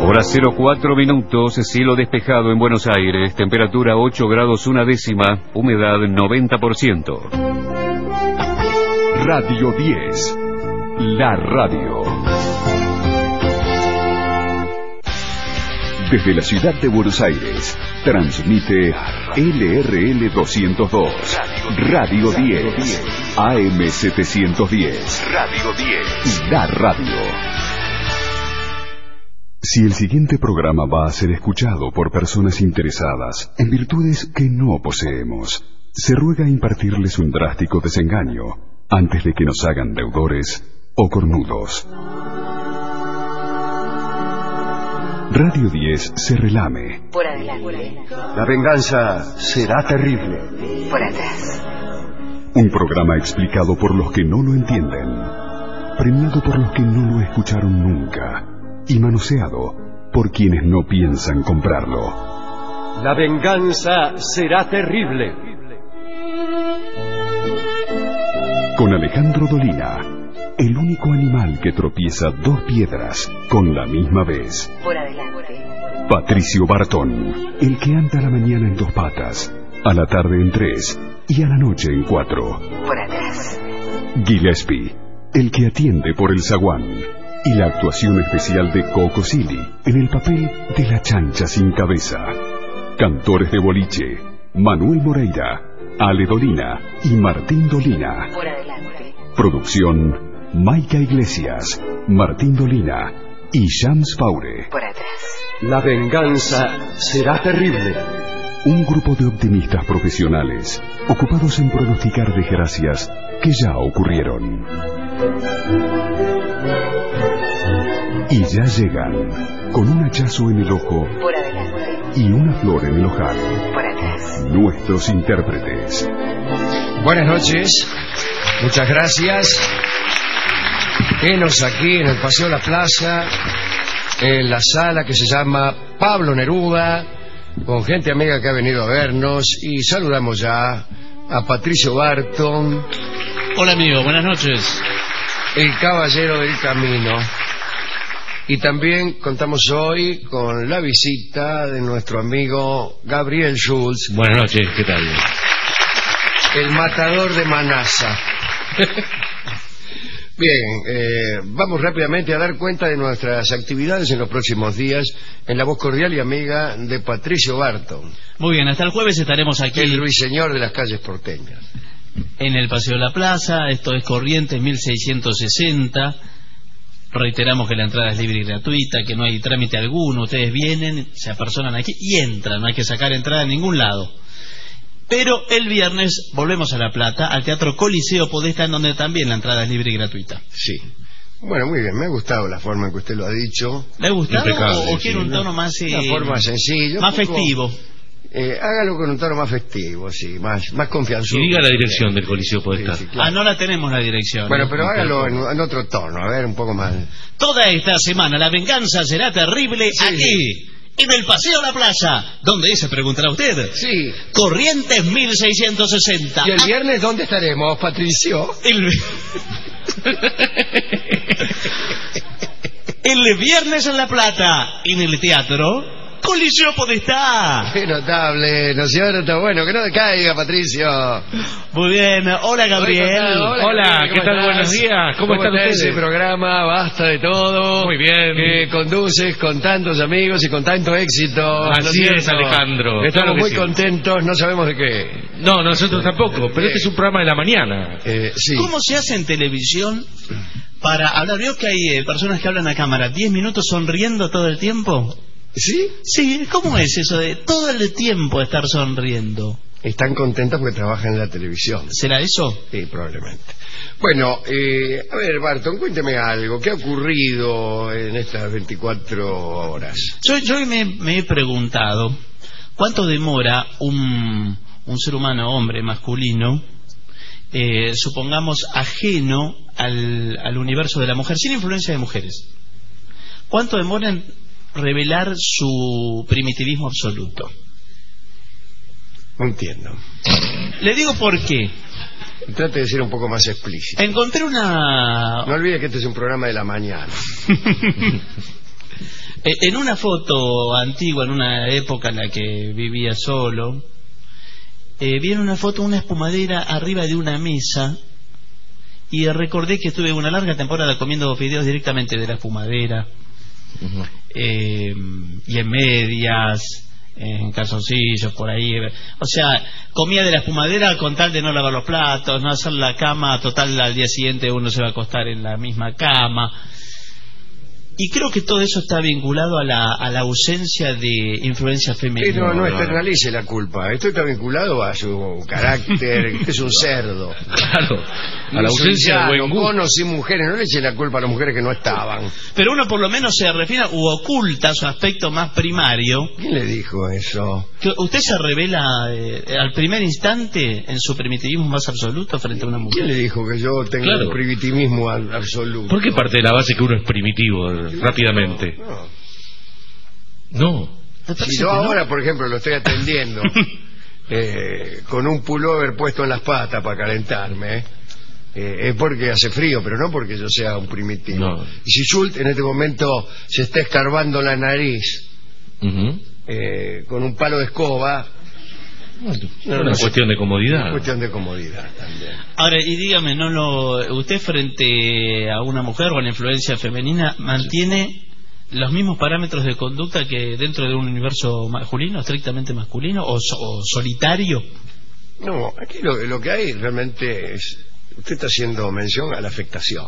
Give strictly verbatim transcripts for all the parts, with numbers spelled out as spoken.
Hora cero cuatro minutos, cielo despejado en Buenos Aires, temperatura ocho grados una décima, humedad noventa por ciento. Radio diez, la radio. Desde la ciudad de Buenos Aires, transmite L R L doscientos dos, Radio diez, A M setecientos diez, Radio diez, la radio. Si el siguiente programa va a ser escuchado por personas interesadas en virtudes que no poseemos, se ruega impartirles un drástico desengaño antes de que nos hagan deudores o cornudos. Radio diez se relame. Por adelante. La venganza será terrible. Por atrás. Un programa explicado por los que no lo entienden, premiado por los que no lo escucharon nunca y manoseado por quienes no piensan comprarlo. La venganza será terrible. Con Alejandro Dolina, el único animal que tropieza dos piedras con la misma vez. Por adelante. Patricio Bartón, el que anda a la mañana en dos patas, a la tarde en tres y a la noche en cuatro. Por atrás. Gillespie, el que atiende por el zaguán. Y la actuación especial de Coco Silly en el papel de la chancha sin cabeza. Cantores de boliche, Manuel Moreira, Ale Dolina y Martín Dolina. Por adelante. Producción, Maica Iglesias, Martín Dolina y Shams Faure. Por atrás. La venganza será terrible. Un grupo de optimistas profesionales ocupados en pronosticar desgracias que ya ocurrieron. Y ya llegan, con un hachazo en el ojo por adelante y una flor en el ojal, por atrás, nuestros intérpretes. Buenas noches, muchas gracias. Enos aquí en el Paseo de la Plaza, en la sala que se llama Pablo Neruda, con gente amiga que ha venido a vernos, y saludamos ya a Patricio Barton. Hola amigo, buenas noches. El caballero del camino. Y también contamos hoy con la visita de nuestro amigo Gabriel Schultz. Buenas noches, ¿qué tal? El matador de Manasa. Bien, eh, vamos rápidamente a dar cuenta de nuestras actividades en los próximos días en la voz cordial y amiga de Patricio Barton. Muy bien, hasta el jueves estaremos aquí. El ruiseñor de las calles porteñas. En el Paseo de la Plaza, esto es Corrientes mil seiscientos sesenta. Reiteramos que la entrada es libre y gratuita, que no hay trámite alguno. Ustedes vienen, se apersonan aquí y entran, no hay que sacar entrada en ningún lado. Pero el viernes volvemos a La Plata, al Teatro Coliseo Podestá, en donde también la entrada es libre y gratuita. Sí. Bueno, muy bien, me ha gustado la forma en que usted lo ha dicho. ¿Le ha gustado Impecable, o, o quiere sí, un tono una, más... Eh, una forma sencilla. Más poco, festivo. Eh, hágalo con un tono más festivo, sí, más, más confianzudo. Y diga la dirección del Coliseo Podestá. Sí, sí, claro. Ah, no la tenemos la dirección. Bueno, pero hágalo en, en otro tono, a ver, un poco más. Toda esta semana la venganza será terrible sí. aquí, en el Paseo de la Plaza. ¿Dónde es? Se preguntará usted. Sí. Corrientes mil seiscientos sesenta. ¿Y el viernes dónde estaremos, Patricio? El... el viernes en La Plata, en el Teatro Coliseo Podestá. Qué notable, ¿no es cierto? Bueno, que no decaiga, Patricio. Muy bien, hola Gabriel. Hola, hola ¿qué tal? Buenos días. ¿Cómo, ¿Cómo están está ustedes? ese programa? Basta de todo. Muy bien. Que conduces con tantos amigos y con tanto éxito. Así ¿no es, Alejandro. Estamos Claro que muy sí. contentos, no sabemos de qué. No, nosotros tampoco, pero este es un programa de la mañana. Eh, sí. ¿Cómo se hace en televisión para hablar? ¿Veo que hay eh, personas que hablan a cámara diez minutos sonriendo todo el tiempo? ¿Sí? Sí, ¿cómo es eso de todo el tiempo estar sonriendo? Están contentos porque trabajan en la televisión. ¿Será eso? Sí, probablemente. Bueno, eh, a ver, Barton, cuénteme algo. ¿Qué ha ocurrido en estas veinticuatro horas? Yo, yo me, me he preguntado cuánto demora un, un ser humano, hombre, masculino, eh, supongamos ajeno al, al universo de la mujer, sin influencia de mujeres. ¿Cuánto demora en revelar su primitivismo absoluto? No entiendo. Le digo por qué. Trate de ser un poco más explícito. Encontré una... No olvide que este es un programa de la mañana. En una foto antigua, en una época en la que vivía solo, eh, vi en una foto una espumadera arriba de una mesa y recordé que estuve una larga temporada comiendo fideos directamente de la espumadera. Uh-huh. eh, y en medias, en calzoncillos, por ahí. O sea, comía de la espumadera con tal de no lavar los platos, no hacer la cama. Total, al día siguiente uno se va a acostar en la misma cama. Y creo que todo eso está vinculado a la, a la ausencia de influencia femenina. Pero no externalice la culpa. Esto está vinculado a su carácter, que es un cerdo. Claro, a la ausencia de buen gusto. Conos y mujeres, no le echen la culpa a las mujeres que no estaban. Pero uno por lo menos se refiere u oculta su aspecto más primario. ¿Quién le dijo eso? Que usted se revela eh, al primer instante en su primitivismo más absoluto frente a una mujer. ¿Quién le dijo que yo tengo Claro. un primitivismo al- absoluto? ¿Por qué parte de la base que uno es primitivo rápidamente? No. No. Me parece Si yo que no. ahora, por ejemplo, lo estoy atendiendo eh, con un pullover puesto en las patas para calentarme, eh, es porque hace frío, pero no porque yo sea un primitivo. No. Y si Schultz en este momento se está escarbando la nariz Ujú. eh, con un palo de escoba, Es no, una no sé. cuestión de comodidad. es cuestión de comodidad también. Ahora, y dígame, no lo, usted frente a una mujer o a la influencia femenina mantiene los mismos parámetros de conducta que dentro de un universo masculino, estrictamente masculino o, so- o solitario. No, aquí lo, lo que hay realmente es, usted está haciendo mención a la afectación,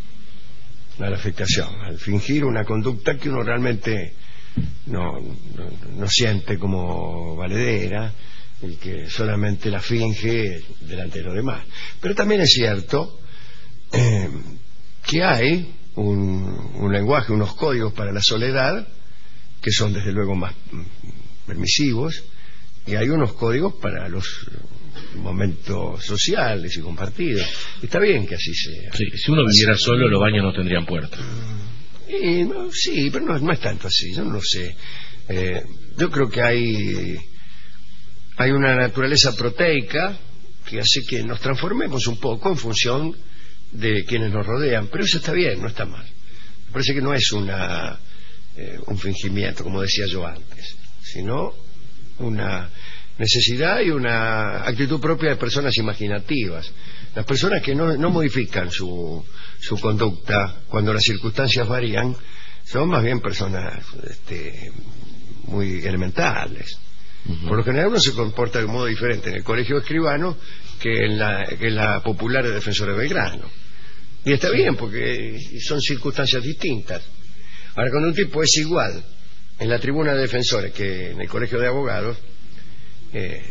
a la afectación, al fingir una conducta que uno realmente no, no, no siente como valedera, el que solamente la finge delante de los demás. Pero también es cierto eh, que hay un, un lenguaje, unos códigos para la soledad que son desde luego más mm, permisivos, y hay unos códigos para los momentos sociales y compartidos. Está bien que así sea. Sí, si uno viviera solo, los baños no tendrían puerta. Y, no, sí, pero no, no es tanto así, yo no lo sé. Eh, yo creo que hay hay una naturaleza proteica que hace que nos transformemos un poco en función de quienes nos rodean, pero eso está bien, no está mal. Me parece que no es una eh, un fingimiento, como decía yo antes, sino una necesidad y una actitud propia de personas imaginativas. Las personas que no, no modifican su, su conducta cuando las circunstancias varían son más bien personas este, muy elementales. Uh-huh. Por lo general uno se comporta de un modo diferente en el colegio escribano que en la, que en la popular de Defensores de Belgrano. Y está bien porque son circunstancias distintas. Ahora, cuando un tipo es igual en la tribuna de defensores que en el colegio de abogados, eh,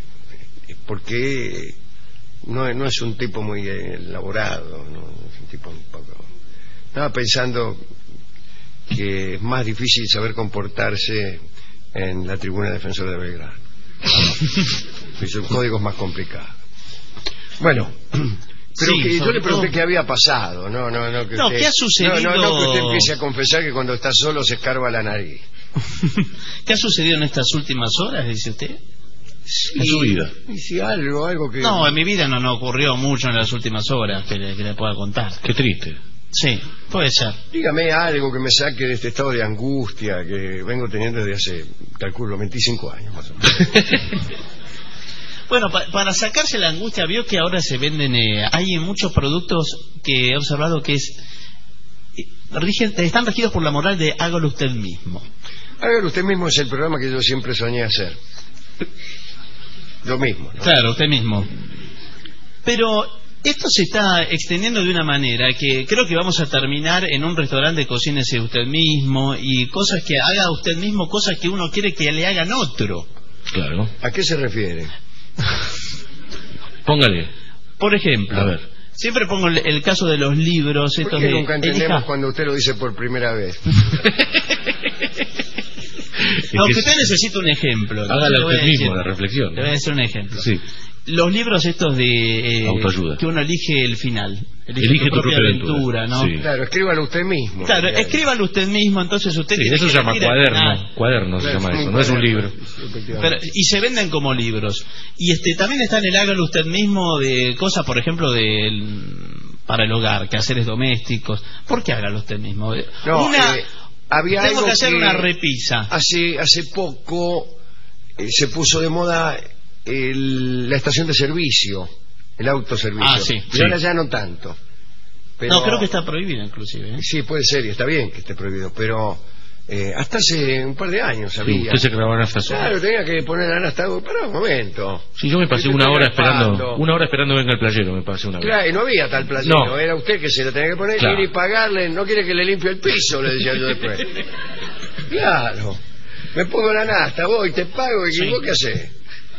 porque no, no es un tipo muy elaborado, no es un tipo un poco... Estaba pensando que es más difícil saber comportarse en la tribuna de defensores de Belgrano. Son códigos más complicados. Bueno, pero Sí, que yo sobre le pregunté todo- qué había pasado. No, no, no. Que No, usted- ¿qué ha sucedido? No, no, no, que usted empiece a confesar que cuando está solo se escarba la nariz. ¿Qué ha sucedido en estas últimas horas, dice usted? Sí, En su vida. Y si algo, algo que... No, en mi vida no, no ocurrió mucho en las últimas horas que le, que le pueda contar. Qué triste. Sí, puede ser. Dígame algo que me saque de este estado de angustia que vengo teniendo desde hace, calculo, veinticinco años más o menos. Bueno, pa- para sacarse la angustia, vio que ahora se venden, eh, hay muchos productos que he observado que es eh, rigen- están regidos por la moral de hágalo usted mismo. Hágalo usted mismo, es el programa que yo siempre soñé hacer. Yo mismo, ¿no? Claro, usted mismo. Pero esto se está extendiendo de una manera que creo que vamos a terminar en un restaurante, cocínese usted mismo y cosas que haga usted mismo, cosas que uno quiere que le hagan otro. Claro. ¿A qué se refiere? Póngale. Por ejemplo, A ver. siempre pongo el, el caso de los libros ¿Por estos qué de nunca entendemos elija. cuando usted lo dice por primera vez? No, Es que que usted necesita un ejemplo. Hágalo Le voy a usted mismo, decir- la reflexión. Le voy a decir un ejemplo. Sí. Los libros estos de eh, Autoayuda. que uno elige el final, Elige tu propia aventura, ¿no? Sí. Claro, escríbalo usted mismo. Claro, Digamos. escríbalo usted mismo, entonces usted Sí, tiene eso que se llama elegir el cuaderno. final. Cuaderno se Claro, llama es eso, un no es un cuaderno, libro. efectivamente. Pero, y se venden como libros. Y este también está en el hágalo usted mismo de cosas, por ejemplo, del para el hogar, quehaceres domésticos. ¿Por qué hágalo usted mismo? No, una eh, había Tengo algo que hacer una repisa. Hace, hace poco eh, se puso de moda el- la estación de servicio, el autoservicio. Ah, sí. Y ahora Sí. ya no tanto. Pero- No, creo que está prohibido inclusive. ¿eh? Sí, puede ser, y está bien que esté prohibido, pero eh, hasta hace un par de años Sí, había. usted se grababa hasta solo. Claro, tenía que poner a hasta Pará un momento. Sí, yo me pasé Yo una estoy hora grabando. esperando, una hora esperando venga el playero, me pasé una vez. Claro, y no había tal playero, No. era usted que se la tenía que poner, Claro. ir y pagarle, no quiere que le limpie el piso, le decía yo después. Claro, me pongo la nasta, voy, te pago, y Sí. ¿vos qué hacés?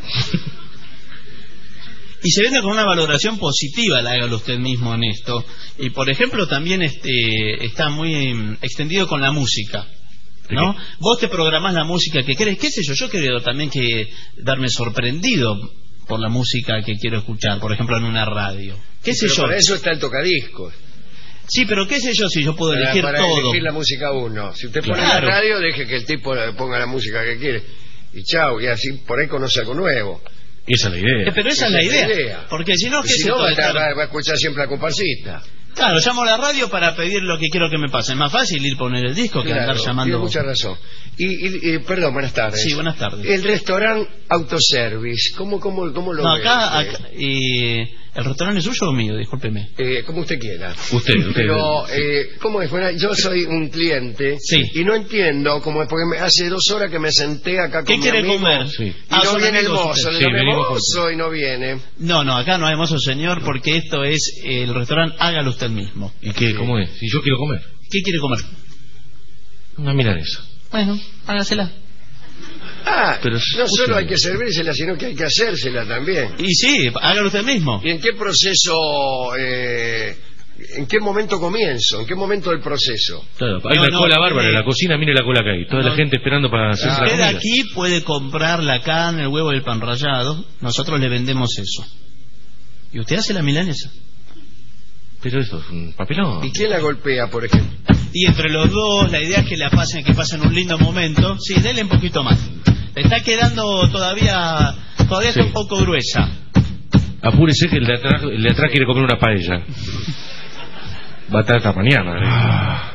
Y se vende con una valoración positiva, la hágalo usted mismo en esto. Y por ejemplo también este está muy em, extendido con la música, ¿no? Sí. Vos te programás la música que querés, qué sé yo, yo quiero también que darme sorprendido por la música que quiero escuchar, por ejemplo en una radio. ¿Qué sé Pero yo? para eso está el tocadiscos. Sí, pero qué sé yo si yo puedo Para, elegir para todo. elegir la música uno. Si usted pone Claro. la radio, deje que el tipo le ponga la música que quiere. Y chao, y así por ahí conoce algo nuevo. Esa es la idea. Eh, pero esa es la idea. Porque si no, Y ¿qué si es no, esto va a, de estar- estar- va- va a escuchar siempre la comparsita. Claro, llamo a la radio para pedir lo que quiero que me pase. Es más fácil ir a poner el disco que Claro, andar llamando. tiene mucha razón. Y, y- y, perdón, buenas tardes. Sí, buenas tardes. El restaurante Autoservice, ¿cómo, cómo, cómo lo No, ve acá, usted? acá eh, ¿el restaurante es suyo o mío? Discúlpeme. Eh, como usted quiera. Usted, usted. Pero, eh, ¿cómo es? Bueno, yo soy un cliente Sí. y no entiendo cómo es, porque me- hace dos horas que me senté acá con ¿Qué mi quiere amigo comer? Sí. y Ah, no son viene el amigos mozo. ustedes. Le Sí, digo, venimos mozo y no viene. No, no, acá no hay mozo, señor, porque esto es el restaurante, hágalo usted mismo. ¿Y qué? ¿Cómo es? Si yo quiero comer. ¿Qué quiere comer? Una milanesa. Bueno, hágasela. Ah, Pero no es solo posible. hay que servírsela, sino que hay que hacérsela también. Y sí, hágalo usted mismo. ¿Y en qué proceso, eh, en qué momento comienzo? ¿En qué momento del proceso? Claro, hay No, una no, cola tiene- bárbara en la cocina, mire la cola que hay. Toda No. la gente esperando para hacerse la Usted comida. aquí puede comprar la carne, el huevo y el pan rallado. Nosotros le vendemos eso. Y usted hace la milanesa. Pero eso es un papelón. ¿Y quién la golpea, por ejemplo? Y entre los dos, la idea es que la pasen, que pasen un lindo momento. Sí, dele un poquito más. Le está quedando todavía, todavía Sí. está un poco gruesa. Apúrese que el de atrás, el de atrás quiere comer una paella. Va a estar hasta mañana.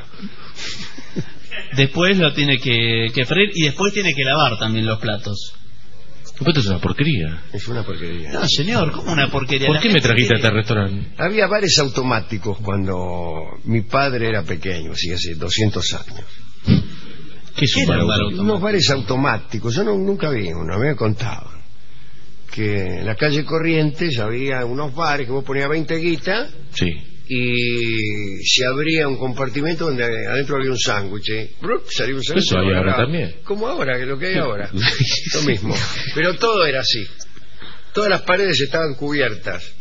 Después lo tiene que, que freír y después tiene que lavar también los platos. ¿eh? Esto es una porquería. Es una porquería. No, señor, ¿cómo una porquería? ¿Por La qué me gente trajiste a quiere- este restaurante? Había bares automáticos cuando mi padre era pequeño, sí, hace doscientos años. ¿Qué es ¿Qué un era bar un bar automático? Unos bares automáticos, yo no, nunca vi uno, me contaban que en la calle Corrientes había unos bares que vos ponías veinte guitas Sí. y se abría un compartimento donde adentro había un sándwich. ¿eh? ¡Brup! Salía un sándwich. Eso hay ahora Ahora, también. Como ahora, que es lo que hay ahora. Lo mismo. Pero todo era así. Todas las paredes estaban cubiertas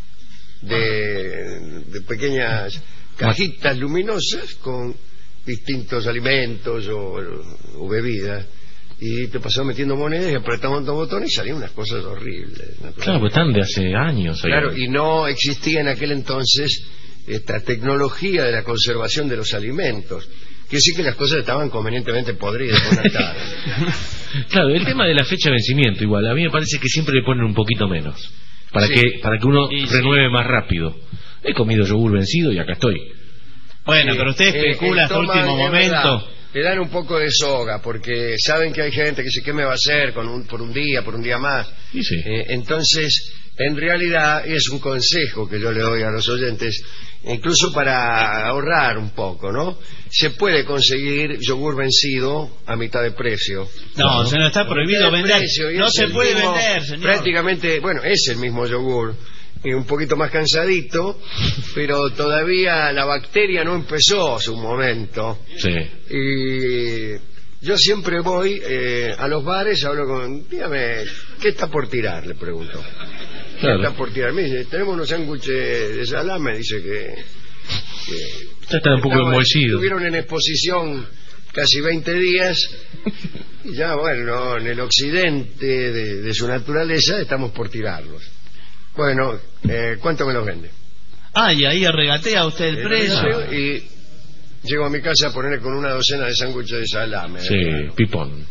de, de pequeñas cajitas luminosas con distintos alimentos o, o bebidas. Y te pasaba metiendo monedas y apretaban dos botones y salían unas cosas horribles. Claro, pues están de hace años. ahí. Claro, y no existía en aquel entonces esta tecnología de la conservación de los alimentos. Quiere decir que las cosas estaban convenientemente podridas con una tarde. Claro, el tema de la fecha de vencimiento, igual, a mí me parece que siempre le ponen un poquito menos. Para, Sí. que, para que uno Sí, sí. renueve más rápido. He comido yogur vencido y acá estoy. Bueno, Sí, pero usted eh, especula eh, hasta toman, último es verdad, momento. le dan un poco de soga porque saben que hay gente que dice, ¿qué me va a hacer con un, por un día, por un día más? Y sí. Eh, entonces, en realidad es un consejo que yo le doy a los oyentes, incluso para ahorrar un poco, ¿no? Se puede conseguir yogur vencido a mitad de precio. No, se nos está prohibido A mitad de vender. precio, y No es se el puede mismo- vender, señor. Prácticamente, bueno, es el mismo yogur, y un poquito más cansadito, pero todavía la bacteria no empezó su momento. Sí. Y yo siempre voy eh, a los bares, hablo con... Dígame, ¿qué está por tirar? Le pregunto. ¿Qué Claro. está por tirar? Me dice, tenemos unos sándwiches de salame, dice que... que Ya está un poco estaban- enmohecido. Estuvieron en exposición casi veinte días y ya, bueno, en el occidente de, de su naturaleza estamos por tirarlos. Bueno, eh, ¿cuánto me los vende? Ah, y ahí regatea usted el Eh, precio. Y llego a mi casa a ponerle con una docena de sándwiches de salame. Sí, pipón.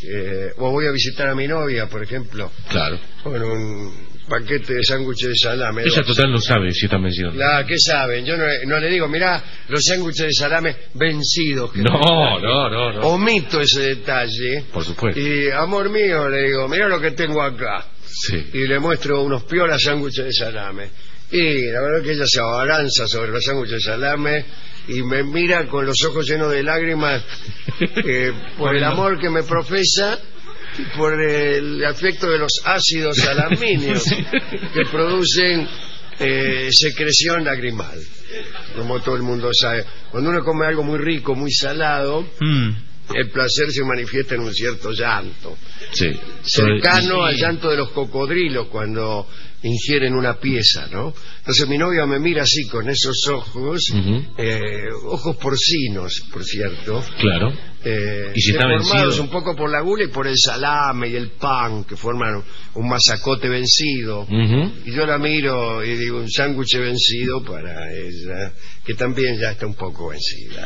Eh, o voy a visitar a mi novia, por ejemplo. Claro. Con un paquete de sándwiches de salame. Ella dos. total no sabe si están vencidos. La, ¿qué saben? Yo no, no le digo, mirá, los sándwiches de salame vencidos. Que No, no, no, no. Omito ese detalle. Por supuesto. Y, amor mío, le digo, mirá lo que tengo acá. Sí. Y le muestro unos piolas sándwiches de salame. Y la verdad que ella se abalanza sobre los sándwiches de salame y me mira con los ojos llenos de lágrimas eh, por el amor que me profesa y por el efecto de los ácidos salamíneos que producen eh, secreción lagrimal. Como todo el mundo sabe, cuando uno come algo muy rico, muy salado, Mm. el placer se manifiesta en un cierto llanto, Sí. cercano Sí. al llanto de los cocodrilos cuando ingieren una pieza, ¿no? Entonces mi novia me mira así con esos ojos, Ujú. eh, ojos porcinos, por cierto, Claro. eh, ¿Y si está deformados vencido? un poco por la gula y por el salame y el pan que forman un masacote vencido. Ujú. Y yo la miro y digo, un sándwich vencido para ella, que también ya está un poco vencida.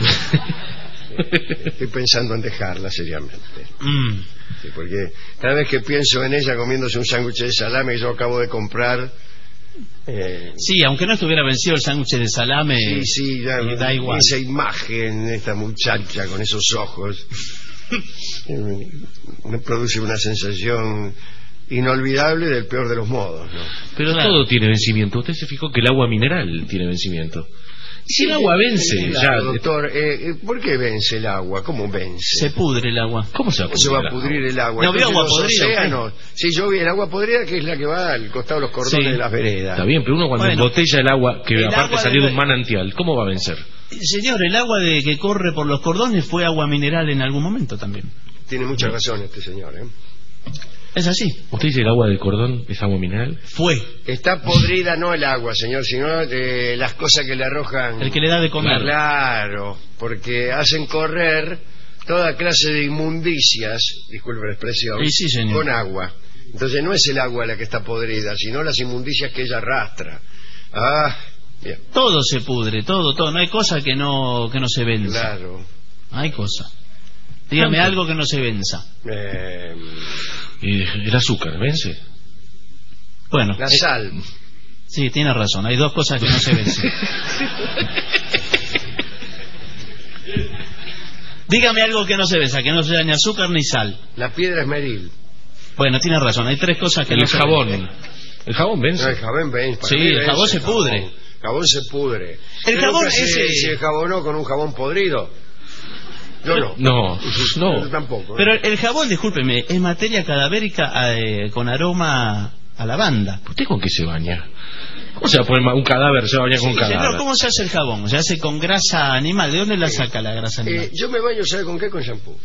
Eh, Estoy pensando en dejarla seriamente. Mm. Sí, porque cada vez que pienso en ella comiéndose un sándwich de salame que yo acabo de comprar, eh, Sí, aunque no estuviera vencido el sándwich de salame, sí, sí, ya, eh, da igual. esa imagen, esta muchacha con esos ojos, eh, me produce una sensación inolvidable del peor de los modos, ¿no? Pero Claro. todo tiene vencimiento. Usted se fijó que el agua mineral tiene vencimiento. Y si el agua vence, Claro, ya. doctor, eh, eh, ¿por qué vence el agua? ¿Cómo vence? Se pudre el agua. ¿Cómo se va a ¿Cómo se va a pudrir pudrir el agua? ¿No vio Entonces, agua los podrida, océanos. Sí, yo vi el agua podrida, que es la que va al costado de los cordones Sí. de las veredas. Está bien, pero uno cuando Bueno, embotella el agua, que el aparte agua salió de debe- un manantial, ¿cómo va a vencer? Señor, el agua de que corre por los cordones fue agua mineral en algún momento también. Tiene mucha razón este señor, ¿eh? Es así. ¿Usted dice el agua del cordón es agua mineral? Fue Está podrida no el agua, señor, sino eh, las cosas que le arrojan. el que le da de comer. Claro, porque hacen correr toda clase de inmundicias, disculpe la expresión, Sí, sí, señor. con agua. Entonces no es el agua la que está podrida, sino las inmundicias que ella arrastra. Ah, bien, Todo se pudre, todo, todo. No hay cosa que no que no se venza. claro. No hay cosa. Dígame ¿Tanto? algo que no se venza. Eh, Y el azúcar, ¿vence? Bueno, la eh, sal. sí, tiene razón. Hay dos cosas que no se vencen. Dígame algo que no se venza, que no sea ni azúcar ni sal. La piedra esmeril. Bueno, tiene razón. Hay tres cosas que El no se jabón. vencen. ¿El jabón No, vence? el jabón vence. para Sí, mí el vence, jabón se pudre. El jabón se pudre. El ¿Usted jabón nunca se- ese- se enjabonó con un jabón podrido? Yo no. No, Yo no. tampoco. ¿eh? Pero el jabón, discúlpeme, es materia cadavérica eh, con aroma a lavanda. ¿Usted con qué se baña? ¿Cómo se va a poner ma- un cadáver? Se va a bañar con un Sí, señor, cadáver. ¿cómo se hace el jabón? Se hace con grasa animal. ¿De dónde la saca la grasa animal? Eh, yo me baño, ¿sabe con qué? Con shampoo.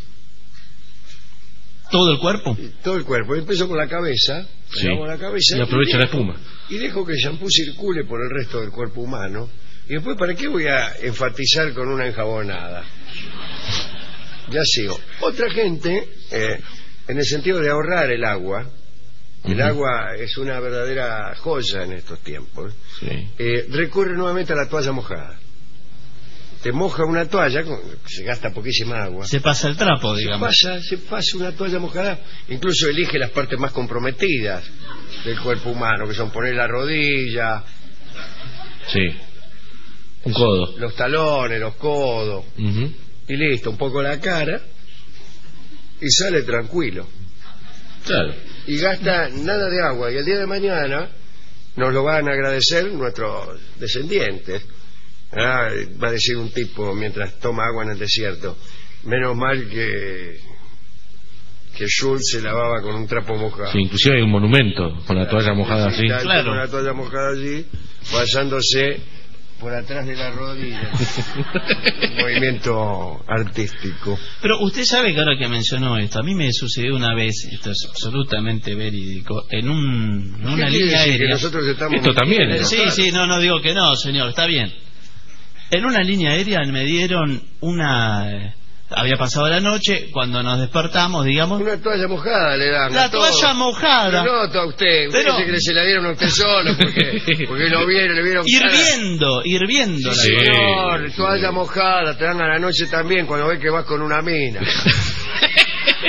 ¿Todo el cuerpo? Y todo el cuerpo. Empiezo con la cabeza. Sí. Me lavo la cabeza. Y aprovecha la dejo- espuma. Y dejo que el shampoo circule por el resto del cuerpo humano. Y después, ¿para qué voy a enfatizar con una enjabonada? Ya sigo. Otra gente, eh, en el sentido de ahorrar el agua, el Ujú. agua es una verdadera joya en estos tiempos, Sí. eh, recurre nuevamente a la toalla mojada. Te moja una toalla, con- se gasta poquísima agua. Se pasa el trapo, Se digamos. pasa, se pasa una toalla mojada, incluso elige las partes más comprometidas del cuerpo humano, que son poner la rodilla, Sí. Un codo. los talones, los codos, Ujú. y listo, un poco la cara, y sale tranquilo. Claro. Y gasta nada de agua, y el día de mañana nos lo van a agradecer nuestros descendientes. Ah, va a decir un tipo mientras toma agua en el desierto, menos mal que que Schultz se lavaba con un trapo mojado. Sí, inclusive hay un monumento con la toalla mojada así. Está Claro. con la toalla mojada allí, pasándose por atrás de la rodilla. Un movimiento artístico. Pero usted sabe que ahora que mencionó esto, a mí me sucedió una vez, esto es absolutamente verídico, en, un, en ¿Qué una quiere línea decir? Que aérea. nosotros estamos Esto también, Eh, ¿no? sí, Claro. sí, no, no digo que no, señor, está bien. En una línea aérea me dieron una... eh, había pasado la noche, cuando nos despertamos, digamos... Una toalla mojada le dan. La a todos. toalla mojada. No nota usted. Usted Pero- dice que se la dieron a usted solo porque, porque lo vieron, le vieron cara. Hirviendo, hirviendo. Sí, la- señor, Sí, toalla sí. mojada, te dan a la noche también cuando ves que vas con una mina.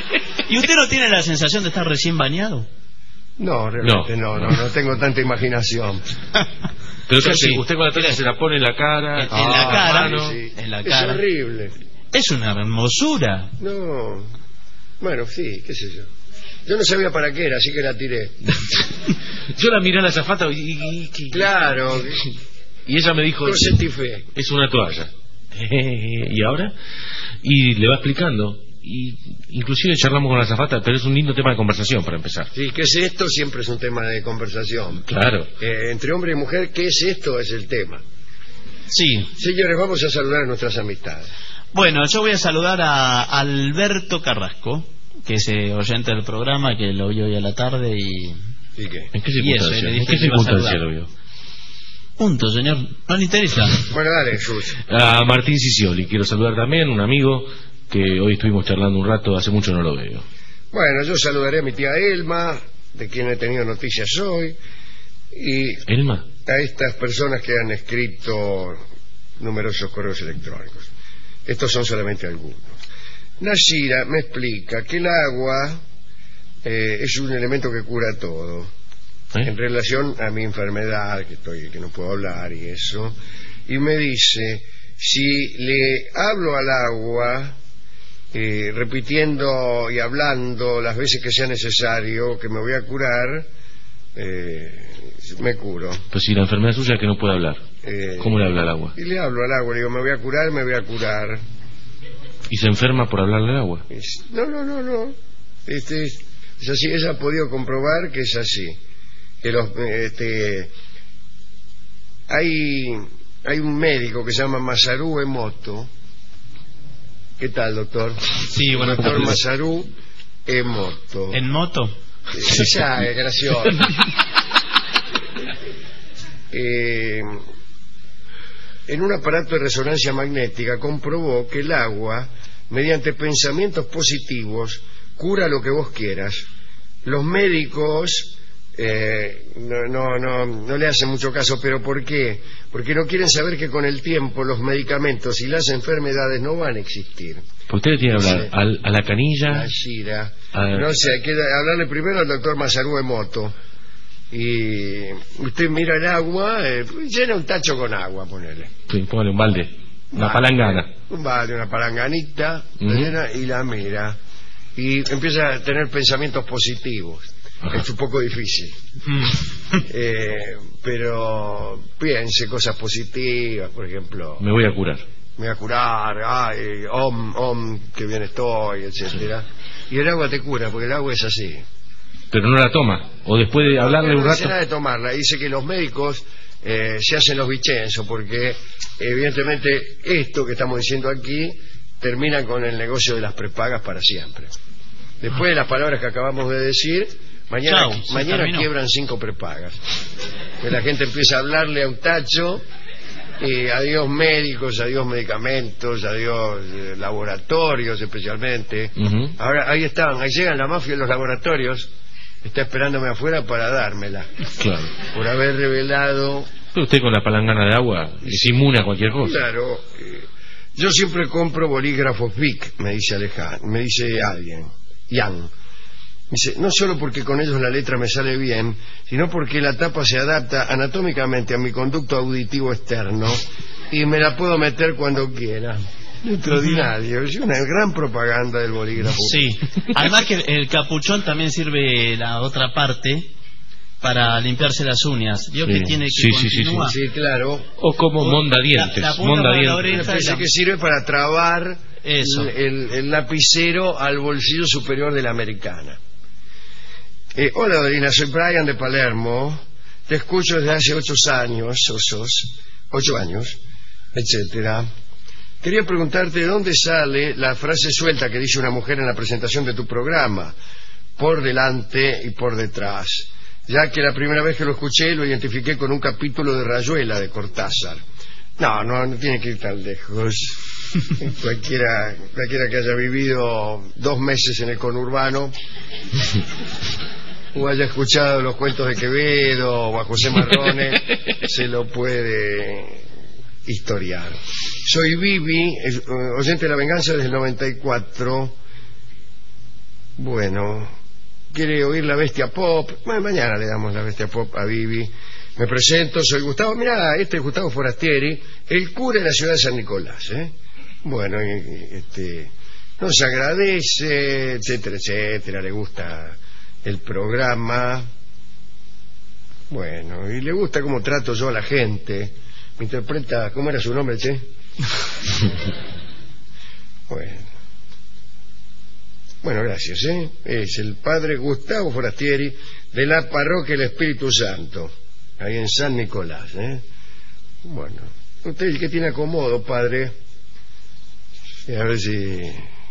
¿Y usted no tiene la sensación de estar recién bañado? No, realmente no, no, no, no tengo tanta imaginación. Pero ¿qué hace? Sí. Usted con la toalla se la pone en la cara. En, en la cara, mano. Sí, en la es cara. horrible. Es una hermosura. No, bueno, sí, qué sé yo. Yo no sabía para qué era, así que la tiré. Yo la miré a la azafata y, y, y- Claro, y ella me dijo, no sentí fe. es una toalla. ¿Y ahora? Y le va explicando. Y inclusive charlamos con la azafata, pero es un lindo tema de conversación para empezar. Sí, ¿qué es esto? Siempre es un tema de conversación. Claro. Eh, entre hombre y mujer, ¿qué es esto? Es el tema. Sí. Señores, vamos a saludar a nuestras amistades. Bueno, yo voy a saludar a Alberto Carrasco, que es eh, oyente del programa, que lo vio hoy a la tarde y... ¿Y qué? ¿En qué Y eso, circunstancia? le dije ¿En qué que iba a circunstancia saludar. lo vio? Punto, señor. No le interesa. Bueno, dale, Jesús. A Martín Sicioli, quiero saludar también, un amigo que hoy estuvimos charlando un rato, hace mucho no lo veo. Bueno, yo saludaré a mi tía Elma, de quien he tenido noticias hoy, y ¿Elma? a estas personas que han escrito numerosos correos electrónicos. Estos son solamente algunos. Nashira me explica que el agua eh, es un elemento que cura todo. ¿Eh? En relación a mi enfermedad, que estoy, que no puedo hablar y eso, y me dice, si le hablo al agua, eh, repitiendo y hablando las veces que sea necesario, que me voy a curar, eh, me curo. Pues si la enfermedad suya es que no puede hablar. Eh, ¿Cómo le habla al agua? Y le hablo al agua, le digo, me voy a curar, me voy a curar. ¿Y se enferma por hablarle al agua? Es- no, no, no, no. Este, es es así, ella ha podido comprobar que es así. Que los, este, hay, hay un médico que se llama Masaru Emoto. ¿Qué tal, doctor? Sí, bueno, Doctor ¿cómo- Masaru Emoto. ¿En moto? Esa es graciosa. Eh, en un aparato de resonancia magnética comprobó que el agua, mediante pensamientos positivos, cura lo que vos quieras. Los médicos eh, no, no, no, no le hacen mucho caso, pero ¿por qué? Porque no quieren saber que con el tiempo los medicamentos y las enfermedades no van a existir. Usted le tiene que hablar Sí. al- a la canilla. La Shira. A ver. No sé, hay que hablarle primero al doctor Masaru Emoto. Y usted mira el agua, eh, llena un tacho con agua, ponele. Sí, póngale un balde. Una Vale. palangana. Un balde, una palanganita, la Ujú. llena y la mira. Y empieza a tener pensamientos positivos. Ajá. Es un poco difícil. Eh, pero piense cosas positivas, por ejemplo, Me voy a curar. me voy a curar, ay, om, om, que bien estoy, etcétera. Y el agua te cura, porque el agua es así. Pero no la toma. O después de hablarle no un dice rato. nada de tomarla. Dice que los médicos eh, se hacen los bichensos, porque evidentemente esto que estamos diciendo aquí termina con el negocio de las prepagas para siempre. Después de las palabras que acabamos de decir, mañana, Chau, se mañana terminó. quiebran cinco prepagas. Que la gente empieza a hablarle a un tacho, y adiós médicos, adiós medicamentos, adiós eh, laboratorios especialmente. Ujú. Ahora ahí están, ahí llegan la mafia de los laboratorios, está esperándome afuera para dármela, Claro. por haber revelado. Pero usted con la palangana de agua es inmune a cualquier cosa. Claro, eh, yo siempre compro bolígrafos Bic, me dice Alejandro, me dice alguien, Ian. Dice, no solo porque con ellos la letra me sale bien, sino porque la tapa se adapta anatómicamente a mi conducto auditivo externo y me la puedo meter cuando quiera. Extraordinario, es una gran propaganda del bolígrafo. Sí. Además que el capuchón también sirve la otra parte para limpiarse las uñas. Vio Sí. que tiene que Sí, sí, sí, sí. continuar. Sí, claro. O como monda dientes. La- la punta monda para la dientes. oreja. Me parece que sirve para trabar Eso. el, el- el lapicero al bolsillo superior de la americana. Eh, hola, Dorina, soy Brian de Palermo. Te escucho desde hace ocho años, osos, ocho años, etcétera. Quería preguntarte de dónde sale la frase suelta que dice una mujer en la presentación de tu programa, por delante y por detrás, ya que la primera vez que lo escuché lo identifiqué con un capítulo de Rayuela de Cortázar. No, no, no tiene que ir tan lejos. cualquiera, cualquiera que haya vivido dos meses en el conurbano o haya escuchado los cuentos de Quevedo o a José Marrone se lo puede historiar. Soy Vivi, eh, oyente de La Venganza desde el noventa y cuatro. Bueno, quiere oír la Bestia Pop. Bueno, mañana le damos la Bestia Pop a Vivi. Me presento, soy Gustavo. Mirá, este es Gustavo Forastieri, el cura de la ciudad de San Nicolás, ¿eh? Bueno, este, nos agradece, etcétera, etcétera. Le gusta el programa. Bueno, y le gusta cómo trato yo a la gente. Me interpreta, ¿cómo era su nombre, che? Bueno. Bueno, gracias, ¿eh? Es el padre Gustavo Forastieri de la parroquia del Espíritu Santo, ahí en San Nicolás, ¿eh? Bueno, usted es el que tiene acomodo, padre. Y a ver si...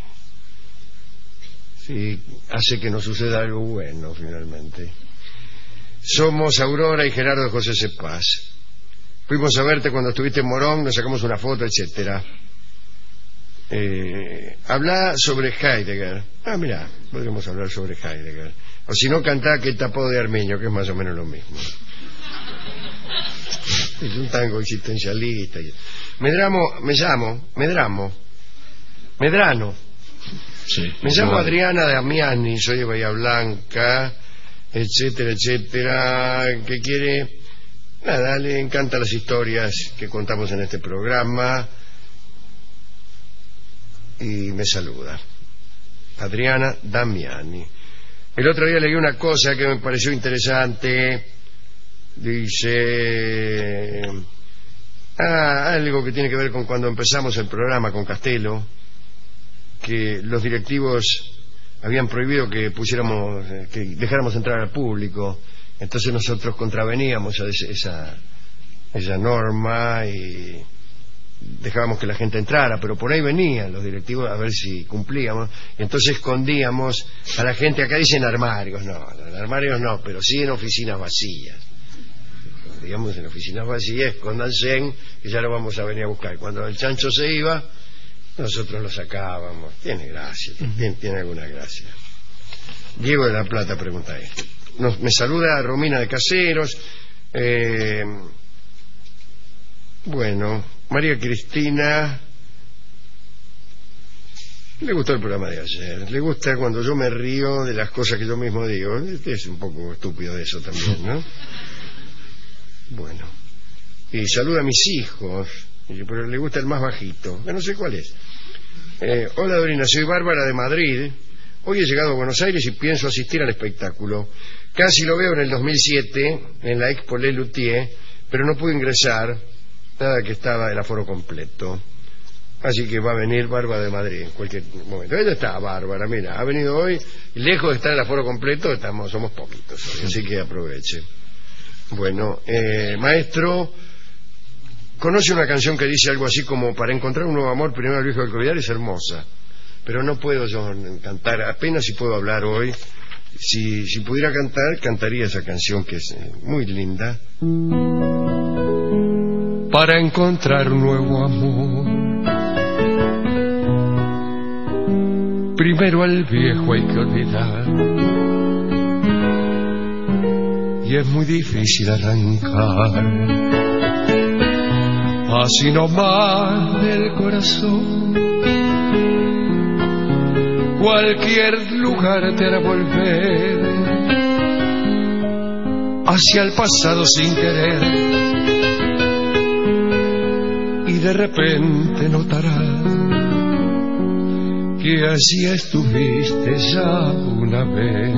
si hace que nos suceda algo bueno, finalmente. Somos Aurora y Gerardo de José Cepaz. Fuimos a verte cuando estuviste en Morón, nos sacamos una foto, etcétera. Eh, habla sobre Heidegger. Ah, mira, podríamos hablar sobre Heidegger. O si no, cantá Que tapó de Armiño, que es más o menos lo mismo. Es un tango existencialista. Medramo, me llamo, Medramo, Medrano. Sí, me llamo igual. Adriana Damiani, soy de Bahía Blanca, etcétera, etcétera. Que quiere, nada, le encantan las historias que contamos en este programa. Y me saluda Adriana Damiani. El otro día leí una cosa que me pareció interesante. Dice ah, algo que tiene que ver con cuando empezamos el programa con Castelo, que los directivos habían prohibido que pusiéramos, que dejáramos entrar al público. Entonces nosotros contraveníamos a esa, esa norma y dejábamos que la gente entrara, pero por ahí venían los directivos a ver si cumplíamos, y entonces escondíamos a la gente. Acá dicen armarios, no, en armarios no, pero sí en oficinas vacías. Digamos, en oficinas vacías, escóndanse, que ya lo vamos a venir a buscar. Cuando el chancho se iba, nosotros lo sacábamos. Tiene gracia, tiene, tiene alguna gracia. Diego de la Plata pregunta esto. Nos, me saluda Romina de Caseros. Eh, bueno, María Cristina le gustó el programa de ayer. Le gusta cuando yo me río de las cosas que yo mismo digo. Este es un poco estúpido de eso también, ¿no? Bueno, y saluda a mis hijos, pero le gusta el más bajito, que no sé cuál es. Eh, hola Dorina, soy Bárbara de Madrid. Hoy he llegado a Buenos Aires y pienso asistir al espectáculo. Casi lo veo en el dos mil siete en la Expo Le Luthier, pero no pude ingresar, nada que estaba el aforo completo. Así que va a venir Bárbara de Madrid en cualquier momento. Ella está, Bárbara, mira, ha venido hoy, y lejos de estar el aforo completo, estamos, somos poquitos hoy, así que aproveche. Bueno, eh, maestro, conoce una canción que dice algo así como: para encontrar un nuevo amor, primero el viejo del collar. Es hermosa, pero no puedo yo cantar, apenas si puedo hablar hoy. Si, si pudiera cantar, cantaría esa canción que es eh, muy linda. Para encontrar un nuevo amor, primero al viejo hay que olvidar, y es muy difícil arrancar así nomás del corazón. Cualquier lugar te hará volver hacia el pasado sin querer, y de repente notarás que así estuviste ya una vez.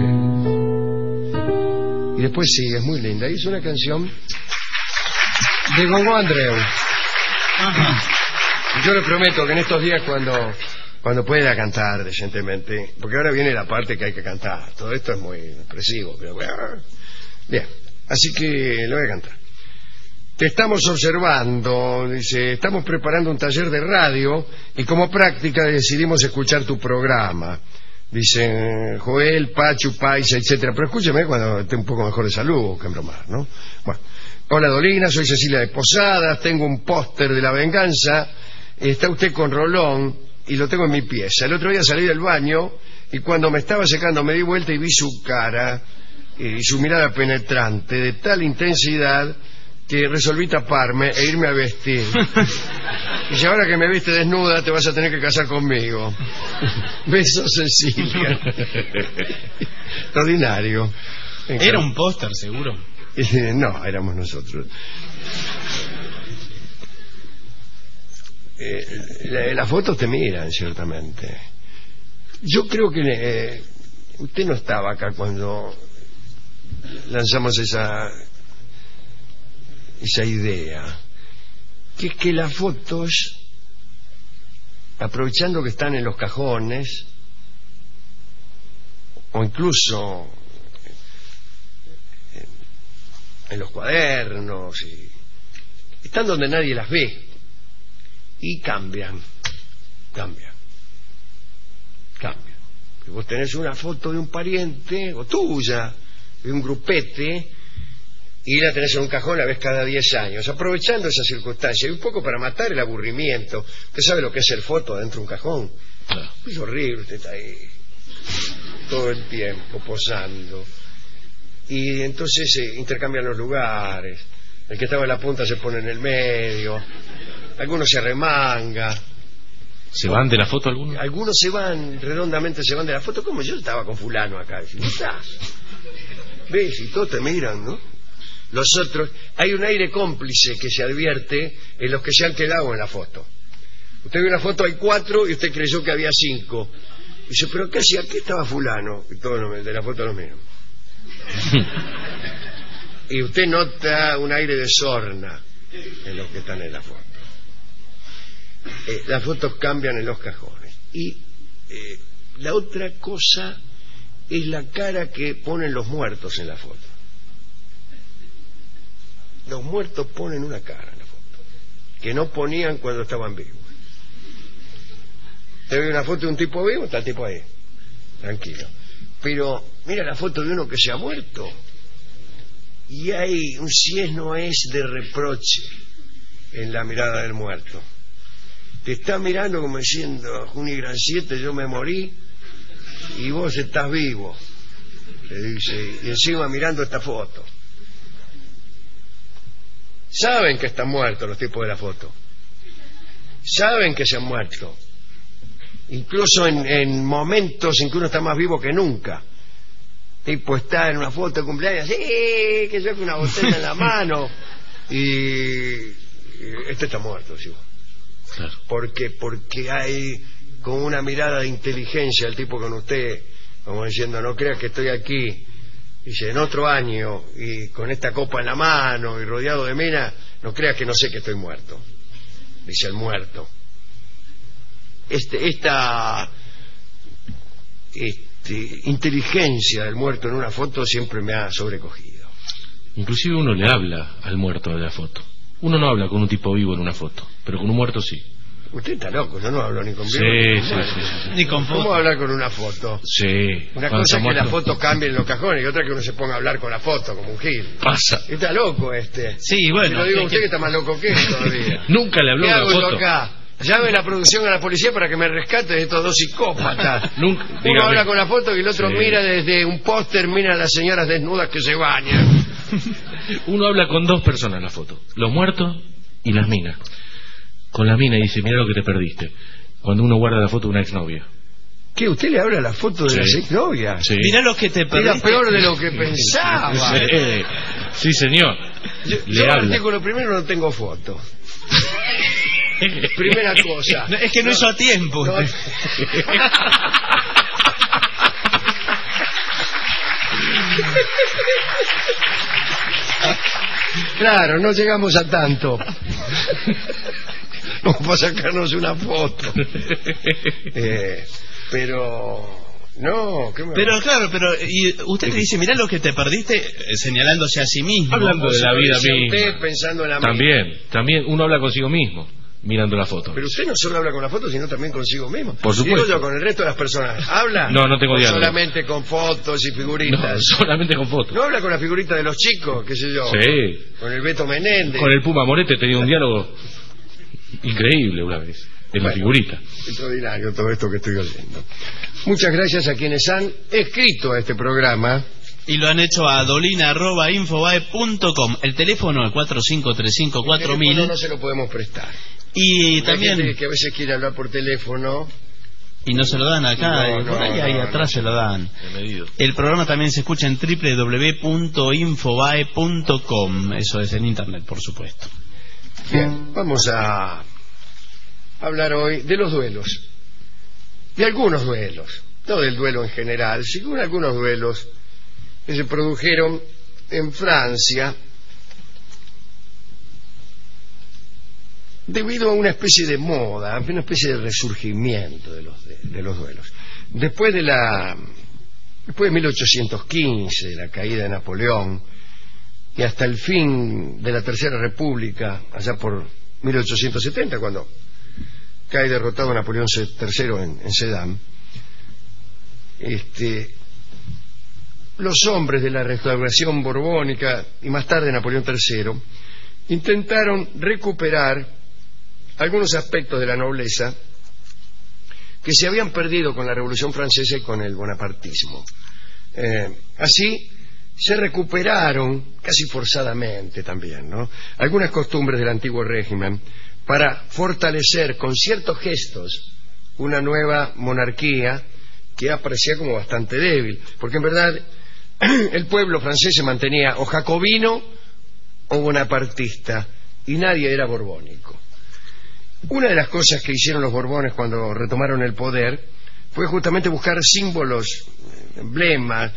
Y después sigue, es muy linda. Hizo una canción de Gogo Andreu. Ajá. Yo le prometo que en estos días, cuando cuando pueda cantar decentemente, porque ahora viene la parte que hay que cantar. Todo esto es muy expresivo, pero bueno. Bien, así que lo voy a cantar. Te estamos observando, dice, estamos preparando un taller de radio y como práctica decidimos escuchar tu programa. Dicen Joel, Pachu, Paisa, etcétera. Pero escúcheme cuando esté un poco mejor de salud, que bromar, ¿no? Bueno, hola Dolina, soy Cecilia de Posadas, tengo un póster de La Venganza. Está usted con Rolón y lo tengo en mi pieza. El otro día salí del baño y cuando me estaba secando me di vuelta y vi su cara y su mirada penetrante de tal intensidad que resolví taparme e irme a vestir. Y si ahora que me viste desnuda te vas a tener que casar conmigo. Besos, Cecilia. Extraordinario. Era un póster, seguro. Eh, no, éramos nosotros. Eh, la- las fotos te miran, ciertamente. Yo creo que eh, usted no estaba acá cuando lanzamos esa esa idea, que es que las fotos, aprovechando que están en los cajones o incluso en los cuadernos, y están donde nadie las ve y cambian, cambian, cambian. Que vos tenés una foto de un pariente o tuya, de un grupete, y la tenés en un cajón, la ves cada diez años, aprovechando esa circunstancia y un poco para matar el aburrimiento. Usted sabe lo que es el foto dentro de un cajón. Es horrible, usted está ahí todo el tiempo posando. Y entonces se intercambian los lugares. El que estaba en la punta se pone en el medio. Algunos se arremanga. ¿Se van de la foto algunos? Algunos se van, redondamente se van de la foto. Como yo estaba con fulano acá. ¿No estás? ¿Ves? Y todos te miran, ¿no? Los otros, hay un aire cómplice que se advierte en los que se han quedado en la foto. Usted ve una foto, hay cuatro y usted creyó que había cinco. Dice, pero ¿qué hacía? Aquí estaba fulano. Y todos los de la foto los miran. Y usted nota un aire de sorna en los que están en la foto. Eh, las fotos cambian en los cajones. Y eh, la otra cosa es la cara que ponen los muertos en la foto. Los muertos ponen una cara en la foto que no ponían cuando estaban vivos. Te ve una foto de un tipo vivo, está el tipo ahí, tranquilo. Pero mira la foto de uno que se ha muerto y hay un si es no es de reproche en la mirada del muerto. Te está mirando como diciendo, Juni Gran siete, yo me morí y vos estás vivo, le dice, y encima mirando esta foto. Saben que están muertos los tipos de la foto. Saben que se han muerto. Incluso en, en momentos en que uno está más vivo que nunca. Tipo está en una foto de cumpleaños, ¡sí! Que yo con una botella en la mano. Y, y este está muerto, ¿sí? Claro. ¿Por qué? Porque hay con una mirada de inteligencia el tipo con usted, como diciendo, no creas que estoy aquí. Dice, en otro año, y con esta copa en la mano, y rodeado de mena, no creas que no sé que estoy muerto. Dice el muerto. Este, esta este, inteligencia del muerto en una foto siempre me ha sobrecogido. Inclusive uno le habla al muerto de la foto. Uno no habla con un tipo vivo en una foto, pero con un muerto sí. Usted está loco, yo no hablo ni con Sí, vivo, sí, ni con sí, muerto. sí, sí. Ni con ¿Cómo foto. hablar con una foto? Sí. Una Cuando cosa es que está la muerto. foto cambie en los cajones y otra que uno se ponga a hablar con la foto, como un gil. Pasa. Está loco este. Sí, bueno. Y lo digo a es usted que- que está más loco que él todavía. Nunca le habló ¿Qué de hago la yo foto. acá? Llame la producción a la policía para que me rescate de estos dos psicópatas. Nunca, Uno dígame. habla con la foto y el otro Sí. mira desde un póster, mira a las señoras desnudas que se bañan. Uno habla con dos personas en la foto, los muertos y las minas. Con la mina dice, mira lo que te perdiste. Cuando uno guarda la foto de una exnovia. ¿Qué? ¿Usted le habla la foto de Sí. las exnovias? Sí. Mirá lo que te Era perdiste. peor de lo que pensaba. Sí, sí, señor. Yo, Le yo habla. artículo primero no tengo foto. Primera cosa. No, es que no hizo a tiempo. No. Claro, no llegamos a tanto. Vamos para sacarnos una foto. Eh, pero... No, ¿qué me... Pero claro, pero y usted le dice, mirá lo que te perdiste, eh, señalándose a sí mismo. Hablando de la vida Si usted misma. pensando en la misma. También, también uno habla consigo mismo, mirando la foto. Pero usted no solo habla con la foto, sino también consigo mismo. Por supuesto. Digo yo, con el resto de las personas. ¿Habla? No, no tengo ¿O diálogo. solamente con fotos y No, figuritas? solamente con fotos. ¿No habla con la figurita de los chicos, qué sé yo? Sí. Con el Beto Menéndez. Con el Puma Morete tenía un diálogo increíble una vez, en la Bueno. figurita. Extraordinario todo esto que estoy oyendo. Muchas gracias a quienes han escrito a este programa Y lo han hecho a dolina arroba infobae punto com. El teléfono es cuatro cinco tres cinco cuatro mil. No se lo podemos prestar. Y Hay también... gente que a veces quiere hablar por teléfono... Y no se lo dan acá, No, y por no, ahí, ahí no, atrás no. se lo dan. He medido. El programa también se escucha en doble u doble u doble u punto infobae punto com. Eso es en internet, por supuesto. Bien, vamos a hablar hoy de los duelos. De algunos duelos. No del duelo en general, sino de algunos duelos que se produjeron en Francia debido a una especie de moda, una especie de resurgimiento de los, de, de los duelos. Después de la después de mil ochocientos quince, de la caída de Napoleón, y hasta el fin de la Tercera República, allá por mil ochocientos setenta, cuando cae derrotado Napoleón tercero en, en Sedan, este, los hombres de la restauración borbónica y más tarde Napoleón tercero intentaron recuperar algunos aspectos de la nobleza que se habían perdido con la Revolución Francesa y con el bonapartismo. Eh, así se recuperaron, casi forzadamente también, ¿no?, algunas costumbres del antiguo régimen para fortalecer con ciertos gestos una nueva monarquía que aparecía como bastante débil, porque en verdad el pueblo francés se mantenía o jacobino o bonapartista y nadie era borbónico. Una de las cosas que hicieron los Borbones cuando retomaron el poder fue justamente buscar símbolos, emblemas.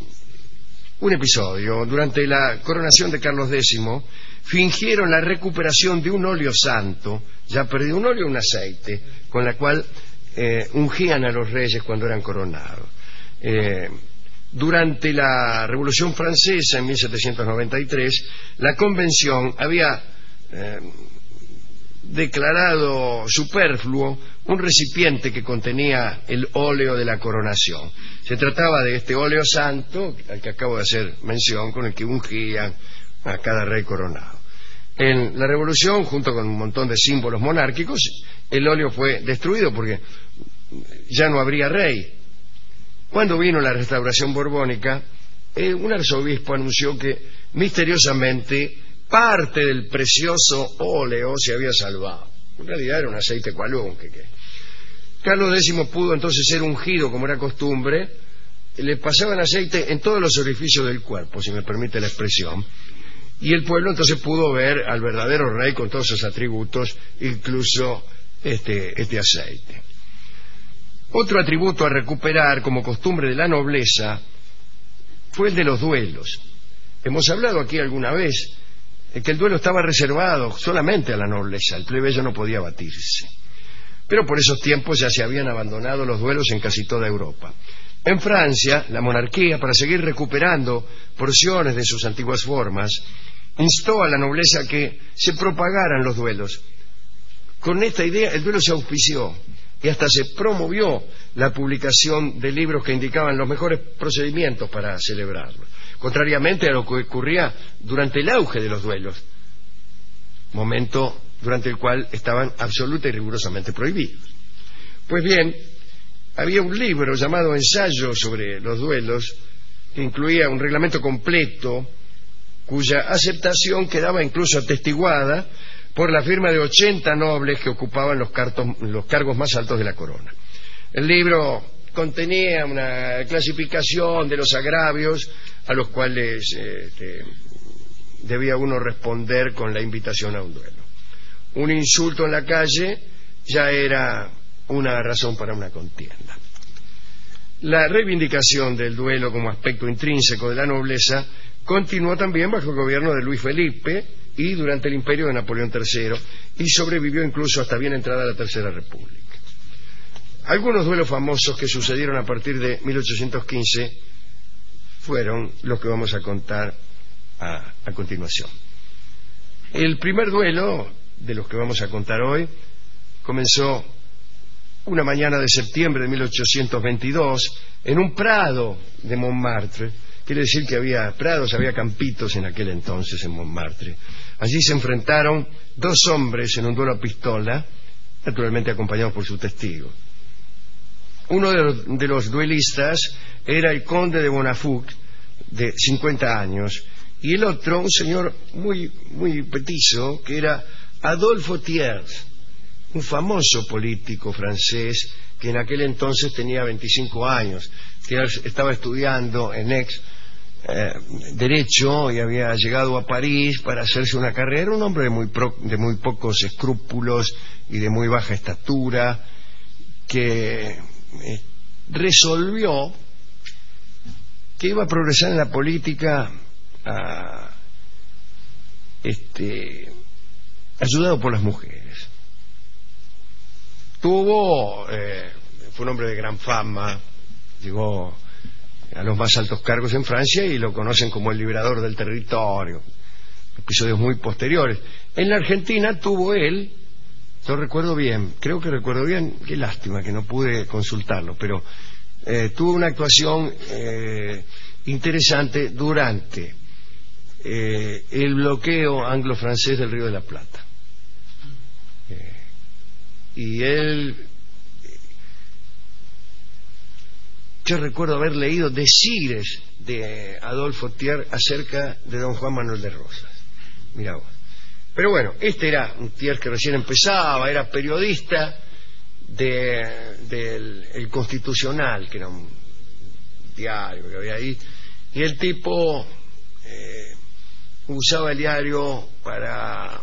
Un episodio, durante la coronación de Carlos décimo, fingieron la recuperación de un óleo santo, ya perdido, un óleo, un aceite, con la cual eh, ungían a los reyes cuando eran coronados. Eh, durante la Revolución Francesa, en mil setecientos noventa y tres, la Convención había eh, declarado superfluo un recipiente que contenía el óleo de la coronación. Se trataba de este óleo santo, al que acabo de hacer mención, con el que ungían a cada rey coronado. En la Revolución, junto con un montón de símbolos monárquicos, el óleo fue destruido porque ya no habría rey. Cuando vino la restauración borbónica, eh, un arzobispo anunció que misteriosamente parte del precioso óleo se había salvado. En realidad era un aceite cualunque. Que... Carlos décimo pudo entonces ser ungido como era costumbre. Le pasaban aceite en todos los orificios del cuerpo, si me permite la expresión, y el pueblo entonces pudo ver al verdadero rey con todos sus atributos, incluso este, este aceite. Otro atributo a recuperar como costumbre de la nobleza fue el de los duelos. Hemos hablado aquí alguna vez que el duelo estaba reservado solamente a la nobleza, el plebeyo no podía batirse. Pero por esos tiempos ya se habían abandonado los duelos en casi toda Europa. En Francia, la monarquía, para seguir recuperando porciones de sus antiguas formas, instó a la nobleza a que se propagaran los duelos. Con esta idea, el duelo se auspició y hasta se promovió la publicación de libros que indicaban los mejores procedimientos para celebrarlo, contrariamente a lo que ocurría durante el auge de los duelos, momento durante el cual estaban absoluta y rigurosamente prohibidos. Pues bien, había un libro llamado Ensayo sobre los duelos, que incluía un reglamento completo, cuya aceptación quedaba incluso atestiguada por la firma de ochenta nobles que ocupaban los, cartos, los cargos más altos de la corona. El libro contenía una clasificación de los agravios a los cuales eh, que debía uno responder con la invitación a un duelo. Un insulto en la calle ya era una razón para una contienda. La reivindicación del duelo como aspecto intrínseco de la nobleza continuó también bajo el gobierno de Luis Felipe y durante el imperio de Napoleón tercero, y sobrevivió incluso hasta bien entrada la Tercera República. Algunos duelos famosos que sucedieron a partir de mil ochocientos quince fueron los que vamos a contar a, a continuación. El primer duelo de los que vamos a contar hoy comenzó una mañana de septiembre de mil ochocientos veintidós en un prado de Montmartre. Quiere decir que había prados, había campitos en aquel entonces en Montmartre. Allí se enfrentaron dos hombres en un duelo a pistola, naturalmente acompañados por su testigo. Uno de los, de los duelistas era el conde de Bonafouc, de cincuenta años, y el otro, un señor muy, muy petizo, que era Adolphe Thiers, un famoso político francés que en aquel entonces tenía veinticinco años. Thiers estaba estudiando en Aix eh, Derecho y había llegado a París para hacerse una carrera, un hombre de muy, pro, de muy pocos escrúpulos y de muy baja estatura, que eh, resolvió que iba a progresar en la política a, este, ayudado por las mujeres. Tuvo, eh, fue un hombre de gran fama, llegó a los más altos cargos en Francia y lo conocen como el liberador del territorio, episodios muy posteriores. En la Argentina tuvo él, yo recuerdo bien, creo que recuerdo bien, qué lástima que no pude consultarlo, pero eh, tuvo una actuación eh, interesante durante eh, el bloqueo anglo-francés del Río de la Plata. Eh, y él, yo recuerdo haber leído decires de Adolphe Thiers acerca de don Juan Manuel de Rosas. Mirá vos. Pero bueno, este era un Thiers que recién empezaba, era periodista de, del el Constitucional, que era un diario que había ahí, y el tipo eh, usaba el diario para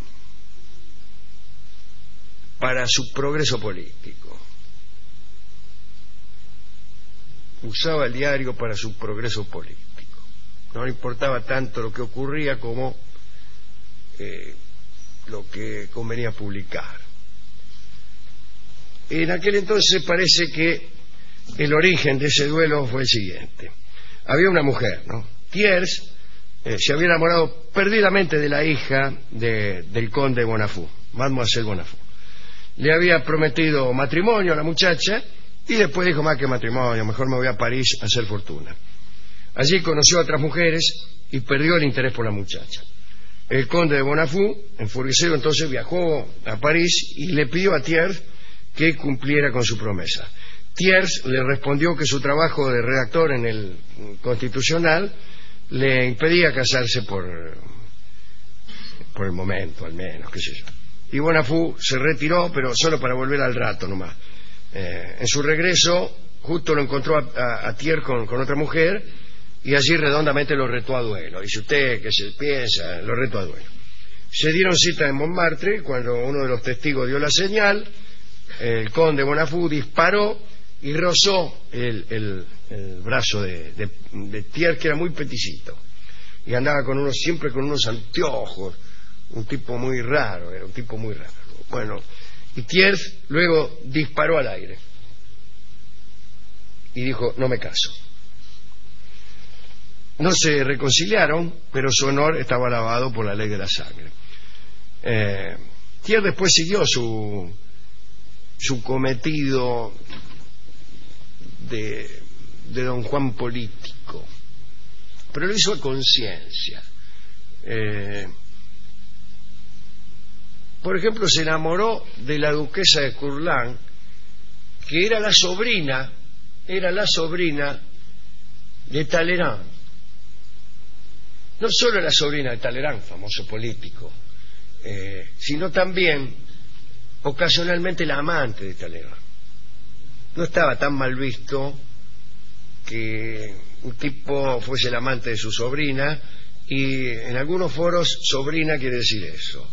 para su progreso político. Usaba el diario para su progreso político. No le importaba tanto lo que ocurría como eh, lo que convenía publicar. En aquel entonces parece que el origen de ese duelo fue el siguiente. Había una mujer, ¿no? Thiers eh, se había enamorado perdidamente de la hija de, del conde Bonafou, Mademoiselle Bonafou. Le había prometido matrimonio a la muchacha y después dijo: más que matrimonio, mejor me voy a París a hacer fortuna. Allí conoció a otras mujeres y perdió el interés por la muchacha. El conde de Bonafou, enfurecido, entonces viajó a París y le pidió a Thiers que cumpliera con su promesa. Thiers le respondió que su trabajo de redactor en el Constitucional le impedía casarse por por el momento, al menos, qué sé yo. Y Bonafou se retiró, pero solo para volver al rato nomás. Eh, en su regreso, justo lo encontró a, a, a Thiers con, con otra mujer, y allí redondamente lo retó a duelo. Dice: usted, ¿qué se piensa? Lo retó a duelo. Se dieron cita en Montmartre. Cuando uno de los testigos dio la señal, el conde Bonafou disparó y rozó el, el, el brazo de, de, de Thiers, que era muy peticito y andaba con unos, siempre con unos anteojos, un tipo muy raro, era un tipo muy raro. Bueno, y Thiers luego disparó al aire y dijo: no me caso. No se reconciliaron, pero su honor estaba lavado por la ley de la sangre. eh, Thiers después siguió su su cometido de, de don Juan político, pero lo hizo a conciencia. eh, por ejemplo, se enamoró de la duquesa de Courland, que era la sobrina era la sobrina de Talleyrand. No solo la sobrina de Talleyrand, famoso político, eh, sino también ocasionalmente la amante de Talleyrand. No estaba tan mal visto que un tipo fuese el amante de su sobrina, y en algunos foros sobrina quiere decir eso.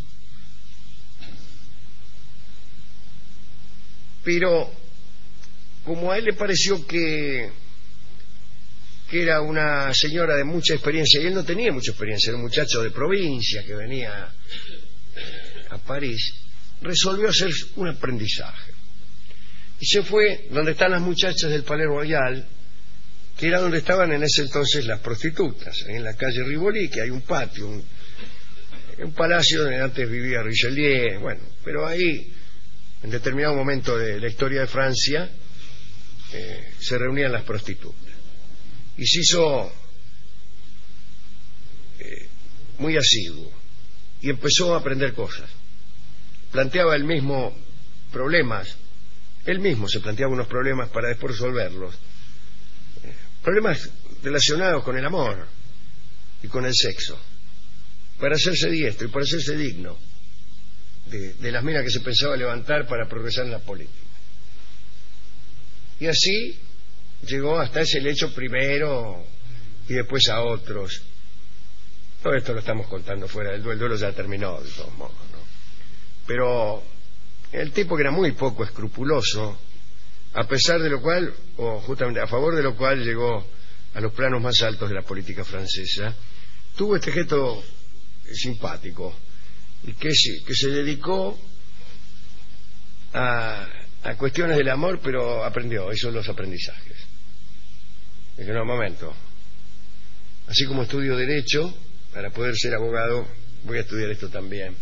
Pero como a él le pareció que que era una señora de mucha experiencia, y él no tenía mucha experiencia, era un muchacho de provincia que venía a París, resolvió hacer un aprendizaje y se fue donde están las muchachas del Palais Royal, que era donde estaban en ese entonces las prostitutas, en la calle Rivoli, que hay un patio, un, un palacio donde antes vivía Richelieu. Bueno, pero ahí en determinado momento de la historia de Francia eh, se reunían las prostitutas y se hizo eh, muy asiduo y empezó a aprender cosas. Planteaba él mismo problemas, él mismo se planteaba unos problemas para después resolverlos, eh, problemas relacionados con el amor, y con el sexo, para hacerse diestro y para hacerse digno de, de las minas que se pensaba levantar para progresar en la política. Y así llegó hasta ese lecho primero y después a otros. Todo esto lo estamos contando fuera del duelo, el duelo ya terminó de todos modos, ¿no? Pero el tipo, que era muy poco escrupuloso, a pesar de lo cual, o justamente a favor de lo cual llegó a los planos más altos de la política francesa, tuvo este gesto simpático, y que, que se dedicó a, a cuestiones del amor, pero aprendió, hizo los aprendizajes. En un momento, así como estudio Derecho, para poder ser abogado, voy a estudiar esto también.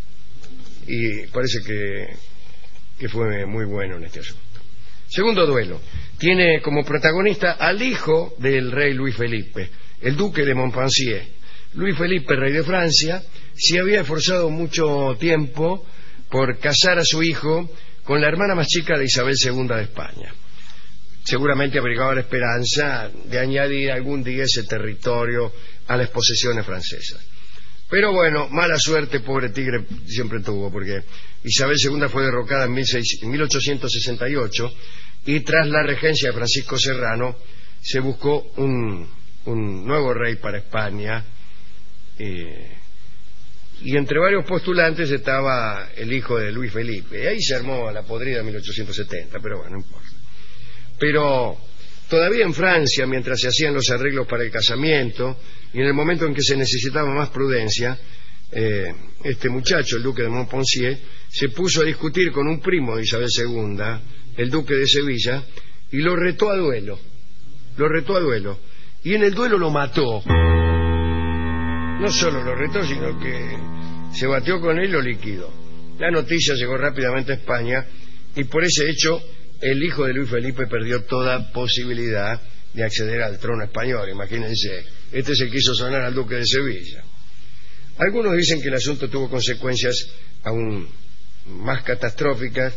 Y parece que, que fue muy bueno en este asunto. Segundo duelo. Tiene como protagonista al hijo del rey Luis Felipe, el duque de Montpensier. Luis Felipe, rey de Francia, se había esforzado mucho tiempo por casar a su hijo con la hermana más chica de Isabel segunda de España. Seguramente abrigaba la esperanza de añadir algún día ese territorio a las posesiones francesas. Pero bueno, mala suerte, pobre tigre, siempre tuvo, porque Isabel segunda fue derrocada en mil ochocientos sesenta y ocho y tras la regencia de Francisco Serrano se buscó un, un nuevo rey para España, eh, y entre varios postulantes estaba el hijo de Luis Felipe. Y ahí se armó la podrida en mil ochocientos setenta, pero bueno, no importa. Pero todavía en Francia, mientras se hacían los arreglos para el casamiento y en el momento en que se necesitaba más prudencia, eh, este muchacho, el duque de Montpensier, se puso a discutir con un primo de Isabel segunda, el duque de Sevilla, y lo retó a duelo. Lo retó a duelo. Y en el duelo lo mató. No solo lo retó, sino que se batió con él y lo liquidó. La noticia llegó rápidamente a España y por ese hecho el hijo de Luis Felipe perdió toda posibilidad de acceder al trono español. Imagínense, este se quiso sonar al duque de Sevilla. Algunos dicen que el asunto tuvo consecuencias aún más catastróficas,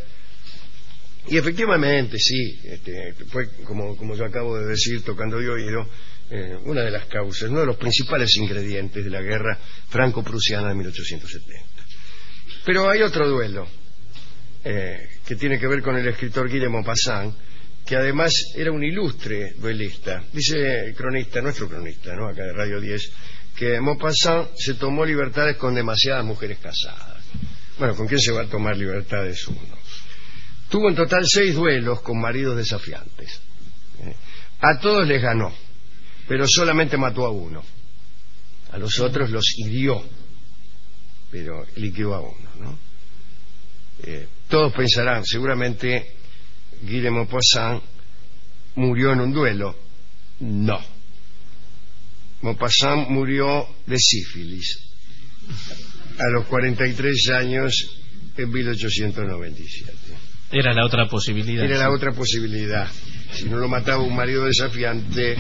y efectivamente sí, este, fue como, como yo acabo de decir, tocando de oído, eh, una de las causas, uno de los principales ingredientes de la guerra franco-prusiana de mil ochocientos setenta. Pero hay otro duelo, eh, que tiene que ver con el escritor Guy de Maupassant, que además era un ilustre duelista. Dice el cronista, nuestro cronista, ¿no?, acá de Radio diez, que Maupassant se tomó libertades con demasiadas mujeres casadas. Bueno, ¿con quién se va a tomar libertades uno? Tuvo en total seis duelos con maridos desafiantes. ¿eh? A todos les ganó, pero solamente mató a uno. A los otros los hirió, pero liquidó a uno, ¿no? Eh, todos pensarán, seguramente Guy de Maupassant murió en un duelo. No. Maupassant murió de sífilis a los cuarenta y tres años en mil ochocientos noventa y siete. Era la otra posibilidad. Era la otra posibilidad. Si no lo mataba un marido desafiante,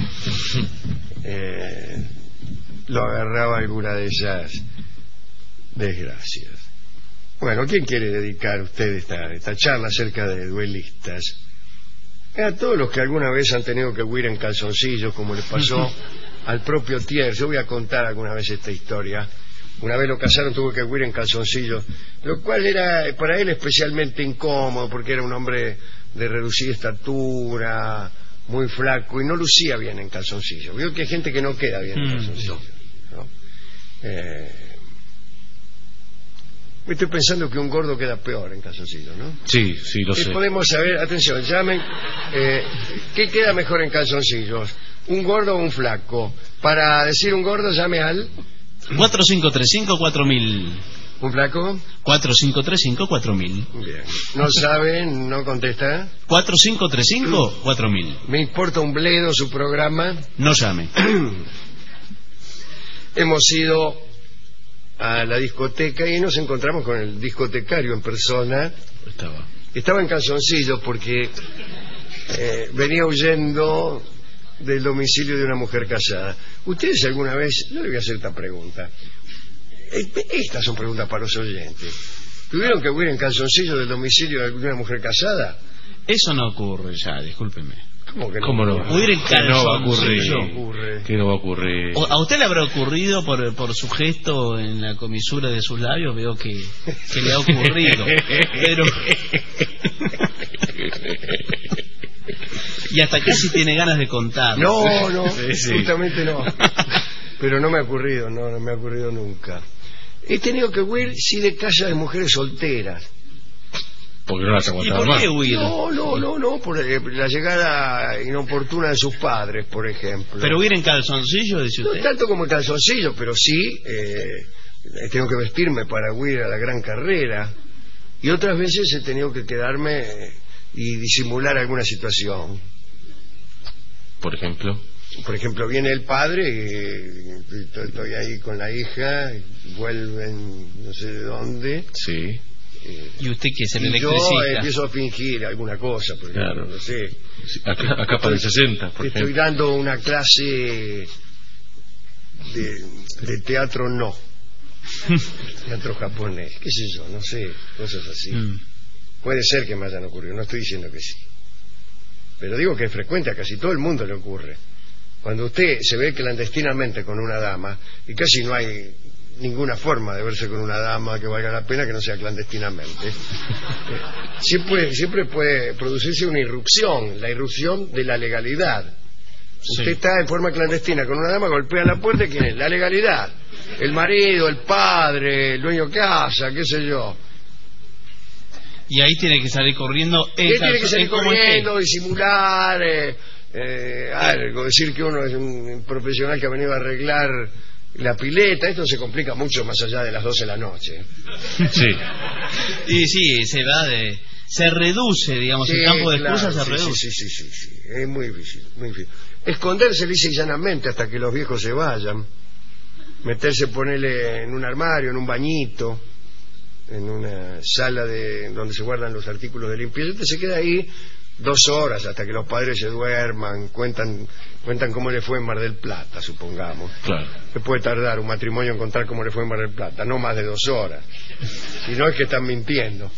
eh, lo agarraba alguna de esas desgracias. Bueno, ¿quién quiere dedicar usted esta, esta charla acerca de duelistas? A todos los que alguna vez han tenido que huir en calzoncillos, como les pasó al propio Thiers. Yo voy a contar alguna vez esta historia. Una vez lo casaron, tuvo que huir en calzoncillos, lo cual era para él especialmente incómodo, porque era un hombre de reducida estatura, muy flaco, y no lucía bien en calzoncillos. Veo que hay gente que no queda bien en calzoncillos, ¿no? Eh, estoy pensando que un gordo queda peor en calzoncillos, ¿no? Sí, sí, lo y sé. podemos saber, atención, llamen, eh, ¿qué queda mejor en calzoncillos? ¿Un gordo o un flaco? Para decir un gordo, llame al... cuatro cinco tres cinco cuatro mil. ¿Un flaco? cuatro cinco tres cinco cuatro mil. Bien. ¿No saben? ¿No contesta? cuatro cinco tres cinco cuatro mil. Me importa un bledo su programa. No llame. Hemos ido a la discoteca y nos encontramos con el discotecario en persona. Estaba. Estaba en calzoncillos porque eh, venía huyendo del domicilio de una mujer casada. ¿Ustedes alguna vez, yo le voy a hacer esta pregunta, estas son preguntas para los oyentes, ¿tuvieron que huir en calzoncillos del domicilio de una mujer casada? Eso no ocurre ya, discúlpeme. ¿Cómo que no? ¿Cómo no? Huir en ¿Qué no va a ocurrir? calzoncillo. ¿Qué ocurre? ¿Qué no va a ocurrir? O- ¿A usted le habrá ocurrido por, por su gesto en la comisura de sus labios? Veo que, que le ha ocurrido. Pero... y hasta casi tiene ganas de contar. No, no, Sí, sí. justamente no. Pero no me ha ocurrido, no, no me ha ocurrido nunca. He tenido que huir, sí, de casa de mujeres solteras. Porque no las ¿Y aguantaba por más. qué huir? No, no, no, no, por eh, la llegada inoportuna de sus padres, por ejemplo. ¿Pero huir en calzoncillo, dice No usted? tanto como el calzoncillo, pero sí, eh, tengo que vestirme para huir a la gran carrera. Y otras veces he tenido que quedarme eh, y disimular alguna situación. Por ejemplo. Por ejemplo, viene el padre, y estoy estoy ahí con la hija, y vuelven no sé de dónde. Sí. eh, ¿Y usted qué es el y yo electricista? empiezo a fingir alguna cosa, por ejemplo, Claro. no sé. Sí, Acá, acá para el sesenta, por Te estoy ejemplo. dando una clase de, de teatro no. Teatro japonés, qué sé yo, no sé, cosas así. Mm. Puede ser que me hayan ocurrido, no estoy diciendo que sí. Pero digo que es frecuente, a casi todo el mundo le ocurre. Cuando usted se ve clandestinamente con una dama, y casi no hay ninguna forma de verse con una dama que valga la pena que no sea clandestinamente, eh, siempre, siempre puede producirse una irrupción, la irrupción de la legalidad. Sí. Usted está en forma clandestina con una dama, golpea la puerta, ¿quién es? La legalidad. El marido, el padre, el dueño de casa, qué sé yo. Y ahí tiene que salir corriendo en Y él tiene que calzon- salir en como corriendo, disimular, eh, eh, algo, decir que uno es un profesional que ha venido a arreglar la pileta. Esto se complica mucho más allá de las doce de la noche. Sí. Y sí, se va de... se reduce, digamos, el Sí, campo de claro, excusas se sí, reduce. Sí, sí, sí, sí, sí. Es muy difícil, muy difícil. Esconderse lisa y llanamente hasta que los viejos se vayan. Meterse, ponerle en un armario, en un bañito, en una sala de donde se guardan los artículos de limpieza. Usted se queda ahí dos horas hasta que los padres se duerman, cuentan cuentan cómo le fue en Mar del Plata, supongamos. Claro. ¿Qué puede tardar un matrimonio en contar cómo le fue en Mar del Plata? No más de dos horas. Si no, es que están mintiendo.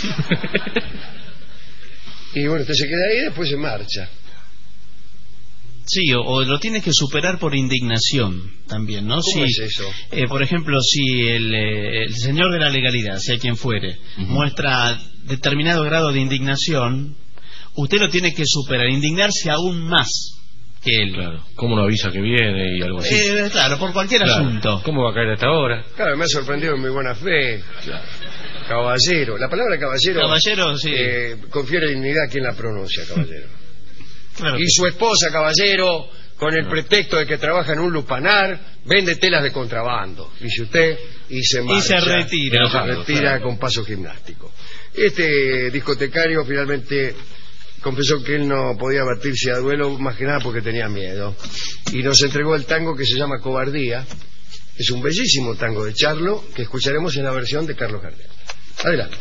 Y bueno, usted se queda ahí y después se marcha. Sí, o, o lo tienes que superar por indignación también, ¿no? ¿Cómo Si, es eso? eh, por ejemplo, si el, eh, el señor de la legalidad, sea quien fuere, Ujú. muestra determinado grado de indignación, usted lo tiene que superar, indignarse aún más que él. Claro. ¿Cómo no avisa que viene y algo así? Eh, claro, por cualquier Claro. asunto. ¿Cómo va a caer hasta ahora? Claro, me ha sorprendido en mi buena fe. Caballero. La palabra caballero, Caballero, sí. eh, confiere dignidad a quien la pronuncia, caballero. Claro Y que su esposa, caballero, con el pretexto de que trabaja en un lupanar, vende telas de contrabando, dice usted, y se marcha. Y se retira. Y se retira Claro. con paso gimnástico. Este discotecario finalmente confesó que él no podía batirse a duelo, más que nada porque tenía miedo. Y nos entregó el tango que se llama Cobardía. Es un bellísimo tango de Charlo que escucharemos en la versión de Carlos Gardel. Adelante.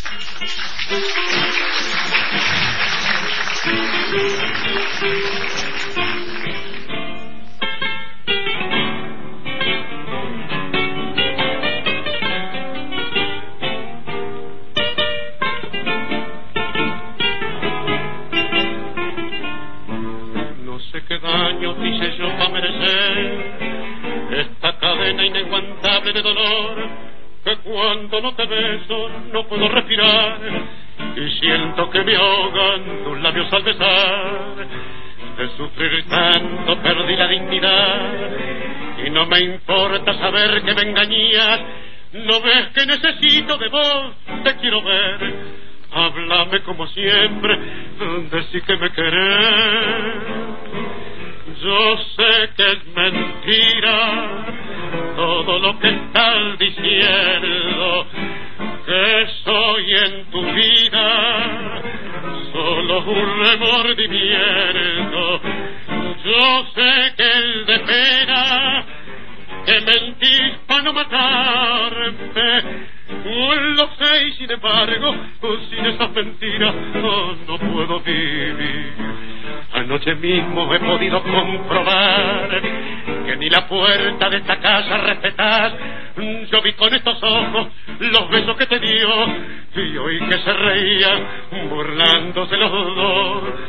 No sé qué daño hice yo para merecer esta cadena inaguantable de dolor, que cuando no te beso no puedo respirar y siento que me ahogan tus labios al besar. De sufrir tanto perdí la dignidad y no me importa saber que me engañas. No ves que necesito de vos, te quiero ver. Háblame como siempre, decí que me querés. Yo sé que es mentira todo lo que estás diciendo, que soy en tu vida solo un remordimiento. Yo sé que es de pena que mentís para no matarme. Oh, lo sé y sin embargo, oh, sin esas mentiras oh, no puedo vivir. Anoche mismo he podido comprobar que ni la puerta de esta casa respetás. Yo vi con estos ojos los besos que te dio y oí que se reía burlándose los dos.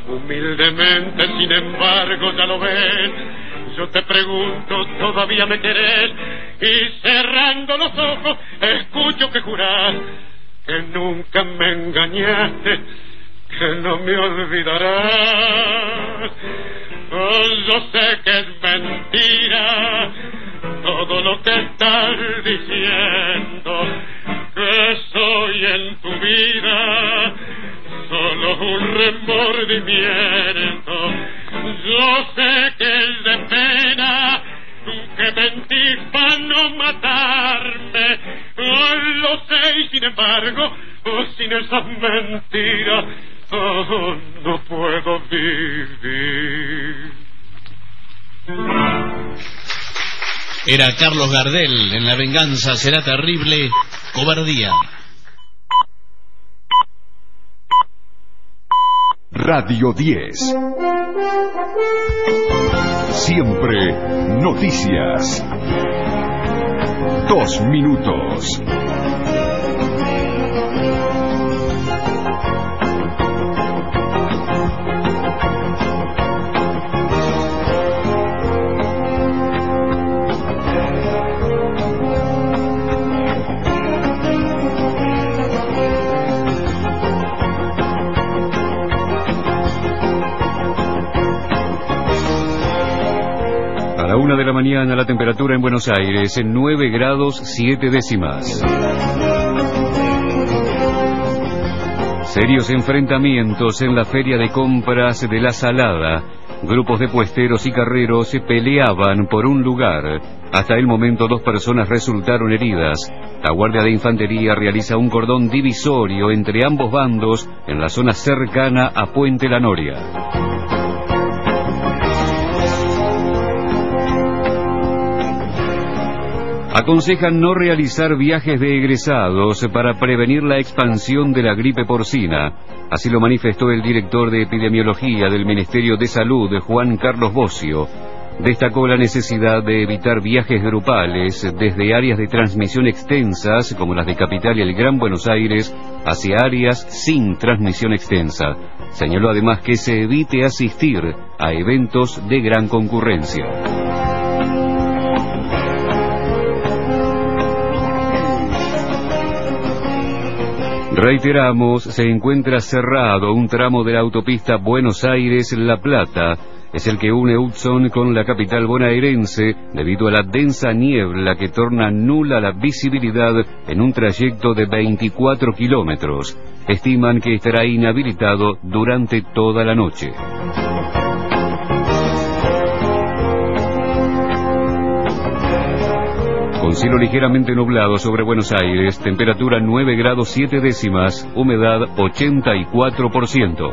Humildemente, sin embargo, ya lo ves. Yo te pregunto, ¿todavía me querés? Y cerrando los ojos, escucho que jurás que nunca me engañaste, que no me olvidarás. Oh, yo sé que es mentira todo lo que estás diciendo, que soy en tu vida solo un remordimiento. Yo sé que es de pena que mentí para no matarme. Oh, lo sé, y sin embargo, oh, sin esa mentira, oh, no puedo vivir. Era Carlos Gardel en La venganza será terrible, cobardía. Radio diez. Siempre noticias. Dos minutos. A la una de la mañana la temperatura en Buenos Aires en nueve grados siete décimas. Serios enfrentamientos en la feria de compras de La Salada. Grupos de puesteros y carreros se peleaban por un lugar. Hasta el momento dos personas resultaron heridas. La Guardia de Infantería realiza un cordón divisorio entre ambos bandos en la zona cercana a Puente La Noria. Aconsejan no realizar viajes de egresados para prevenir la expansión de la gripe porcina. Así lo manifestó el director de epidemiología del Ministerio de Salud, Juan Carlos Bocio. Destacó la necesidad de evitar viajes grupales desde áreas de transmisión extensas, como las de Capital y el Gran Buenos Aires, hacia áreas sin transmisión extensa. Señaló además que se evite asistir a eventos de gran concurrencia. Reiteramos, se encuentra cerrado un tramo de la autopista Buenos Aires-La Plata. Es el que une Hudson con la capital bonaerense debido a la densa niebla que torna nula la visibilidad en un trayecto de veinticuatro kilómetros. Estiman que estará inhabilitado durante toda la noche. Con cielo ligeramente nublado sobre Buenos Aires, temperatura nueve grados siete décimas, humedad ochenta y cuatro por ciento.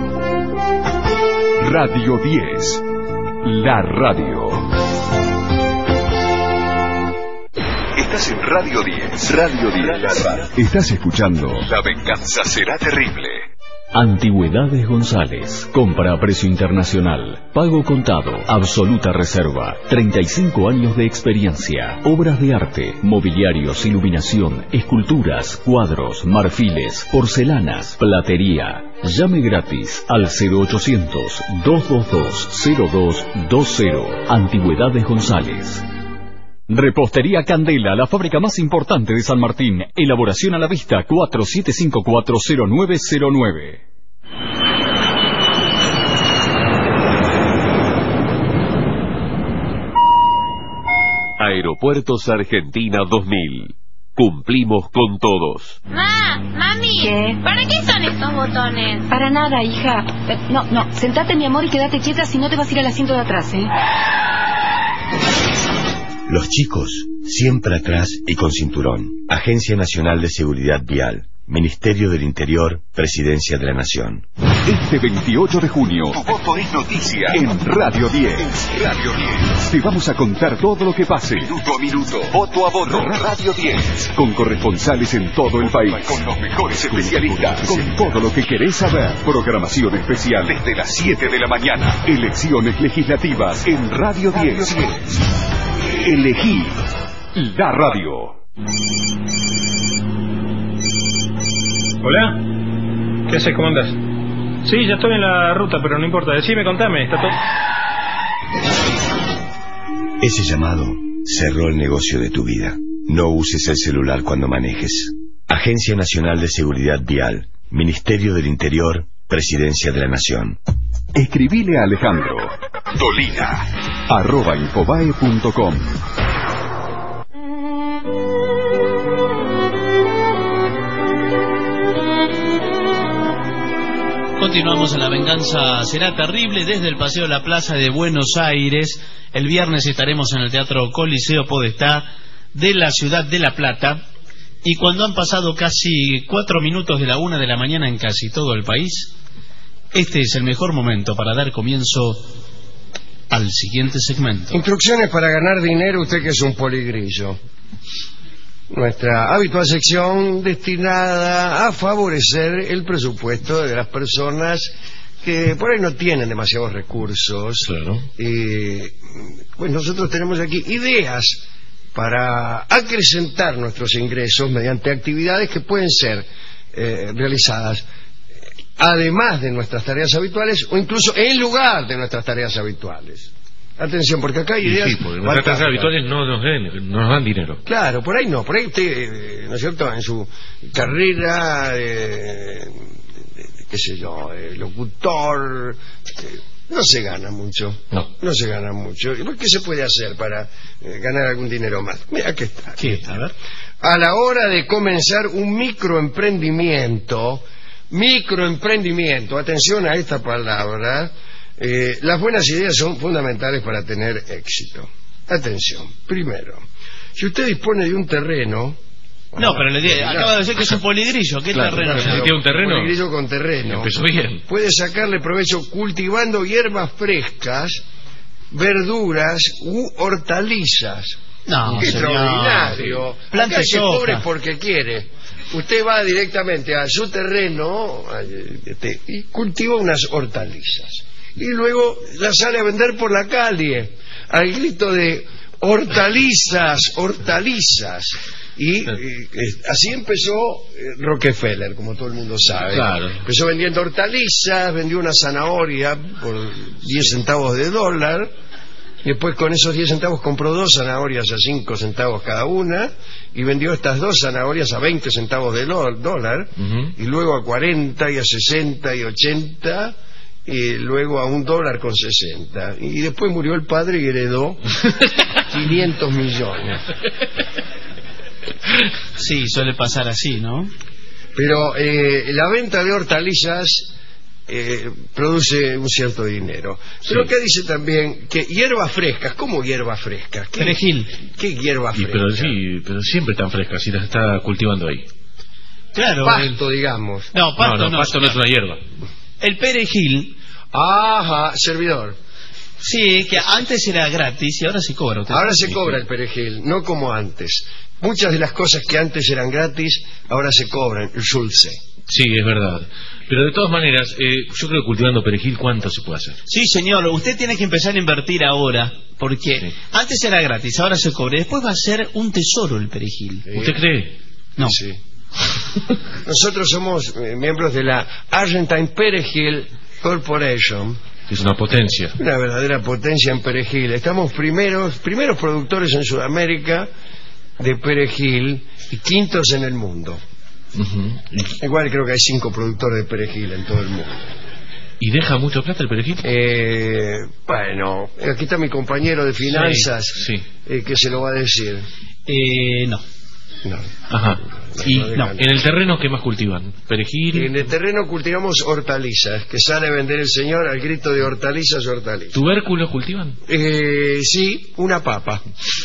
Radio diez, la radio. Estás en Radio diez. Radio diez. Estás escuchando La venganza será terrible. Antigüedades González. Compra a precio internacional. Pago contado. Absoluta reserva. treinta y cinco años de experiencia. Obras de arte, mobiliarios, iluminación, esculturas, cuadros, marfiles, porcelanas, platería. Llame gratis al cero ochocientos, doscientos veintidós, cero dos veinte. Antigüedades González. Repostería Candela, la fábrica más importante de San Martín. Elaboración a la vista, cuatro siete cinco cuatro cero nueve cero nueve. Aeropuertos Argentina dos mil. Cumplimos con todos. Ma, mami, ¿qué? ¿Para qué son estos botones? Para nada, hija. Eh, No, no, sentate, mi amor, y quédate quieta, si no te vas a ir al asiento de atrás, ¿eh? Los chicos, siempre atrás y con cinturón. Agencia Nacional de Seguridad Vial. Ministerio del Interior, Presidencia de la Nación. Este veintiocho de junio, tu voto es noticia en Radio diez. Radio diez. Te vamos a contar todo lo que pase. Minuto a minuto, voto a voto. Radio diez. Con corresponsales en todo el país. Con los mejores especialistas. Con todo lo que querés saber. Programación especial desde las siete de la mañana. Elecciones legislativas en Radio diez. Elegí la radio. Hola, ¿qué haces? ¿Cómo andas? Sí, ya estoy en la ruta, pero no importa. Decime, contame. Está todo... Ese llamado cerró el negocio de tu vida. No uses el celular cuando manejes. Agencia Nacional de Seguridad Vial, Ministerio del Interior, Presidencia de la Nación. Escribile a Alejandro Dolina arroba infobae punto com. Continuamos en La Venganza Será Terrible desde el Paseo de la Plaza de Buenos Aires. El viernes estaremos en el Teatro Coliseo Podestá de la ciudad de La Plata. Y cuando han pasado casi cuatro minutos de la una de la mañana en casi todo el país, este es el mejor momento para dar comienzo al siguiente segmento. Instrucciones para ganar dinero, usted que es un poligrillo. Nuestra habitual sección destinada a favorecer el presupuesto de las personas que por ahí no tienen demasiados recursos. Claro. Eh, pues nosotros tenemos aquí ideas para acrecentar nuestros ingresos mediante actividades que pueden ser eh, realizadas además de nuestras tareas habituales o incluso en lugar de nuestras tareas habituales. Atención, porque acá hay ideas... Sí, porque nuestras tareas habituales no nos, den, no nos dan dinero. Claro, por ahí no, por ahí usted, eh, ¿no es cierto?, en su carrera de, de, de qué sé yo, de locutor, eh, no se gana mucho. No. No se gana mucho. ¿Y qué se puede hacer para eh, ganar algún dinero más? Mira, aquí está. ¿Qué? A ver. A la hora de comenzar un microemprendimiento, microemprendimiento, atención a esta palabra, eh, las buenas ideas son fundamentales para tener éxito. Atención, primero, si usted dispone de un terreno... Bueno, no, pero le di, acaba de decir que es un poligrillo. ¿Qué claro, terreno? Claro, si tiene un terreno. Poligrillo con terreno. Empezó bien. Puede sacarle provecho cultivando hierbas frescas, verduras u hortalizas. No, ¡qué señor, extraordinario! Plante Acá el que soja. pobre porque quiere. Usted va directamente a su terreno este, y cultiva unas hortalizas. Y luego las sale a vender por la calle, al grito de hortalizas, hortalizas. Y, y así empezó eh, Rockefeller, como todo el mundo sabe. Claro. Empezó vendiendo hortalizas, vendió una zanahoria por diez centavos de dólar. Y después con esos diez centavos compró dos zanahorias a cinco centavos cada una. Y vendió estas dos zanahorias a veinte centavos de dólar. Uh-huh. Y luego a cuarenta y a sesenta y ochenta. Y luego a un dólar con sesenta. Y después murió el padre y heredó quinientos millones. Sí, suele pasar así, ¿no? Pero eh, la venta de hortalizas eh, produce un cierto dinero. Pero sí. acá dice también que hierbas frescas. ¿Cómo hierbas frescas? ¿Qué, Perejil. ¿Qué hierbas Y, frescas? pero sí, pero siempre están frescas si las está cultivando ahí. Claro. Pasto, el... digamos. No, pasto no, no, no. pasto no es una hierba. El perejil. Ajá, servidor. Sí, que antes era gratis y ahora se cobra. ¿Usted Ahora sabe? se cobra el perejil, no como antes. Muchas de las cosas que antes eran gratis, ahora se cobran. El dulce. Sí, es verdad. Pero de todas maneras, eh, yo creo que cultivando perejil, ¿cuánto se puede hacer? Sí, señor, usted tiene que empezar a invertir ahora, porque Sí. antes era gratis, ahora se cobra. Después va a ser un tesoro el perejil. Sí. ¿Usted cree? No. Sí. Nosotros somos eh, miembros de la Argentine Perejil Corporation. Es una potencia. Una verdadera potencia en perejil. Estamos primeros, primeros productores en Sudamérica de perejil y quintos en el mundo. Uh-huh. y, Igual creo que hay cinco productores de perejil en todo el mundo. ¿Y deja mucho plata el perejil? Eh, bueno, aquí está mi compañero de finanzas, Sí, sí. eh, que se lo va a decir. Eh, no. No. Ajá. Y no, no, en el terreno, ¿qué más cultivan? Perejil. En el terreno cultivamos hortalizas, que sale a vender el señor al grito de hortalizas, hortalizas. ¿Tubérculos cultivan? Eh, sí, una papa.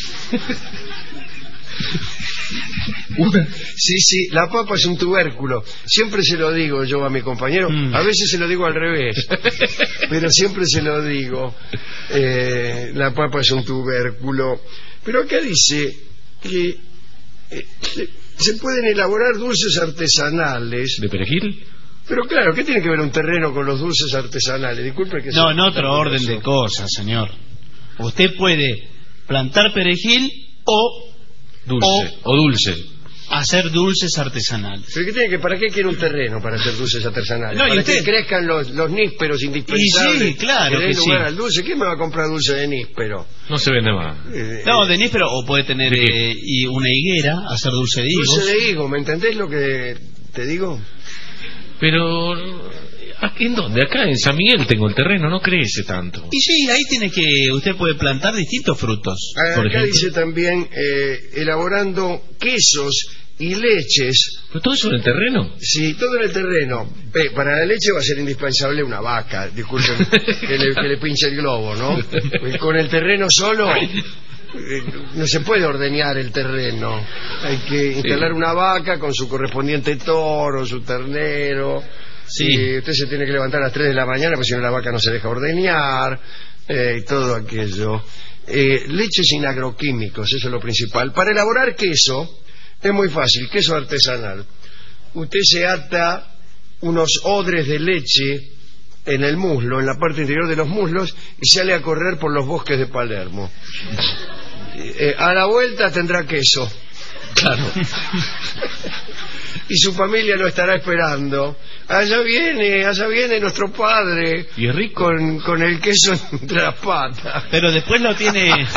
Sí, sí, la papa es un tubérculo. Siempre se lo digo yo a mi compañero. Mm. A veces se lo digo al revés, pero siempre se lo digo. Eh, la papa es un tubérculo. Pero acá dice que eh, se, se pueden elaborar dulces artesanales. ¿De perejil? Pero claro, ¿qué tiene que ver un terreno con los dulces artesanales? Disculpe que No, sea en otro tan orden curioso. de cosas, señor. Usted puede plantar perejil o Dulce. O- O, dulce. hacer dulces artesanales. ¿Pero qué tiene que, ¿para qué quiere un terreno para hacer dulces artesanales? No, y para usted- que crezcan los, los nísperos indispensables. Y sí, claro que den que sí. lugar al dulce. ¿Quién me va a comprar dulce de níspero? No se vende más. Eh, No, de níspero, o puede tener ¿De qué? eh, y una higuera, hacer dulce de higos. Dulce de higo, ¿me entendés lo que te digo? Pero, ¿en dónde? Acá en San Miguel tengo el terreno, no crece tanto. Y sí, ahí tiene que, usted puede plantar distintos frutos. Por Acá ejemplo. dice también eh, elaborando quesos y leches. ¿Pero todo eso en el terreno? Sí, todo en el terreno. Ve, para la leche va a ser indispensable una vaca, disculpen que le, que le pinche el globo, ¿no? Con el terreno solo eh, no se puede ordeñar el terreno. Hay que instalar una vaca con su correspondiente toro, su ternero. Sí. Y usted se tiene que levantar a las tres de la mañana, porque si no la vaca no se deja ordeñar, eh, y todo aquello. Eh, leches sin agroquímicos, eso es lo principal. Para elaborar queso es muy fácil, queso artesanal. Usted se ata unos odres de leche en el muslo, en la parte interior de los muslos, y sale a correr por los bosques de Palermo. Eh, a la vuelta tendrá queso. Claro. Y su familia lo estará esperando. Allá viene, allá viene nuestro padre. ¿Y es rico? Con, con el queso entre las patas. Pero después lo tiene...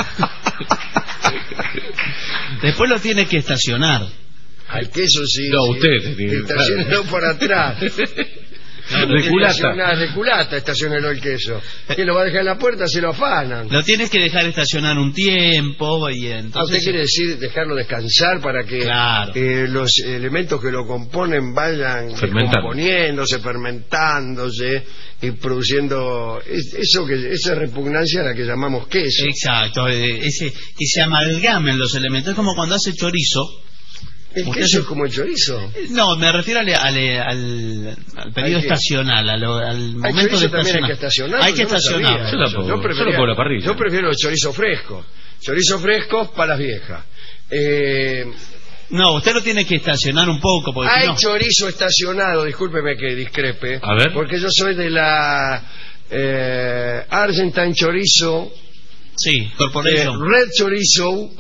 después lo tiene que estacionar. Al queso sí. No, sí. usted, sí, Estaciónelo claro. por atrás. Reculata. Estaciona- reculata, estacionelo el queso. ¿Quién lo va a dejar en la puerta? Se lo afanan. Lo tienes que dejar estacionar un tiempo y Ah, entonces... ¿usted quiere decir dejarlo descansar para que Claro. eh, los elementos que lo componen vayan Fermentando. componiéndose, fermentándose y produciendo es- eso que esa repugnancia a la que llamamos queso? Exacto, eh, ese, que se amalgamen los elementos. Es como cuando hace chorizo. El Usted queso se- es como el chorizo. No, me refiero al, al, al, al periodo ¿Al qué? estacional, al, al Al momento chorizo de también hay que estacionar. estacionarlo. Hay que yo no estacionarlo. sabía Yo la eso. pongo- Yo solo prefería- por la parrilla. Yo prefiero los chorizos frescos. Chorizos frescos para las viejas. Eh, No, usted lo tiene que estacionar un poco, porque si hay no... chorizo estacionado, discúlpeme que discrepe. A ver. Porque yo soy de la eh, Argentine Chorizo, Sí, eh, Corporation. Red Chorizo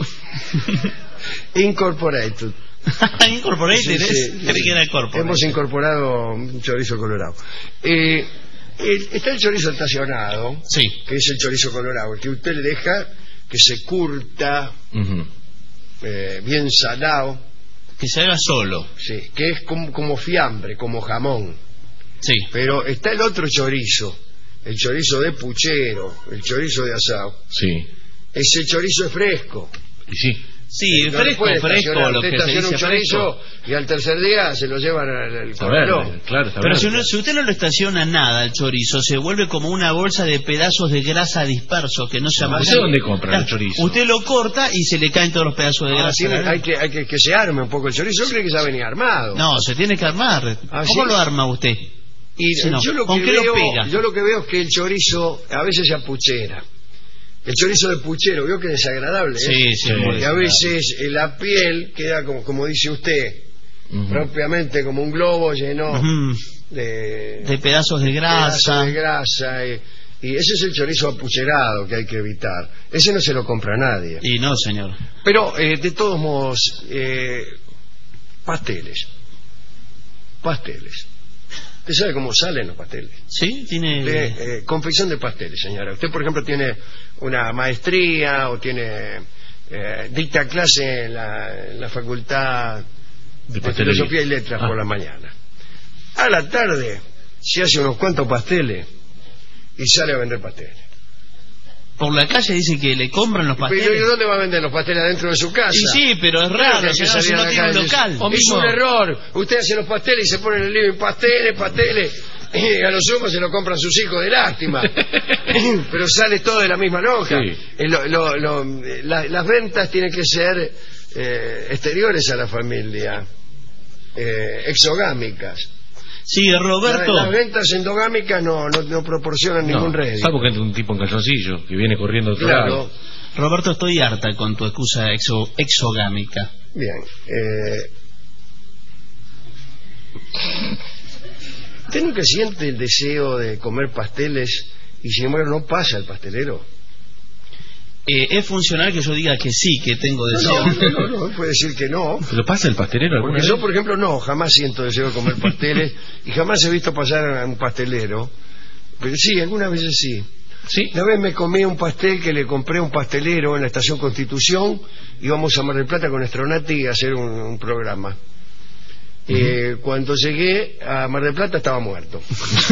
Incorporated. Incorporated, Sí, sí, ¿es? sí. Creí que era Corporation. Hemos incorporado un chorizo colorado. Eh, el- está el chorizo estacionado, Sí. que es el chorizo colorado, el que usted le deja que se curta, Ujú. eh, bien salado, Que se haga solo. sí, que es como, como fiambre, como jamón. Sí. Pero está el otro chorizo, el chorizo de puchero, el chorizo de asado. Sí. Ese chorizo es fresco. Y sí. Sí, No le fresco, puede fresco, estacionar. lo Usted que se estaciona dice un chorizo fresco. y al tercer día se lo llevan al, al Está corralón. verde, claro, está Pero verde. si, uno- si usted no lo estaciona nada, el chorizo, se vuelve como una bolsa de pedazos de grasa dispersos que no se ¿Usted amalgaman. dónde compra el Claro, chorizo? Usted lo corta y se le caen todos los pedazos de Ah, grasa. tiene- hay que, hay que que se arme un poco el chorizo. Yo creo que ya venía armado. No, se tiene que armar. ¿Ah, ¿Cómo sí? lo arma usted? Y Sí, no. yo lo ¿Con que qué lo veo, pega? yo lo que veo es que el chorizo a veces se apuchera. El chorizo de puchero, veo que es desagradable. ¿eh? Sí, sí, muy Porque a desagradable. veces eh, la piel queda como, como dice usted, Ujú. propiamente como un globo lleno Ujú. de, De pedazos de pedazos grasa. de grasa. Y, y ese es el chorizo apucherado que hay que evitar. Ese no se lo compra nadie. Y no, señor. Pero, eh, de todos modos, eh, pasteles. Pasteles. ¿Usted sabe cómo salen los pasteles? Sí, tiene... De, eh, confección de pasteles, señora. Usted, por ejemplo, tiene una maestría o tiene eh, dicta clase en la, en la facultad De de pastelería. filosofía y letras Ah. por la mañana. A la tarde se hace unos cuantos pasteles y sale a vender pasteles. Por la calle dice que le compran los Pero ¿y pasteles. dónde va a vender los pasteles? ¿Adentro de su casa? Y sí, pero es Claro raro, que hay que señor, si salir a no la tiene un calle. local. Es O mismo- un error. Usted hace los pasteles y se pone en el living pasteles, pasteles. Y a lo sumo se lo compran sus hijos de lástima. Pero sale todo de la misma lonja. Sí. Eh, lo- lo- lo- la- las ventas tienen que ser eh, exteriores a la familia, eh, exogámicas. Sí, Roberto. La- las ventas endogámicas no, no, no proporcionan No, ningún rédito. salvo que entre un tipo en calzoncillo que viene corriendo a otro Claro. lado. Roberto, estoy harta con tu excusa exo- exogámica. Bien. Eh... ¿Usted nunca siente el deseo de comer pasteles y sin embargo no pasa el pastelero? Eh, ¿Es funcional que yo diga que sí, que tengo deseo? No, no, no, no, puede decir que no. ¿Lo pasa el pastelero alguna Porque vez? yo, por ejemplo, no, jamás siento deseo de comer pasteles y jamás he visto pasar a un pastelero. Pero sí, algunas veces sí. Sí. Una vez me comí un pastel que le compré a un pastelero en la estación Constitución. Íbamos a Mar del Plata con Estronati a hacer un, un programa. Uh-huh. eh, cuando llegué a Mar del Plata estaba muerto.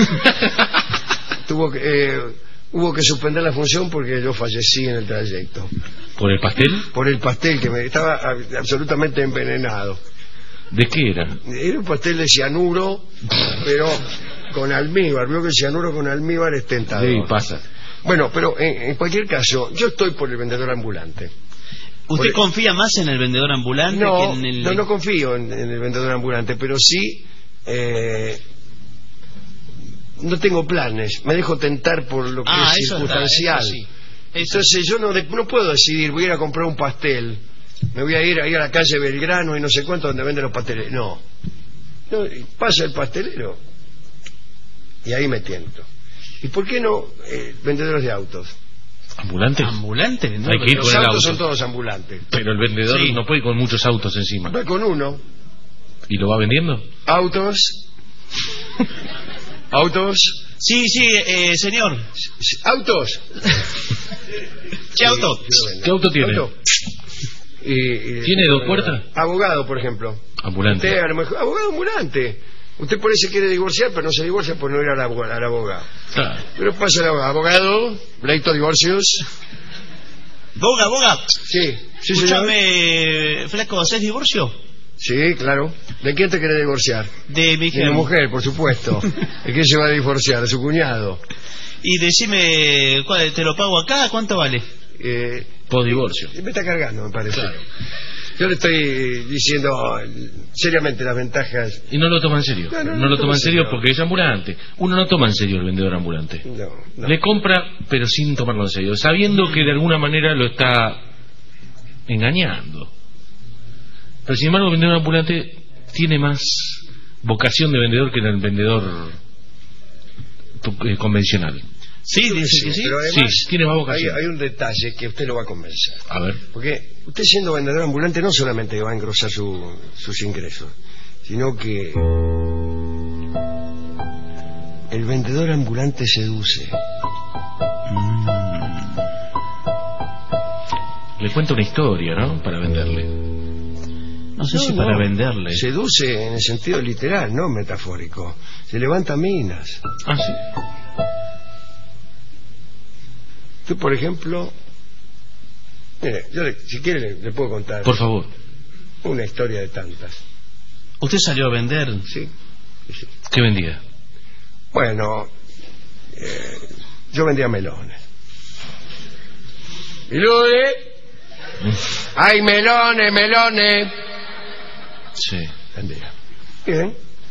Tuvo que... Eh, Hubo que suspender la función porque yo fallecí en el trayecto. ¿Por el pastel? Por el pastel, que me estaba absolutamente envenenado. ¿De qué era? Era un pastel de cianuro, pero con almíbar. Veo que el cianuro con almíbar es tentador. Sí, pasa. Bueno, pero en, en cualquier caso, yo estoy por el vendedor ambulante. ¿Usted por... confía más en el vendedor ambulante no, que en el...? No, no confío en, en el vendedor ambulante, pero sí... Eh, no tengo planes, me dejo tentar por lo que ah, es eso circunstancial. Está, eso sí. Eso Entonces yo no, de, no puedo decidir, voy a ir a comprar un pastel, me voy a ir ahí a la calle Belgrano y no sé cuánto donde venden los pasteles. No, no pasa el pastelero y ahí me tiento. ¿Y por qué no eh, vendedores de autos? ¿Ambulantes? ¿Ambulante? No, hay que ir los con el autos auto. son todos ambulantes. Pero el vendedor sí. no puede ir con muchos autos encima. Va con uno. ¿Y lo va vendiendo? Autos... ¿Autos? Sí, sí, eh, señor. ¿Autos? ¿Qué auto? Sí, ¿Qué auto tiene? ¿Auto? Y, y, ¿Tiene dos puertas? Abogado, por ejemplo. Ambulante. Usted, a lo mejor, abogado ambulante. Usted por ahí se quiere divorciar, pero no se divorcia por no ir al, abog al abogado. Claro. Pero pasa el abogado. Abogado, pleito, divorcios. Boga, boga. Sí, sí, Escúchame, flaco, ¿haces divorcio? Sí, claro. ¿De quién te querés divorciar? De mi De mi mujer, por supuesto. ¿De quién se va a divorciar? De su cuñado. Y decime, ¿cuál, ¿te lo pago acá? ¿Cuánto vale? Eh, Por divorcio. Me está cargando, me parece. Claro. Yo le estoy diciendo seriamente las ventajas. Y no lo toma en serio. No, no, no, no lo toma en serio no. porque es ambulante. Uno no toma en serio el vendedor ambulante. No, no. Le compra, pero sin tomarlo en serio. Sabiendo que de alguna manera lo está engañando. Pero sin embargo el vendedor ambulante tiene más vocación de vendedor que el vendedor eh, convencional. Sí, dice sí, que sí. Pero además, sí, tiene más vocación. Hay, hay un detalle que usted lo va a convencer. A ver. Porque usted siendo vendedor ambulante no solamente va a engrosar su, sus ingresos, sino que el vendedor ambulante seduce. Mm. Le cuenta una historia, ¿no? Para venderle. No sé no, si no. para venderle. Seduce en el sentido literal, no metafórico. Se levanta minas. Ah, sí. Tú, por ejemplo... Mire, yo le, si quiere le, le puedo contar... Por favor. Una historia de tantas. ¿Usted salió a vender? Sí. sí. ¿Qué vendía? Bueno, eh, yo vendía melones. ¿Melones? ¡Hay melones, melones! Sí. Vendía. Bien.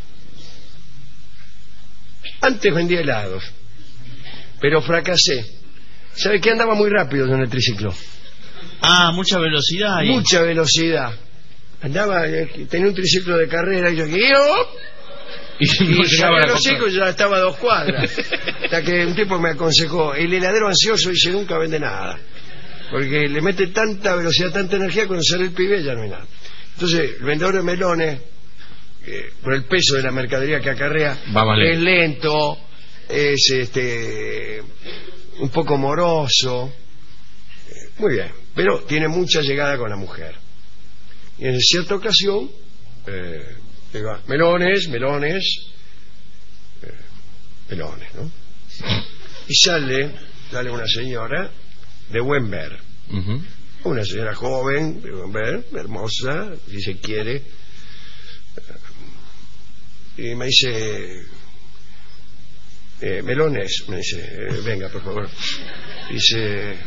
Antes vendía helados, pero fracasé. ¿Sabe qué? Andaba muy rápido en el triciclo. Ah, mucha velocidad. Ahí. Mucha velocidad. Andaba, tenía un triciclo de carrera y yo... ¡Yo! Y, no y llegaba a los chicos ya estaba a dos cuadras. Hasta que un tipo me aconsejó, el heladero ansioso dice nunca vende nada. Porque le mete tanta velocidad, tanta energía, cuando sale el pibe ya no hay nada. Entonces, el vendedor de melones, eh, por el peso de la mercadería que acarrea, es lento, es este un poco moroso. Eh, muy bien, pero tiene mucha llegada con la mujer. Y en cierta ocasión... Eh, Digo, melones, melones, eh, melones, ¿no? Y sale, sale una señora de buen ver, uh-huh. Una señora joven, de buen ver, hermosa, si se quiere, y me dice, eh, melones, me dice, eh, venga, por favor, dice,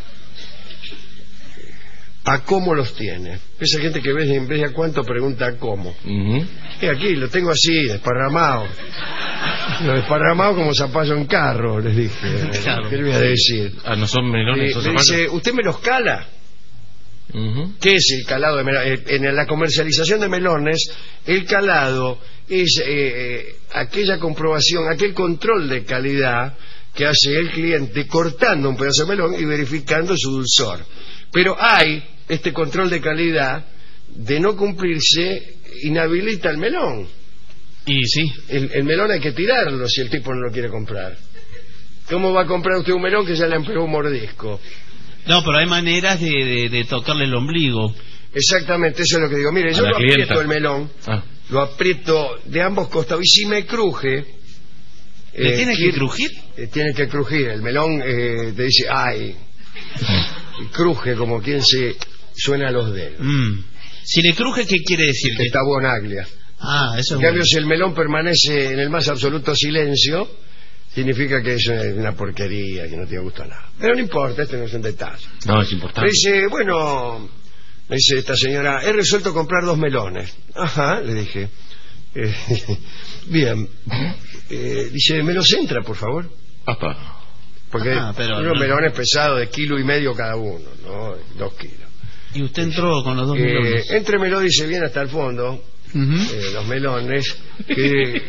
¿a cómo los tiene? Esa gente que ves en vez de a cuánto pregunta a cómo. Uh-huh. Y aquí lo tengo así, desparramado. Lo desparramado como zapallo en carro, les dije. Claro. ¿Qué le voy a decir? Ah, no son melones, son me dice, ¿usted me los cala? Uh-huh. ¿Qué es el calado de melones? En la comercialización de melones, el calado es eh, aquella comprobación, aquel control de calidad que hace el cliente cortando un pedazo de melón y verificando su dulzor. Pero hay este control de calidad, de no cumplirse, inhabilita el melón. Y sí. El, el melón hay que tirarlo si el tipo no lo quiere comprar. ¿Cómo va a comprar usted un melón que ya le han pegado un mordisco? No, pero hay maneras de, de, de tocarle el ombligo. Exactamente, eso es lo que digo. Mire, yo lo clienta. aprieto el melón, ah. lo aprieto de ambos costados, y si me cruje... ¿Le eh, tiene que crujir? Eh, tiene que crujir, el melón eh, te dice, ay, y cruje como quien se suena a los dedos. Mm. Si le cruje, ¿qué quiere decir? Que está bonaglia. Ah, eso en es cambio, bueno. si el melón permanece en el más absoluto silencio, significa que es una porquería, que no tiene gusto a nada. Pero no importa, este no es un detalle. No, es importante. Me dice, bueno, me dice esta señora, he resuelto comprar dos melones. Ajá, le dije. Eh, bien. Eh, dice, ¿me los entra, por favor? Papá. Porque ah, pero unos no. melones pesados de kilo y medio cada uno, ¿no? Dos kilos. ¿Y usted entró con los dos eh, melones? Éntremelo, dice, bien hasta el fondo. Uh-huh. eh, los melones. Que...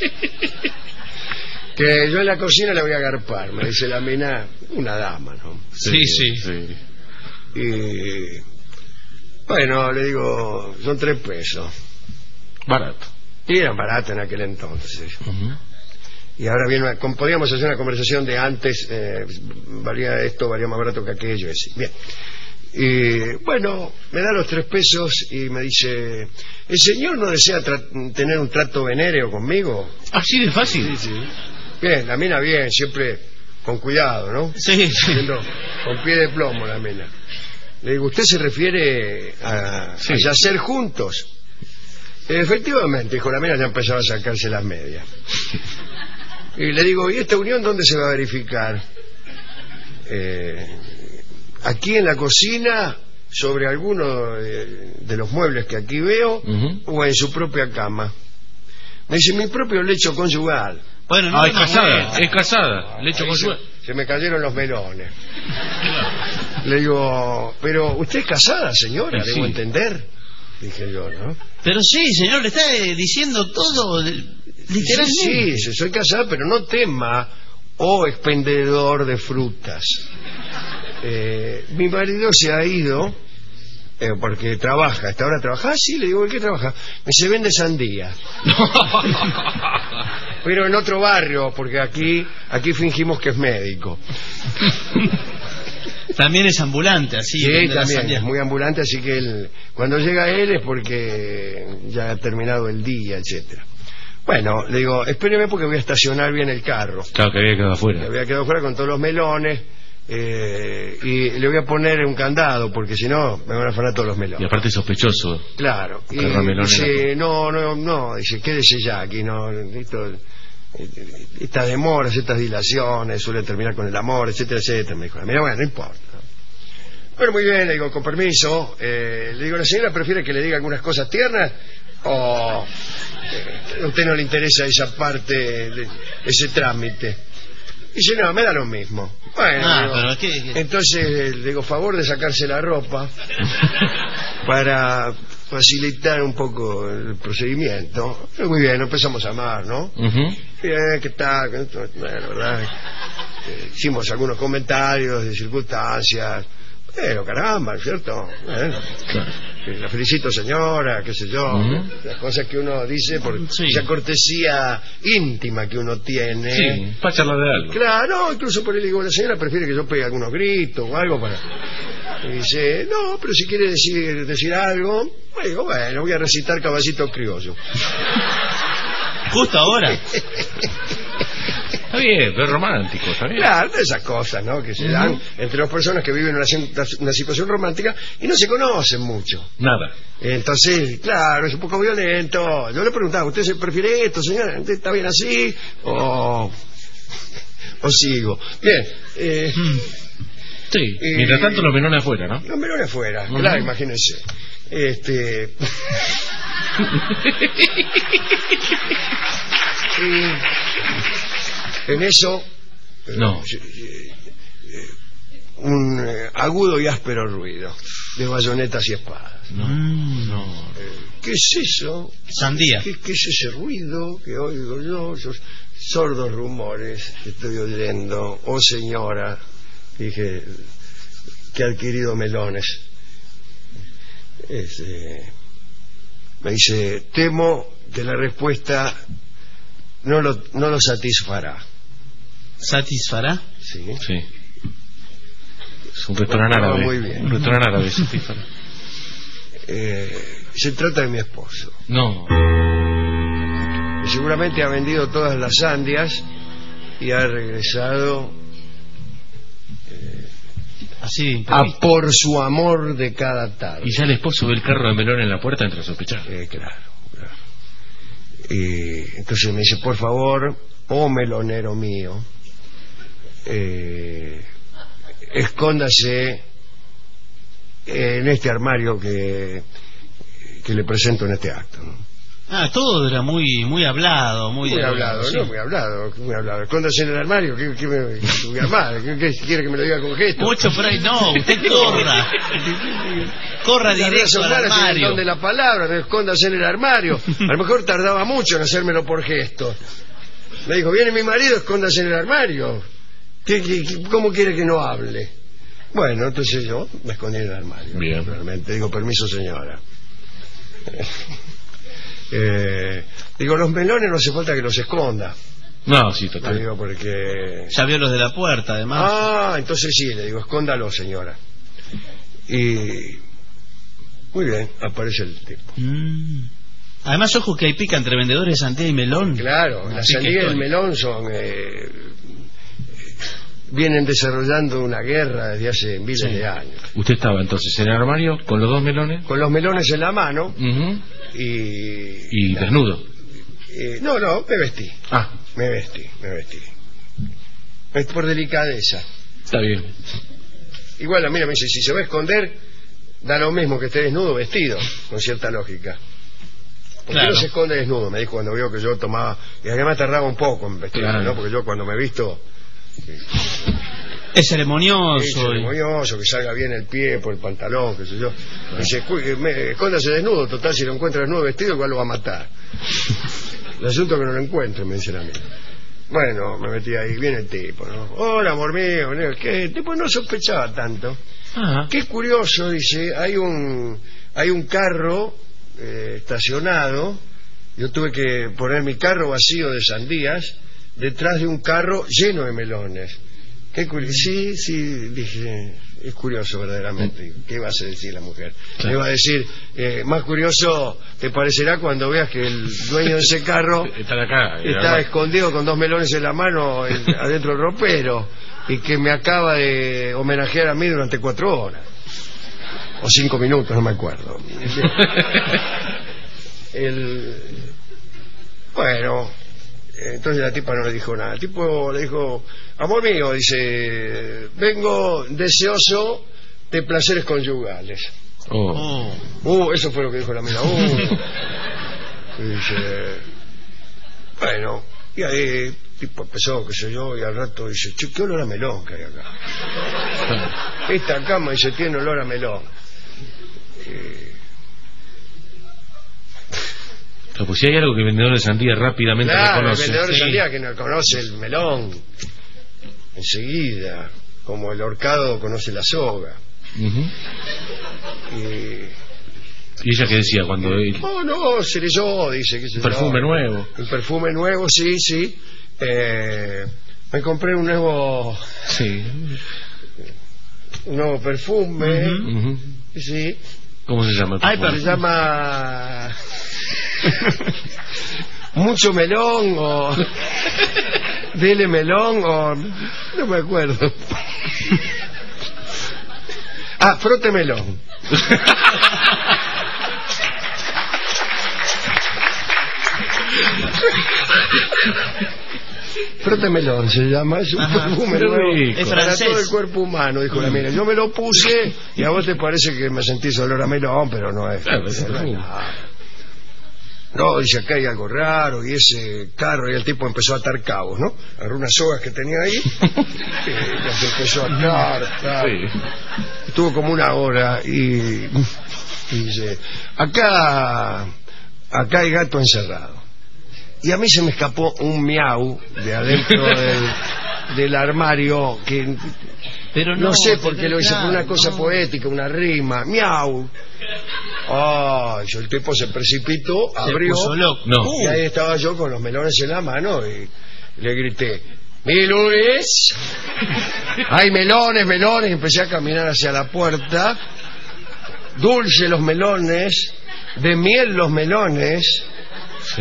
que yo en la cocina le voy a agarpar, me dice la mina, una dama, ¿no? Sí, sí. sí. Y bueno, le digo, son tres pesos. Barato. Y eran baratos en aquel entonces. Uh-huh. Y ahora bien, podríamos hacer una conversación de antes, eh, valía esto, valía más barato que aquello, así. Bien. Y bueno, me da los tres pesos y me dice, ¿el señor no desea tener un trato venéreo conmigo? Así de fácil. Sí, sí. Bien, la mina bien, siempre con cuidado, ¿no? Sí, sí. Con pie de plomo la mina. Le digo, ¿usted se refiere a, sí. a yacer juntos? Efectivamente, dijo la mina, ya empezaba a sacarse las medias. Y le digo, ¿y esta unión dónde se va a verificar? Eh, aquí en la cocina, sobre alguno de, de los muebles que aquí veo, uh-huh. o en su propia cama. Me dice, mi propio lecho conyugal. Bueno, no, ah, es casada, es casada, lecho conyugal. Se, se me cayeron los melones. Le digo, pero ¿usted es casada, señora? Sí. Debo entender. Dije yo, ¿no? Pero sí, señor, le está diciendo todo, literalmente. Sí, sí, soy casada, pero no tema, oh expendedor de frutas. Eh, mi marido se ha ido eh, porque trabaja. ¿Hasta ahora trabaja? Ah, sí, le digo, ¿en qué trabaja? Me se vende sandía. Pero en otro barrio, porque aquí aquí fingimos que es médico. También es ambulante, así. Sí, también es muy ambulante, así que él, cuando llega él es porque ya ha terminado el día, etcétera. Bueno, le digo, espéreme porque voy a estacionar bien el carro. Claro, que había quedado afuera. Que había quedado afuera con todos los melones. Eh, y le voy a poner un candado porque si no me van a afanar todos los melones. Y aparte es sospechoso. Claro. Y dice, no, no, no, dice, quédese ya aquí, no, esto, estas demoras, estas dilaciones suelen terminar con el amor, etcétera, etcétera. Me dijo, mira, bueno, no importa. Bueno, muy bien, le digo, con permiso. Eh, le digo, ¿la señora prefiere que le diga algunas cosas tiernas o eh, a usted no le interesa esa parte, de, ese trámite? Dice, no, me da lo mismo. Bueno, ah, digo, pero ¿qué, qué? Entonces le digo, favor de sacarse la ropa para facilitar un poco el procedimiento. Pero muy bien, empezamos a amar, ¿no? Uh-huh. Bien, ¿qué tal? Bueno, la verdad, eh, hicimos algunos comentarios de circunstancias. Pero caramba, ¿cierto? Bueno, claro. La felicito, señora, qué sé yo. Uh-huh. Las cosas que uno dice por sí. esa cortesía íntima que uno tiene. Sí, para charlar de algo. Claro, incluso por él digo, la señora prefiere que yo pegue algunos gritos o algo para... Y dice, no, pero si quiere decir, decir algo, bueno, digo, bueno, voy a recitar Caballito Criollo. Justo ahora. Está bien, pero es romántico, está bien. Claro, de esas cosas, ¿no? Que se dan uh-huh. entre dos personas que viven una, una situación romántica y no se conocen mucho. Nada. Entonces, claro, es un poco violento. Yo le preguntaba, ¿usted se prefiere esto, señora? ¿Está bien así? O, o sigo. Bien. Eh, sí, eh, mientras tanto los melones afuera, ¿no? Los melones afuera, uh-huh. Claro, imagínense. Este... y en eso no. eh, un eh, agudo y áspero ruido de bayonetas y espadas. No, no. Eh, ¿qué es eso? Sandía. ¿Qué, qué es ese ruido que oigo yo? Esos sordos rumores que estoy oyendo. Oh, señora, dije, que ha adquirido melones. Este, me dice, temo que la respuesta no lo, no lo satisfará. ¿Satisfará? Sí. Sí. Es un restaurante Bueno, árabe. muy bien. Un restaurante árabe, satisfará. Eh, se trata de mi esposo. No. Que seguramente ha vendido todas las sandias y ha regresado eh, Así. a por su amor de cada tarde. Y ya el esposo ve el carro de melón en la puerta, entra a sospechar. Eh, claro, claro. Y entonces me dice, por favor, oh melonero mío, eh, escóndase en este armario que, que le presento en este acto, ¿no? Ah, todo era muy muy hablado, muy, Muy hablado, sí. no, muy hablado, muy hablado. Escóndase en el armario, ¿qué, qué me, qué voy a armar? ¿Qué, qué quiere que me lo diga con gesto? Mucho por ahí, no, usted corra. Corra La directo al razonable es el armario. don de la palabra, me escóndase en el armario. A lo mejor tardaba mucho en hacérmelo por gesto. Me dijo, viene mi marido, escóndase en el armario. ¿Qué, qué, qué- ¿Cómo quiere que no hable? Bueno, entonces yo me escondí en el armario. Bien. Realmente, digo, permiso señora. Eh, digo, los melones no hace falta que los esconda. No, sí, Le total. digo, porque... Ya vio los de la puerta, además. Ah, entonces sí, le digo, escóndalo, señora. Y... Muy bien, aparece el tipo. Mm. Además, ojo que hay pica entre vendedores de sandía y melón. Claro, la Así que sandía y el estoy. melón son... Eh, vienen desarrollando una guerra desde hace miles Sí. de años. Usted estaba entonces en el armario con los dos melones. Con los melones en la mano Ujú. y... Y desnudo. eh, no, no, me vestí. Ah, Me vestí, me vestí. Es por delicadeza. está bien. Igual la mira me dice, si se va a esconder, da lo mismo que esté desnudo o vestido, con cierta lógica. ¿Por qué Claro. no se esconde desnudo? Me dijo cuando vio que yo tomaba... Y además tardaba un poco en vestirme, Claro. ¿no? Porque yo cuando me visto... Es ceremonioso. Sí, ceremonioso, que salga bien el pie por el pantalón, qué sé yo. Me dice, "Cu- eh, me- escóndase desnudo, total, si lo encuentra desnudo vestido, igual lo va a matar. El asunto es que no lo encuentre, me dicen a mí. Bueno, me metí ahí, viene el tipo, ¿no? Hola, amor mío, ¿qué? El tipo no sospechaba tanto. Ah, Qué curioso, dice, hay un hay un carro eh, estacionado, yo tuve que poner mi carro vacío de sandías detrás de un carro lleno de melones. Qué curioso. Sí, sí, dije, es curioso verdaderamente. ¿Qué va a decir la mujer? Claro. Me va a decir, eh, más curioso te parecerá cuando veas que el dueño de ese carro está acá. en el está armario. escondido con dos melones en la mano en- adentro del ropero y que me acaba de homenajear a mí durante cuatro horas o cinco minutos, no me acuerdo. El... bueno, entonces la tipa no le dijo nada. El tipo le dijo, amor mío, dice, vengo deseoso de placeres conyugales. Oh. Uh, eso fue lo que dijo la mina. Uh. Y dice, bueno, y ahí el tipo empezó, qué sé yo, y al rato dice, che, qué olor a melón que hay acá. Esta cama, dice, tiene olor a melón. Eh, Pero pues si hay algo que el vendedor de sandía rápidamente claro, el reconoce. vendedor de Sí. sandía que no conoce el melón enseguida, como el horcado conoce la soga. Ujú. Y... ¿Y ella qué decía cuando él... Oh, no, seré yo, dice. ¿Qué sé Un perfume yo? nuevo. Un perfume nuevo, sí, sí. Eh, me compré un nuevo Sí. un nuevo perfume. Ujú. Sí. ¿Cómo se llama el Ay, perfume? Se llama... Mucho melón o... Dele melón o... No me acuerdo. Ah, frote melón. Frote melón se llama, es un Ajá, perfume qué nuevo rico. Es para francés. todo el cuerpo humano, dijo la mina. Yo me lo puse y a vos te parece que me sentís olor a melón, pero no es. Claro, es no, perfume. nada. No, dice, acá hay algo raro, y ese carro, y el tipo empezó a atar cabos, ¿no? Agarró unas sogas que tenía ahí y las empezó a atar, atar. Sí. Estuvo como una hora y Y dice, acá, acá hay gato encerrado. Y a mí se me escapó un miau de adentro del, del armario que... Pero no, no sé por qué lo hice, claro, por una cosa no. poética, una rima, miau. Ay, yo, el tipo se precipitó, Se abrió, puso loco. No. y ahí estaba yo con los melones en la mano y le grité, ¡melones! ¡Hay melones, melones! Y empecé a caminar hacia la puerta. Dulce los melones, de miel los melones, Sí.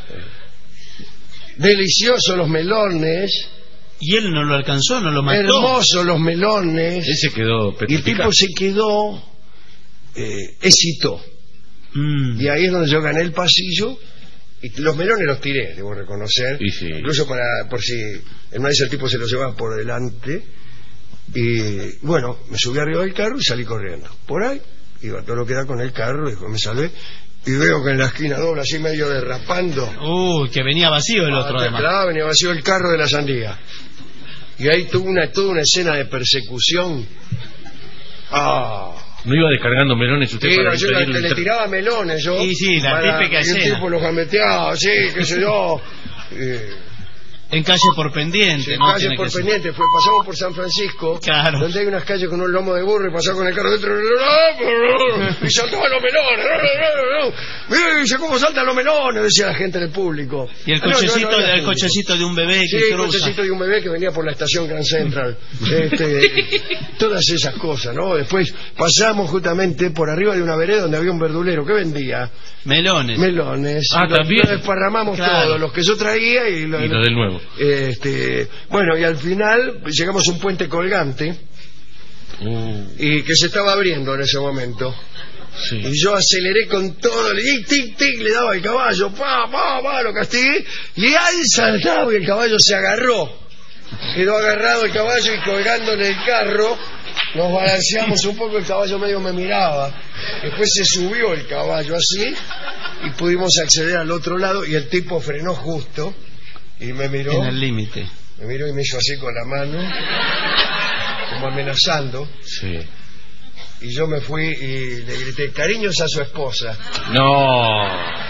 deliciosos los melones, Y él no lo alcanzó, no lo mató. hermosos los melones. Él se quedó Y el petrificado. tipo se quedó, eh, excitó. Mm. Y ahí es donde yo gané el pasillo. Y los melones los tiré, debo reconocer. Y sí. Incluso para, por si en una vez el tipo se los llevaba por delante. Y bueno, me subí arriba del carro y salí corriendo. Por ahí, iba todo lo que da con el carro, y me salvé. Y veo que en la esquina dobla así medio derrapando. Uy, que venía vacío el otro, Ah, además. claro, venía vacío el carro de la sandía. Y ahí tuvo una, toda una escena de persecución. Ah. No iba descargando melones usted Sí, para yo impedir le, el le tra- tiraba melones yo. Sí, sí, la para- típica y el escena. tipo los gameteaba, sí, qué sé yo. Eh, En calle por pendiente, sí, ¿no? calle Tiene por que ser. pendiente, fue, pasamos por San Francisco, Claro. donde hay unas calles con un lomo de burro y pasaba con el carro dentro y saltaban los melones. Mira, dice, ¿cómo saltan los melones? Decía la gente del público. Y el Ah, no, no, cochecito, no, no, el no. cochecito de un bebé Sí, que el cruza. cochecito de un bebé que venía por la estación Grand Central. Este, todas esas cosas, ¿no? Después pasamos justamente por arriba de una vereda donde había un verdulero que vendía Melones. melones. Ah, Los- también. los desparramamos Claro. todos, los que yo traía y, los, Y lo del nuevo. Este, bueno, y al final llegamos a un puente colgante Uh, y que se estaba abriendo en ese momento. sí. Y yo aceleré con todo, le di tic, tic, le daba al caballo, pa, pa, pa, lo castigué, y ahí saltaba y el caballo se agarró. Quedó agarrado el caballo y colgando en el carro, nos balanceamos un poco, el caballo medio me miraba. Después se subió el caballo así y pudimos acceder al otro lado y el tipo frenó justo y me miró. En el límite. Me miró y me hizo así con la mano, como amenazando. Sí. Y yo me fui y le grité, cariños a su esposa. No.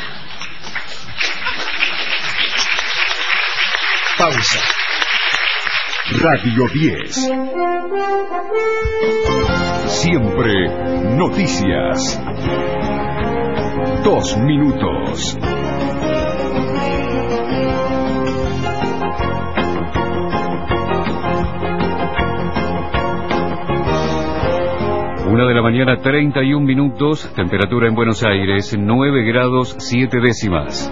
Pausa. Radio diez. Siempre noticias. Dos minutos. Una de la mañana, treinta y un minutos, temperatura en Buenos Aires, nueve grados siete décimas.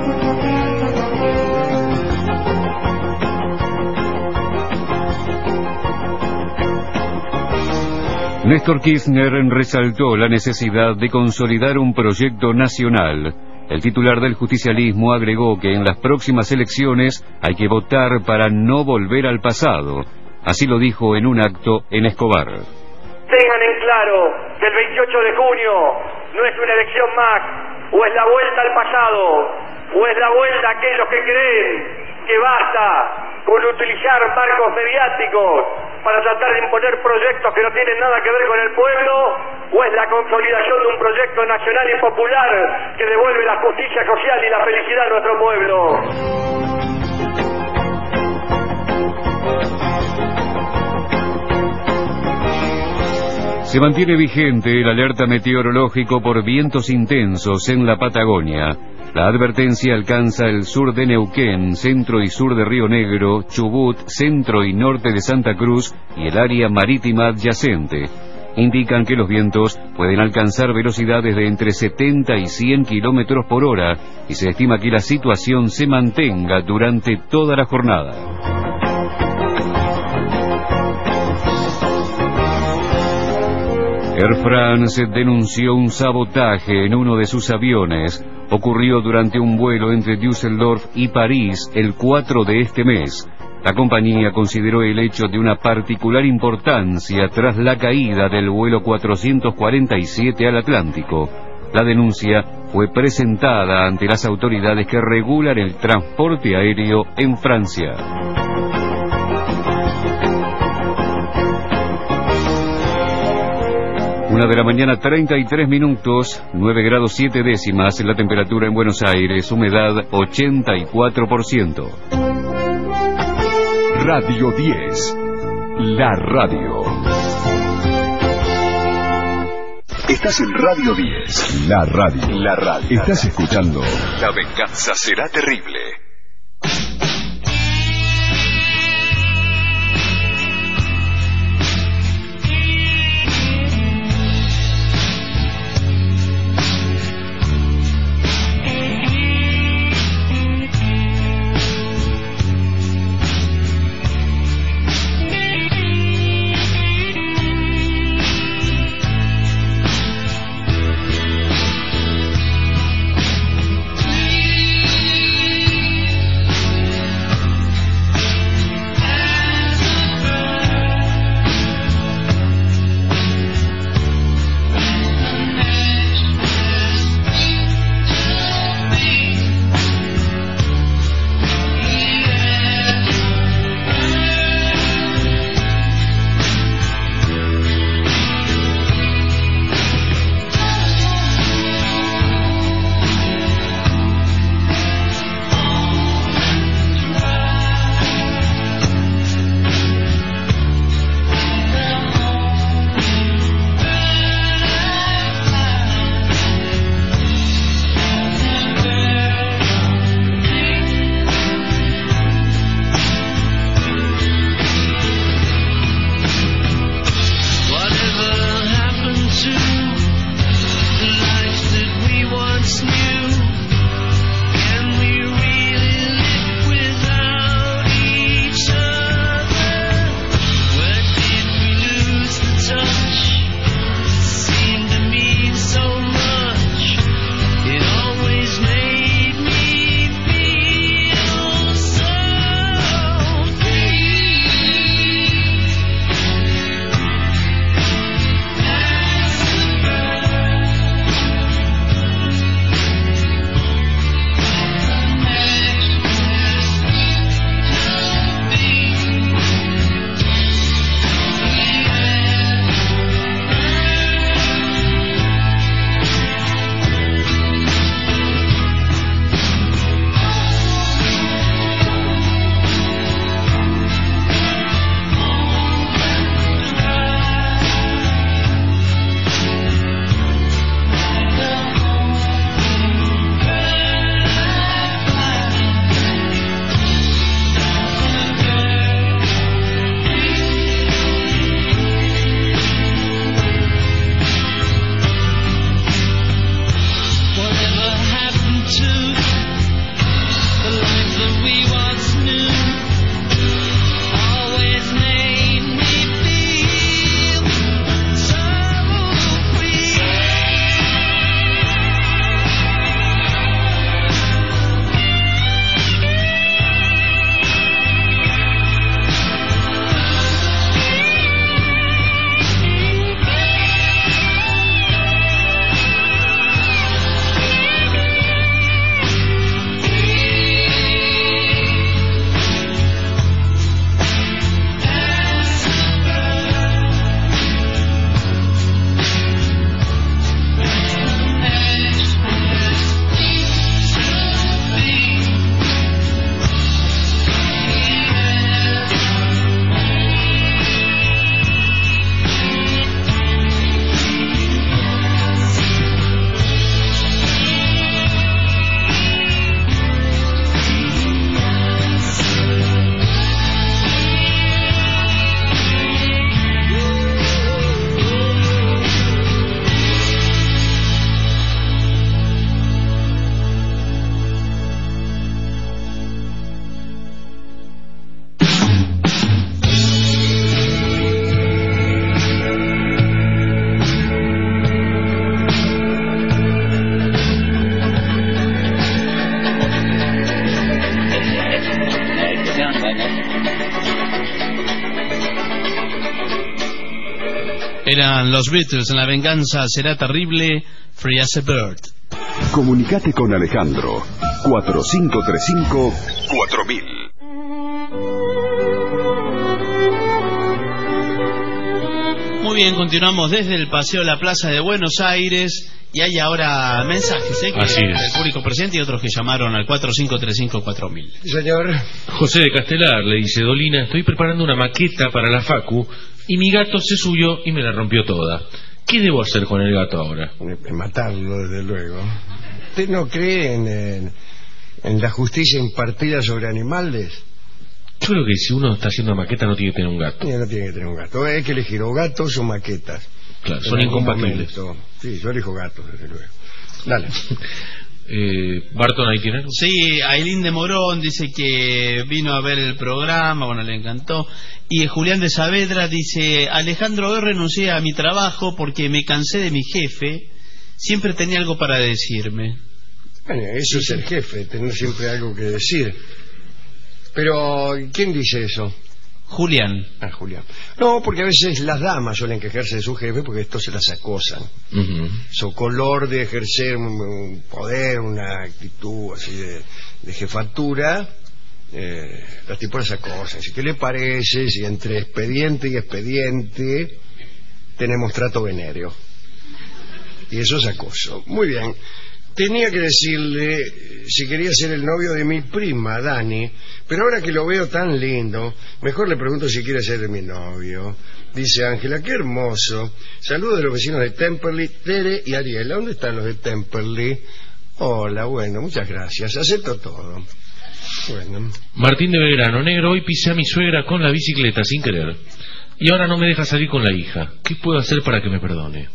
Néstor Kirchner resaltó la necesidad de consolidar un proyecto nacional. El titular del justicialismo agregó que en las próximas elecciones hay que votar para no volver al pasado. Así lo dijo en un acto en Escobar. Tengan en claro que el veintiocho de junio no es una elección más, o es la vuelta al pasado, o es la vuelta a aquellos que creen que basta con utilizar marcos mediáticos para tratar de imponer proyectos que no tienen nada que ver con el pueblo, o es la consolidación de un proyecto nacional y popular que devuelve la justicia social y la felicidad a nuestro pueblo. Se mantiene vigente el alerta meteorológico por vientos intensos en la Patagonia. La advertencia alcanza el sur de Neuquén, centro y sur de Río Negro, Chubut, centro y norte de Santa Cruz y el área marítima adyacente. Indican que los vientos pueden alcanzar velocidades de entre setenta y cien kilómetros por hora y se estima que la situación se mantenga durante toda la jornada. Air France denunció un sabotaje en uno de sus aviones. Ocurrió durante un vuelo entre Düsseldorf y París el cuatro de este mes. La compañía consideró el hecho de una particular importancia tras la caída del vuelo cuatrocientos cuarenta y siete al Atlántico. La denuncia fue presentada ante las autoridades que regulan el transporte aéreo en Francia. Una de la mañana, treinta y tres minutos, nueve grados siete décimas, la temperatura en Buenos Aires, humedad ochenta y cuatro por ciento. Radio diez, la radio. Estás en Radio diez, la radio. La radio. Estás escuchando La venganza será terrible. Eran los Beatles en La venganza será terrible, Free as a Bird. Comunicate con Alejandro, cuatro cinco tres cinco cuatro mil. Muy bien, continuamos desde el Paseo La Plaza de Buenos Aires y hay ahora mensajes, ¿eh? Así que, es. del público presente y otros que llamaron al cuatro cinco tres cinco cuatro mil. Señor. José de Castelar le dice: Dolina, estoy preparando una maqueta para la Facu y mi gato se subió y me la rompió toda. ¿Qué debo hacer con el gato ahora? Matarlo, desde luego. ¿Usted no cree en, en, en la justicia impartida sobre animales? Yo creo que si uno está haciendo una maqueta no tiene que tener un gato. No tiene que tener un gato. Hay que elegir o gatos o maquetas. Claro, son incompatibles. Momento. Sí, yo elijo gatos, desde luego. Dale. eh, Barton, ¿ahí tiene? Sí, Ailín de Morón dice que vino a ver el programa, bueno, le encantó. Y Julián de Saavedra dice: Alejandro, hoy renuncié a mi trabajo porque me cansé de mi jefe. Siempre tenía algo para decirme. Bueno, eso es el jefe, tener siempre algo que decir. Pero, ¿quién dice eso? Julián. Ah, Julián. No, porque a veces las damas suelen quejarse de su jefe porque estos se las acosan. Uh-huh. Su color de ejercer un, un poder, una actitud así de, de jefatura, eh, las tipos las acosan. ¿Qué le parece si entre expediente y expediente tenemos trato venéreo? Y eso es acoso. Muy bien. Tenía que decirle si quería ser el novio de mi prima, Dani, pero ahora que lo veo tan lindo, mejor le pregunto si quiere ser mi novio. Dice Ángela: qué hermoso. Saludos de los vecinos de Temperley, Tere y Ariela. ¿Dónde están los de Temperley? Hola, bueno, muchas gracias. Acepto todo. Bueno. Martín de Belgrano: negro, hoy pisé a mi suegra con la bicicleta sin querer y ahora no me deja salir con la hija. ¿Qué puedo hacer para que me perdone?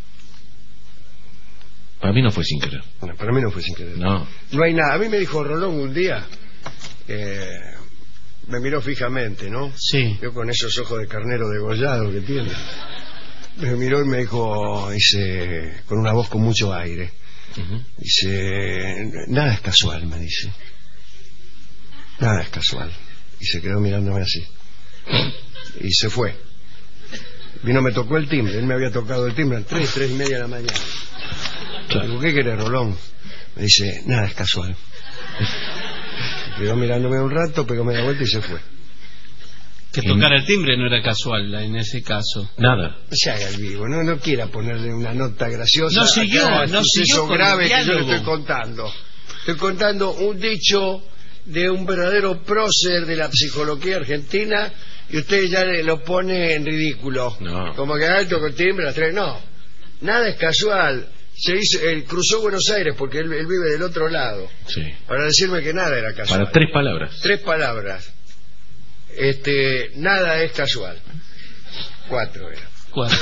Para mí no fue sin querer. No, para mí no fue sin querer. No. No hay nada. A mí me dijo Rolón un día, eh, me miró fijamente, ¿no? Sí. Yo con esos ojos de carnero degollado que tiene. Me miró y me dijo, dice, con una voz con mucho aire. Uh-huh. Dice: nada es casual, me dice. Nada es casual. Y se quedó mirándome así. Y se fue. Vino, me tocó el timbre. Él me había tocado el timbre a tres, tres y media de la mañana. Claro. Digo: ¿qué querés, Rolón? Me dice: nada es casual. Se quedó mirándome un rato, pegó media vuelta y se fue. Que tocar el timbre no era casual en ese caso. Nada. No se haga el vivo, no, no quiera ponerle una nota graciosa. No siguió, a no siguió con grave el que yo le diálogo. estoy contando. Estoy contando un dicho de un verdadero prócer de la psicología argentina y usted ya le, lo pone en ridículo. No. Como que alto con timbre, las tres. No, nada es casual. Se hizo, él cruzó Buenos Aires porque él, él vive del otro lado. Sí. Para decirme que nada era casual. Para tres palabras. Tres palabras. Este, nada es casual. Cuatro era. Cuatro.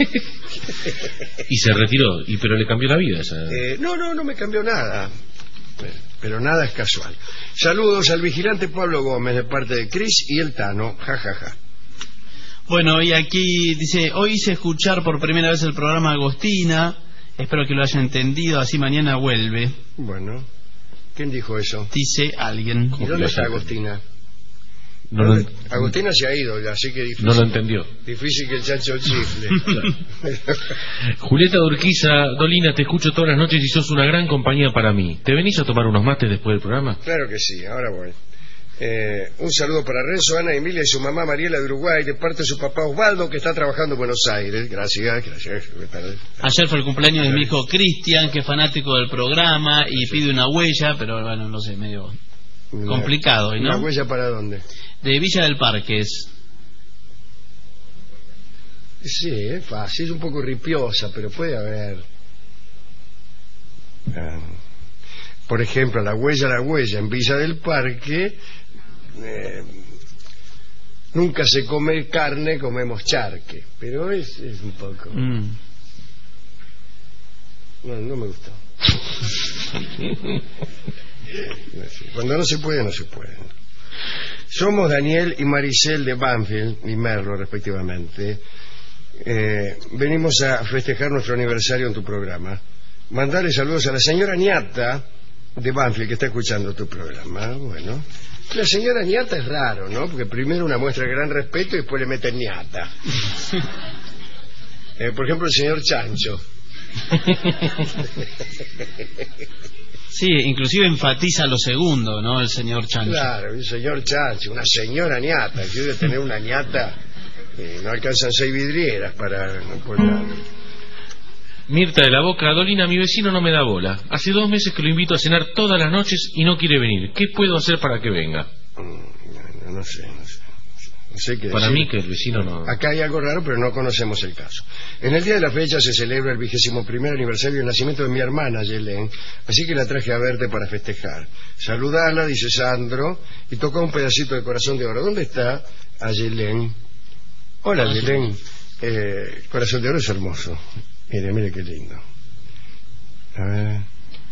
Y se retiró, y pero le cambió la vida esa. Eh, no, no, no me cambió nada. Pero nada es casual. Saludos al vigilante Pablo Gómez de parte de Cris y el Tano. Ja, ja, ja. Bueno, y aquí dice: hoy hice escuchar por primera vez el programa Agostina. Espero que lo haya entendido, así mañana vuelve. Bueno, ¿quién dijo eso? Dice alguien. ¿Y dónde está Agostina? No lo, Agustina se ha ido, así que difícil. No lo entendió. Difícil que el chancho chifle. Julieta de Urquiza: Dolina, te escucho todas las noches y sos una gran compañía para mí. ¿Te venís a tomar unos mates después del programa? Claro que sí, ahora voy. Eh, un saludo para Renzo, Ana, Emilia y su mamá Mariela de Uruguay, de parte de su papá Osvaldo, que está trabajando en Buenos Aires. Gracias, gracias. Ayer fue el cumpleaños de mi hijo Cristian, que es fanático del programa y pide una huella, pero bueno, no sé, medio complicado, ¿no? ¿Una huella para dónde? De Villa del Parque es. Sí, es fácil, es un poco ripiosa, pero puede haber. Ah, por ejemplo, la huella, la huella en Villa del Parque. Eh, nunca se come carne, comemos charque, pero es, es un poco. Mm. No, no me gustó. Cuando no se puede, no se puede. Somos Daniel y Maricel de Banfield y Merlo, respectivamente. Eh, venimos a festejar nuestro aniversario en tu programa. Mandarle saludos a la señora Ñata de Banfield, que está escuchando tu programa. Bueno, la señora Ñata es raro, ¿no? Porque primero una muestra de gran respeto y después le meten Ñata. Eh, por ejemplo, el señor Chancho. Sí, inclusive enfatiza lo segundo, ¿no? El señor Chancho. Claro, el señor Chancho, una señora Ñata, que debe tener una ñata Eh, no alcanzan seis vidrieras para apoyar. Mirta de la Boca, Dolina, mi vecino no me da bola. Hace dos meses que lo invito a cenar todas las noches y no quiere venir. ¿Qué puedo hacer para que venga? No, no sé, no sé. No sé qué para decir. mí que el vecino no... Acá hay algo raro, pero no conocemos el caso. En el día de la fecha se celebra el vigésimo primer aniversario del nacimiento de mi hermana, Yelén, así que la traje a verte para festejar. Saludala, dice Sandro, y toca un pedacito de Corazón de Oro. ¿Dónde está a Yelén? Hola, Yelén. Eh, Corazón de Oro es hermoso. Mire, mire qué lindo. A ver...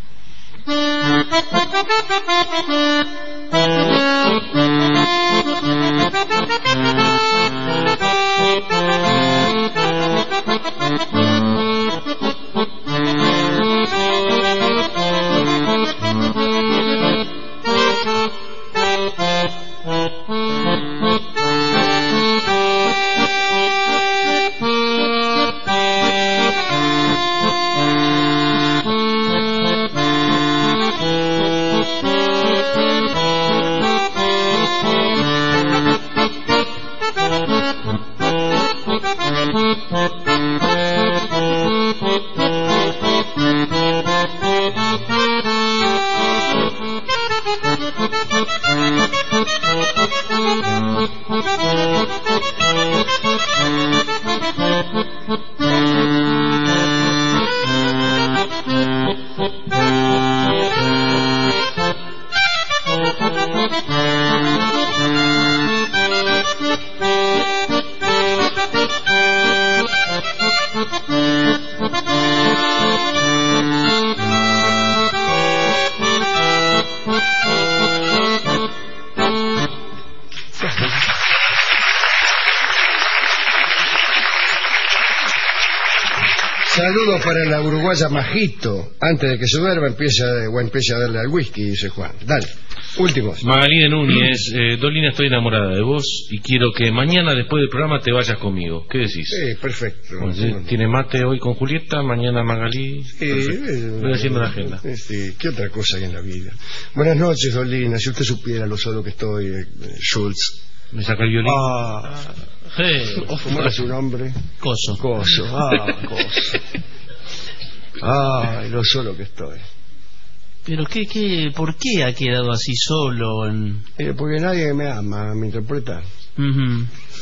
Saludos para la uruguaya Majito. Antes de que se duerma empieza, o empiece a darle al whisky, dice Juan. Dale, últimos. Magalí de Núñez, eh, Dolina, estoy enamorada de vos y quiero que mañana después del programa te vayas conmigo. ¿Qué decís? Sí, perfecto. Bueno, ¿sí? ¿Tiene mate hoy con Julieta? Mañana Magalí. Sí, eh, voy haciendo la agenda. Sí, ¿qué otra cosa hay en la vida? Buenas noches, Dolina. Si usted supiera lo solo que estoy, eh, Schultz. ¿Me saca el violín? Ah, Hey, ¿cómo era su nombre? Coso. Coso, ah, Coso. Ay, lo solo que estoy. Pero qué, qué, ¿por qué ha quedado así solo? En... Eh, porque nadie me ama, me interpreta. Uh-huh.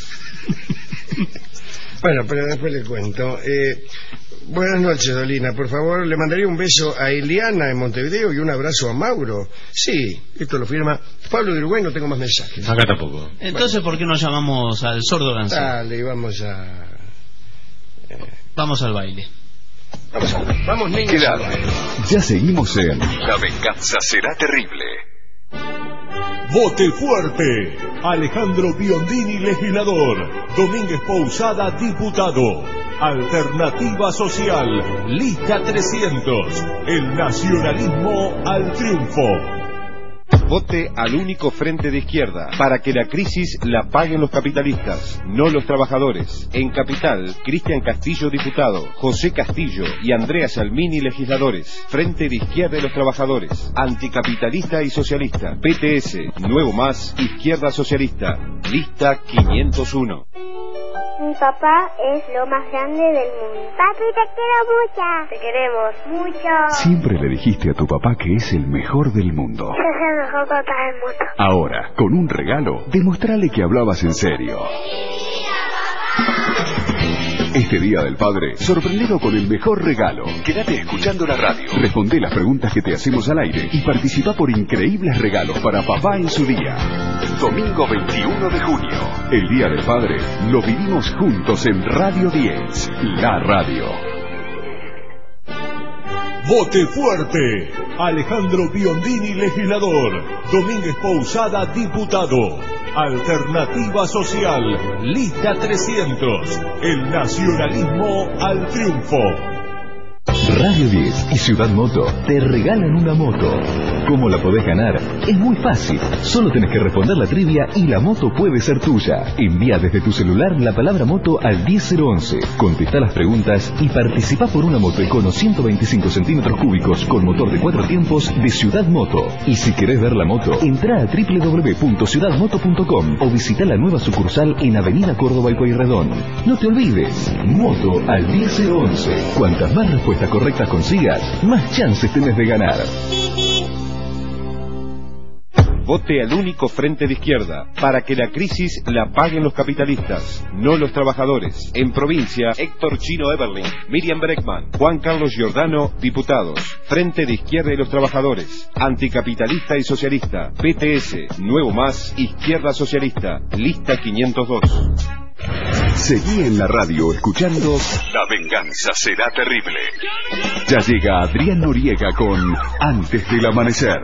Bueno, pero después le cuento. Eh, buenas noches, Dolina. Por favor, le mandaría un beso a Eliana en Montevideo y un abrazo a Mauro. Sí, esto lo firma Pablo de Uruguay. No tengo más mensajes. Acá tampoco. Entonces, ¿por qué no llamamos al sordo Gansé? Dale, vamos a... Eh... Vamos al baile. Vamos, a... vamos niños. Quedate. Ya seguimos en La venganza será terrible. Vote fuerte. Alejandro Biondini, legislador. Domínguez Pousada, diputado. Alternativa Social, lista trescientos. El nacionalismo al triunfo. Vote al único frente de izquierda, para que la crisis la paguen los capitalistas, no los trabajadores. En Capital, Cristian Castillo, diputado, José Castillo y Andrea Salmini, legisladores. Frente de Izquierda de los Trabajadores, anticapitalista y socialista. P T S, Nuevo Más, Izquierda Socialista, lista quinientos uno. Mi papá es lo más grande del mundo. Papi, te quiero mucho. Te queremos mucho. Siempre le dijiste a tu papá que es el mejor del mundo. Es el mejor papá del mundo. Ahora, con un regalo, demostrale que hablabas en serio. Este Día del Padre, sorprendelo con el mejor regalo. Quédate escuchando la radio. Responde las preguntas que te hacemos al aire y participa por increíbles regalos para papá en su día. Domingo veintiuno de junio. El Día del Padre lo vivimos juntos en Radio diez, la radio. Vote fuerte. Alejandro Biondini, legislador. Domínguez Pousada, diputado. Alternativa Social, lista trescientos. El nacionalismo al triunfo. Radio diez y Ciudad Moto te regalan una moto. ¿Cómo la podés ganar? Es muy fácil. Solo tenés que responder la trivia y la moto puede ser tuya. Envía desde tu celular la palabra moto al diez cero once. Contestá las preguntas y participá por una moto Econo ciento veinticinco centímetros cúbicos con motor de cuatro tiempos de Ciudad Moto. Y si querés ver la moto, entrá a doble u doble u doble u punto ciudad moto punto com o visita la nueva sucursal en Avenida Córdoba y Pueyrredón. No te olvides, moto al diez cero once. Cuantas más respuestas correctas consigas, más chances tenés de ganar. Vote al único frente de izquierda, para que la crisis la paguen los capitalistas, no los trabajadores. En provincia, Héctor Chino Eberlin, Miriam Breckman, Juan Carlos Giordano, diputados. Frente de izquierda y los trabajadores, anticapitalista y socialista, P T S, Nuevo Más, Izquierda Socialista, lista quinientos dos. Seguí en la radio escuchando La venganza será terrible. Ya llega Adrián Noriega con Antes del amanecer.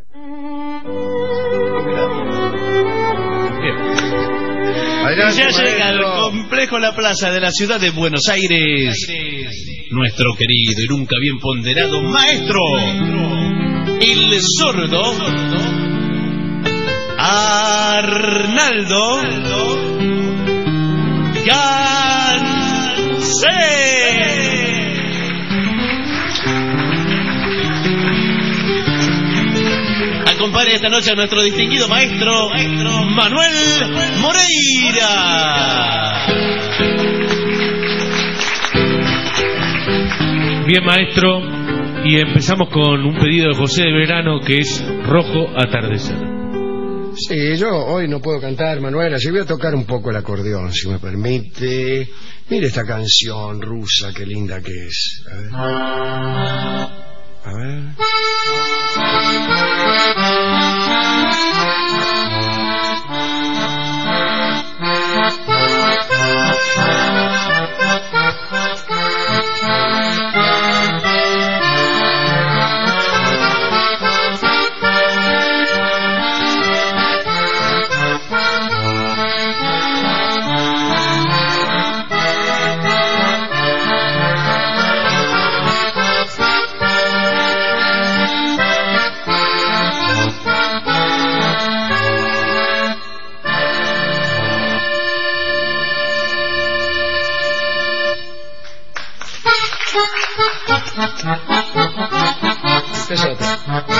Ya llega al complejo La Plaza de la ciudad de Buenos Aires nuestro querido y nunca bien ponderado maestro, el sordo Arnaldo Gansé. Acompaña esta noche a nuestro distinguido maestro, maestro Manuel Moreira. Bien, maestro, y empezamos con un pedido de José de Verano que es Rojo Atardecer. Sí, yo hoy no puedo cantar, Manuel, así voy a tocar un poco el acordeón, si me permite. Mire esta canción rusa, qué linda que es. A ver. A ver. Es otra.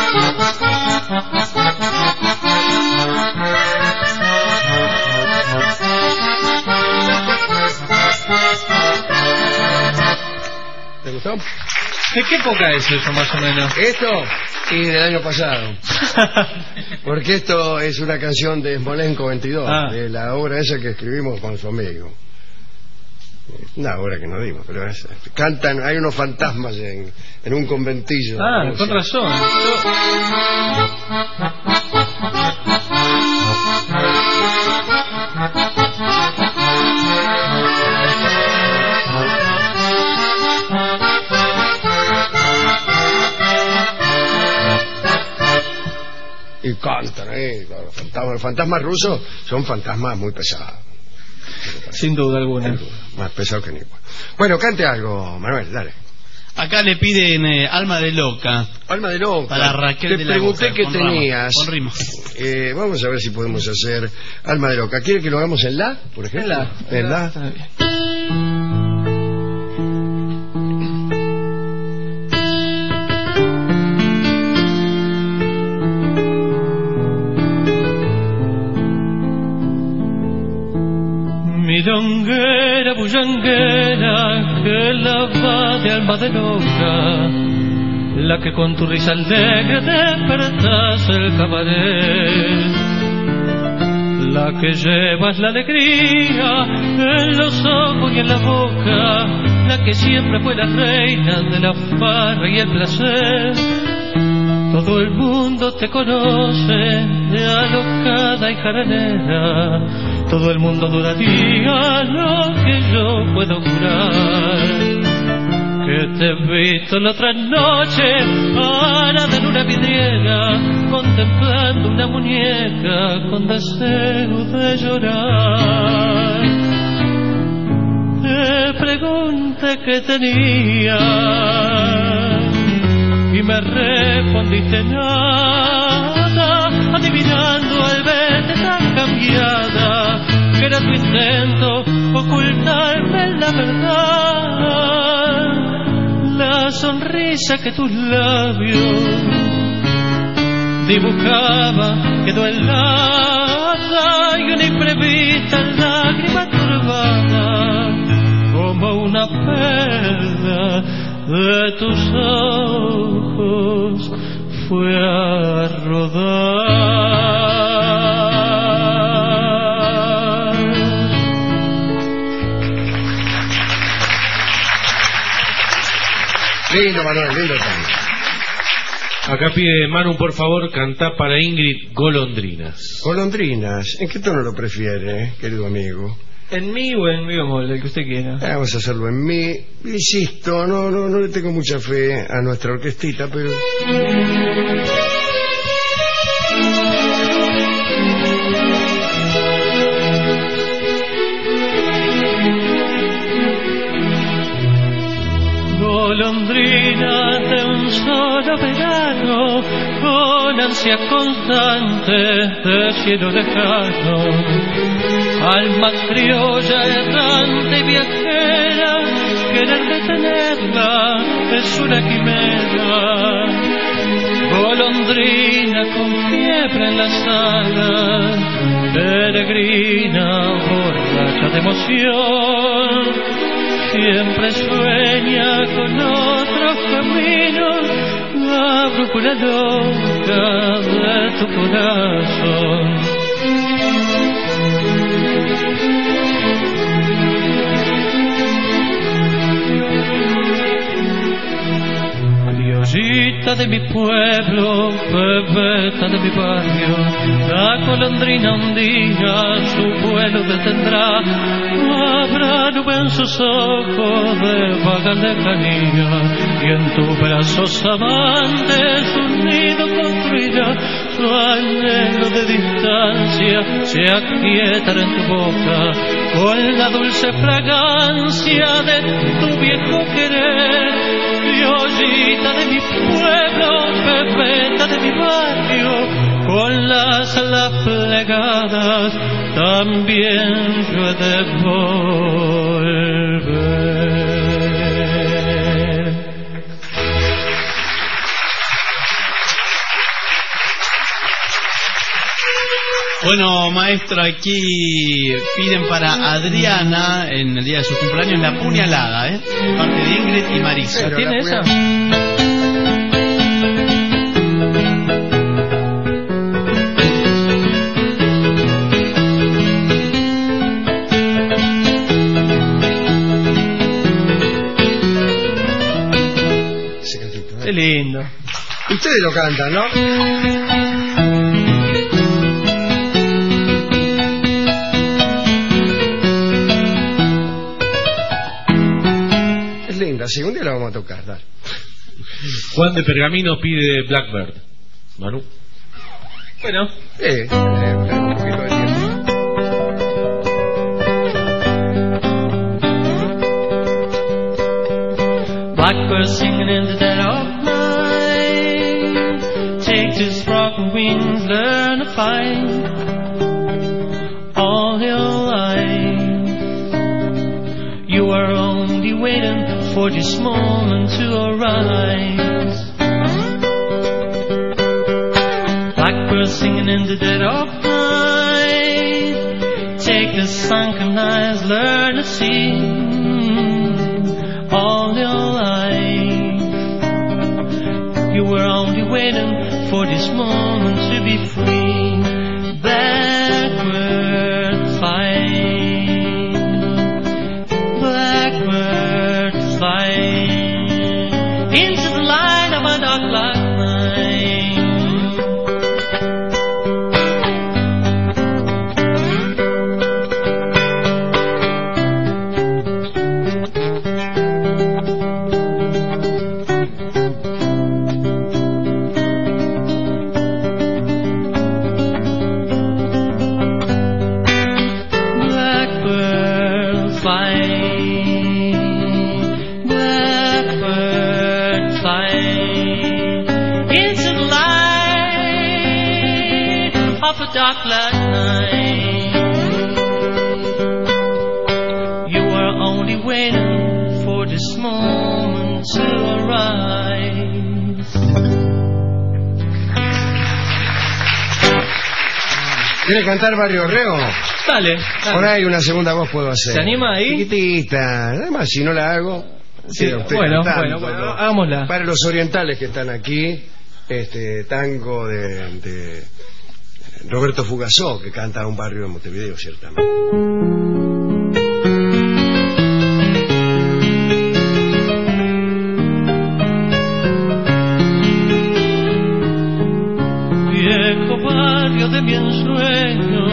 ¿Te gustó? ¿De qué época es eso, más o menos? Esto, y del año pasado. Porque esto es una canción de Smolenko veintidós, ah. de la obra esa que escribimos con su amigo. Una obra que no dimos, pero es, cantan, hay unos fantasmas en, en un conventillo. Ah, con razón. Y cantan, ¿eh? Los fantasmas, los fantasmas rusos son fantasmas muy pesados. Sin duda alguna. Más pesado que ni igual. Bueno, cante algo, Manuel, dale. Acá le piden eh, Alma de Loca. Alma de Loca. Para Raquel Te de la pregunté Boca, qué con tenías. Ramos, con ritmo. Eh, vamos a ver si podemos hacer Alma de Loca. ¿Quiere que lo hagamos en la, por ejemplo? En la. En la. Está bien. Milonguera, bullanguera, que la va de alma de loca, la que con tu risa alegre despertas el cabaret, la que llevas la alegría en los ojos y en la boca, la que siempre fue la reina de la farra y el placer. Todo el mundo te conoce de alocada y jaranera, todo el mundo duraría lo que yo puedo jurar. Que te he visto la otra noche, Ana de luna vidriera, contemplando una muñeca con deseo de llorar. Te pregunté qué tenías y me respondiste nada, adivinando al verte tan cambiada, que era tu intento ocultarme la verdad. La sonrisa que tus labios dibujaba quedó helada y una imprevista lágrima turbada como una perla de tus ojos fue a rodar. Lindo, Manuel, lindo también. Acá pide Manu, por favor, cantá para Ingrid Golondrinas. Golondrinas, ¿en qué tono lo prefiere, querido amigo? ¿En mi o en mi bemol, el que usted quiera? Vamos a hacerlo en mi. Insisto, no, no, no le tengo mucha fe a nuestra orquestita, pero... Golondrina de un solo verano, con ansia constante de cielo lejano, alma criolla errante y viajera, querer detenerla es una quimera. Golondrina con fiebre en las alas, peregrina borracha de emoción, siempre sueña con otros caminos, la brújula loca de tu corazón. Criollita de mi pueblo, bebeta de mi barrio, la golondrina un día su vuelo detendrá. Habrá nube en sus ojos de vaga lejanía, y en tus brazos amantes un nido construirá. Su anhelo de distancia se aquietará en tu boca con la dulce fragancia de tu viejo querer. Criollita de mi pueblo, bebeta de mi barrio, con las alas plegadas también yo he de volver. Bueno, maestro, aquí piden para Adriana, en el día de su cumpleaños, La Puñalada, ¿eh? De parte de Ingrid y Marisa. Pero ¿tiene esa? Qué lindo. Ustedes lo cantan, ¿no? Es linda, sí, un día la vamos a tocar, dale. Juan de Pergamino pide Blackbird. Manu. Bueno. Eh, eh, un poquito de tiempo. Blackbird singing in the dead of night, take to strong wings, learn to fly. All your life you are only waiting for this moment to arise. Blackbird singing in the dead of night, take the sunken eyes, learn to see. All your life you were only waiting for this moment to be free. Blackbird flying, blackbird flying into the light of a dark black night. Blackbird flying, blackbird of the dark last night. You were only waiting for this moment to arise. ¿Quiere cantar Barrio Reo? Dale, dale. Por ahí una segunda voz puedo hacer. ¿Se anima ahí? Chiquitita. Además, si no la hago... Sí, usted bueno, cantando, bueno, bueno, ¿no? hagámosla. Para los orientales que están aquí, este tango de, de Roberto Fugazó, que canta Un barrio de Montevideo, ciertamente. Viejo barrio de mi ensueño,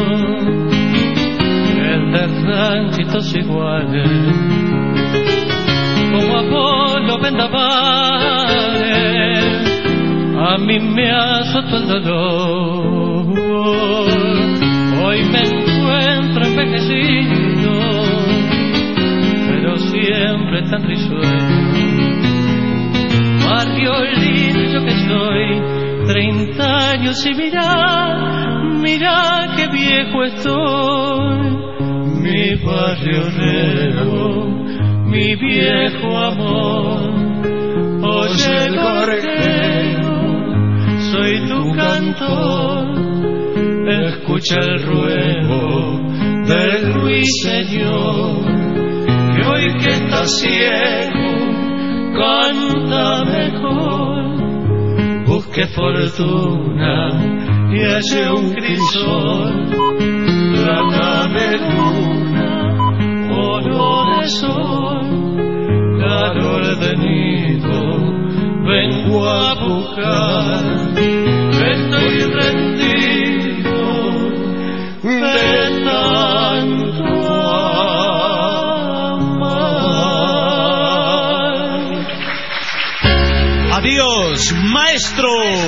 el de ranchitos iguales, como Apolo vendavales, a mí me azotó el dolor. Hoy me encuentro envejecido, pero siempre tan risueño. Barrio lindo que soy, treinta años y mirá, mirá qué viejo estoy. Mi barrio Reo, mi viejo amor, oye el gorjeo, soy tu cantor, escucha el ruego del ruiseñor, que hoy que está ciego canta mejor. Busque fortuna y halle un crisol, plata de luna, oro de sol, calor de nido, vengo a buscar. Estoy rendido de tanto amar. Adiós, maestro.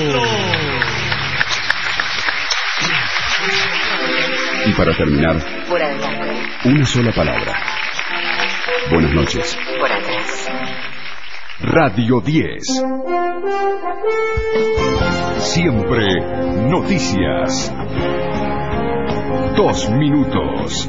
Y para terminar, Por adelante. una sola palabra. Buenas noches. Por atrás. Radio diez. Siempre noticias. Dos minutos.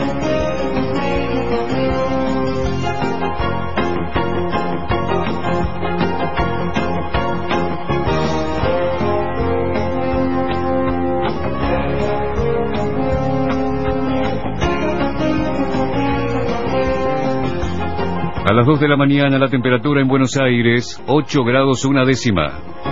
A las dos de la mañana la temperatura en Buenos Aires, ocho grados una décima.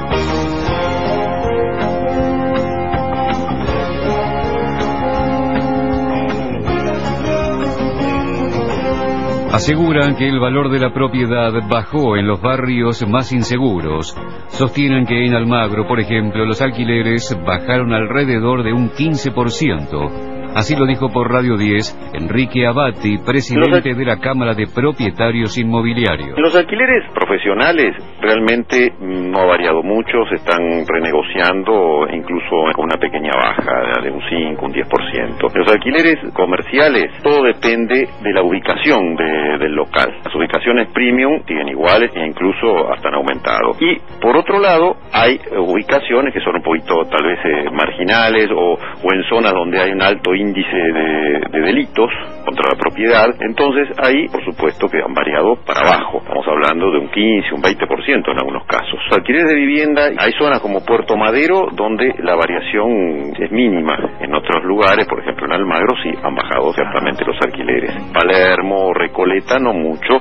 Aseguran que el valor de la propiedad bajó en los barrios más inseguros. Sostienen que en Almagro, por ejemplo, los alquileres bajaron alrededor de un quince por ciento. Así lo dijo por Radio diez Enrique Abati, presidente de la Cámara de Propietarios Inmobiliarios. Los alquileres profesionales realmente no ha variado mucho, se están renegociando incluso con una pequeña baja de un cinco, un diez por ciento. Los alquileres comerciales, todo depende de la ubicación de, del local. Las ubicaciones premium siguen iguales e incluso hasta han aumentado. Y por otro lado, hay ubicaciones que son un poquito tal vez eh, marginales o, o en zonas donde hay un alto índice de, de delitos contra la propiedad. Entonces ahí, por supuesto, que han variado para abajo. Estamos hablando de un quince, un veinte por ciento en algunos casos. Los alquileres de vivienda, hay zonas como Puerto Madero donde la variación es mínima. En otros lugares, por ejemplo en Almagro, sí han bajado ciertamente los alquileres. Palermo, Recoleta, no mucho.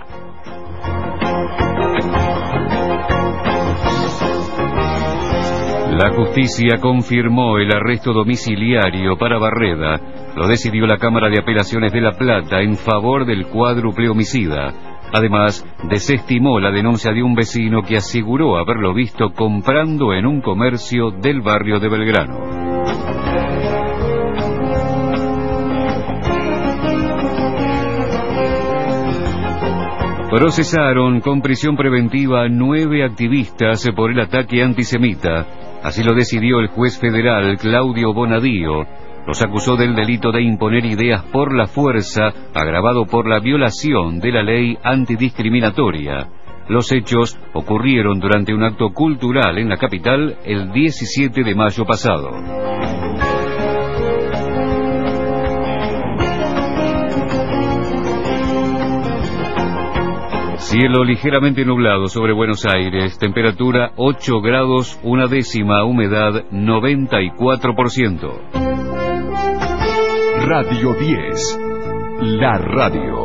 La justicia confirmó el arresto domiciliario para Barreda. Lo decidió la Cámara de Apelaciones de La Plata en favor del cuádruple homicida. Además, desestimó la denuncia de un vecino que aseguró haberlo visto comprando en un comercio del barrio de Belgrano. Procesaron con prisión preventiva a nueve activistas por el ataque antisemita. Así lo decidió el juez federal Claudio Bonadío. Los acusó del delito de imponer ideas por la fuerza, agravado por la violación de la ley antidiscriminatoria. Los hechos ocurrieron durante un acto cultural en la capital el diecisiete de mayo pasado. Cielo ligeramente nublado sobre Buenos Aires, temperatura ocho grados, una décima, humedad noventa y cuatro por ciento. Radio diez, la radio.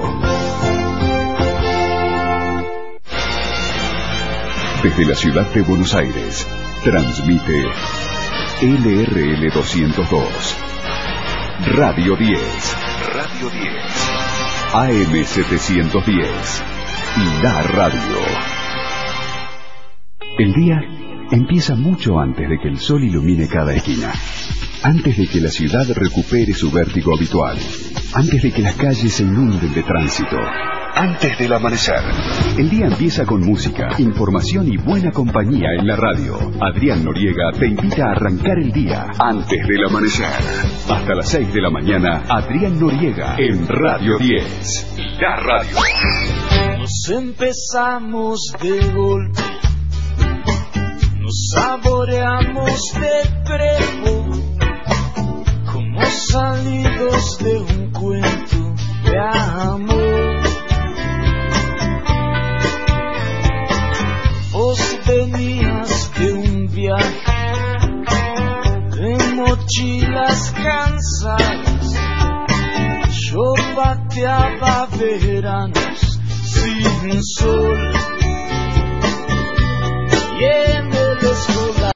Desde la ciudad de Buenos Aires, transmite L R L doscientos dos. Radio diez. Radio diez. A M setecientos diez. La radio. El día empieza mucho antes de que el sol ilumine cada esquina. Antes de que la ciudad recupere su vértigo habitual. Antes de que las calles se inunden de tránsito. Antes del amanecer. El día empieza con música, información y buena compañía en la radio. Adrián Noriega te invita a arrancar el día antes del amanecer. Hasta las seis de la mañana, Adrián Noriega en Radio diez. La radio. Nos empezamos de golpe, nos saboreamos de trepo, como salidos de un cuento de amor. Vos venías de un viaje de mochilas cansadas, yo pateaba veranos sin sol.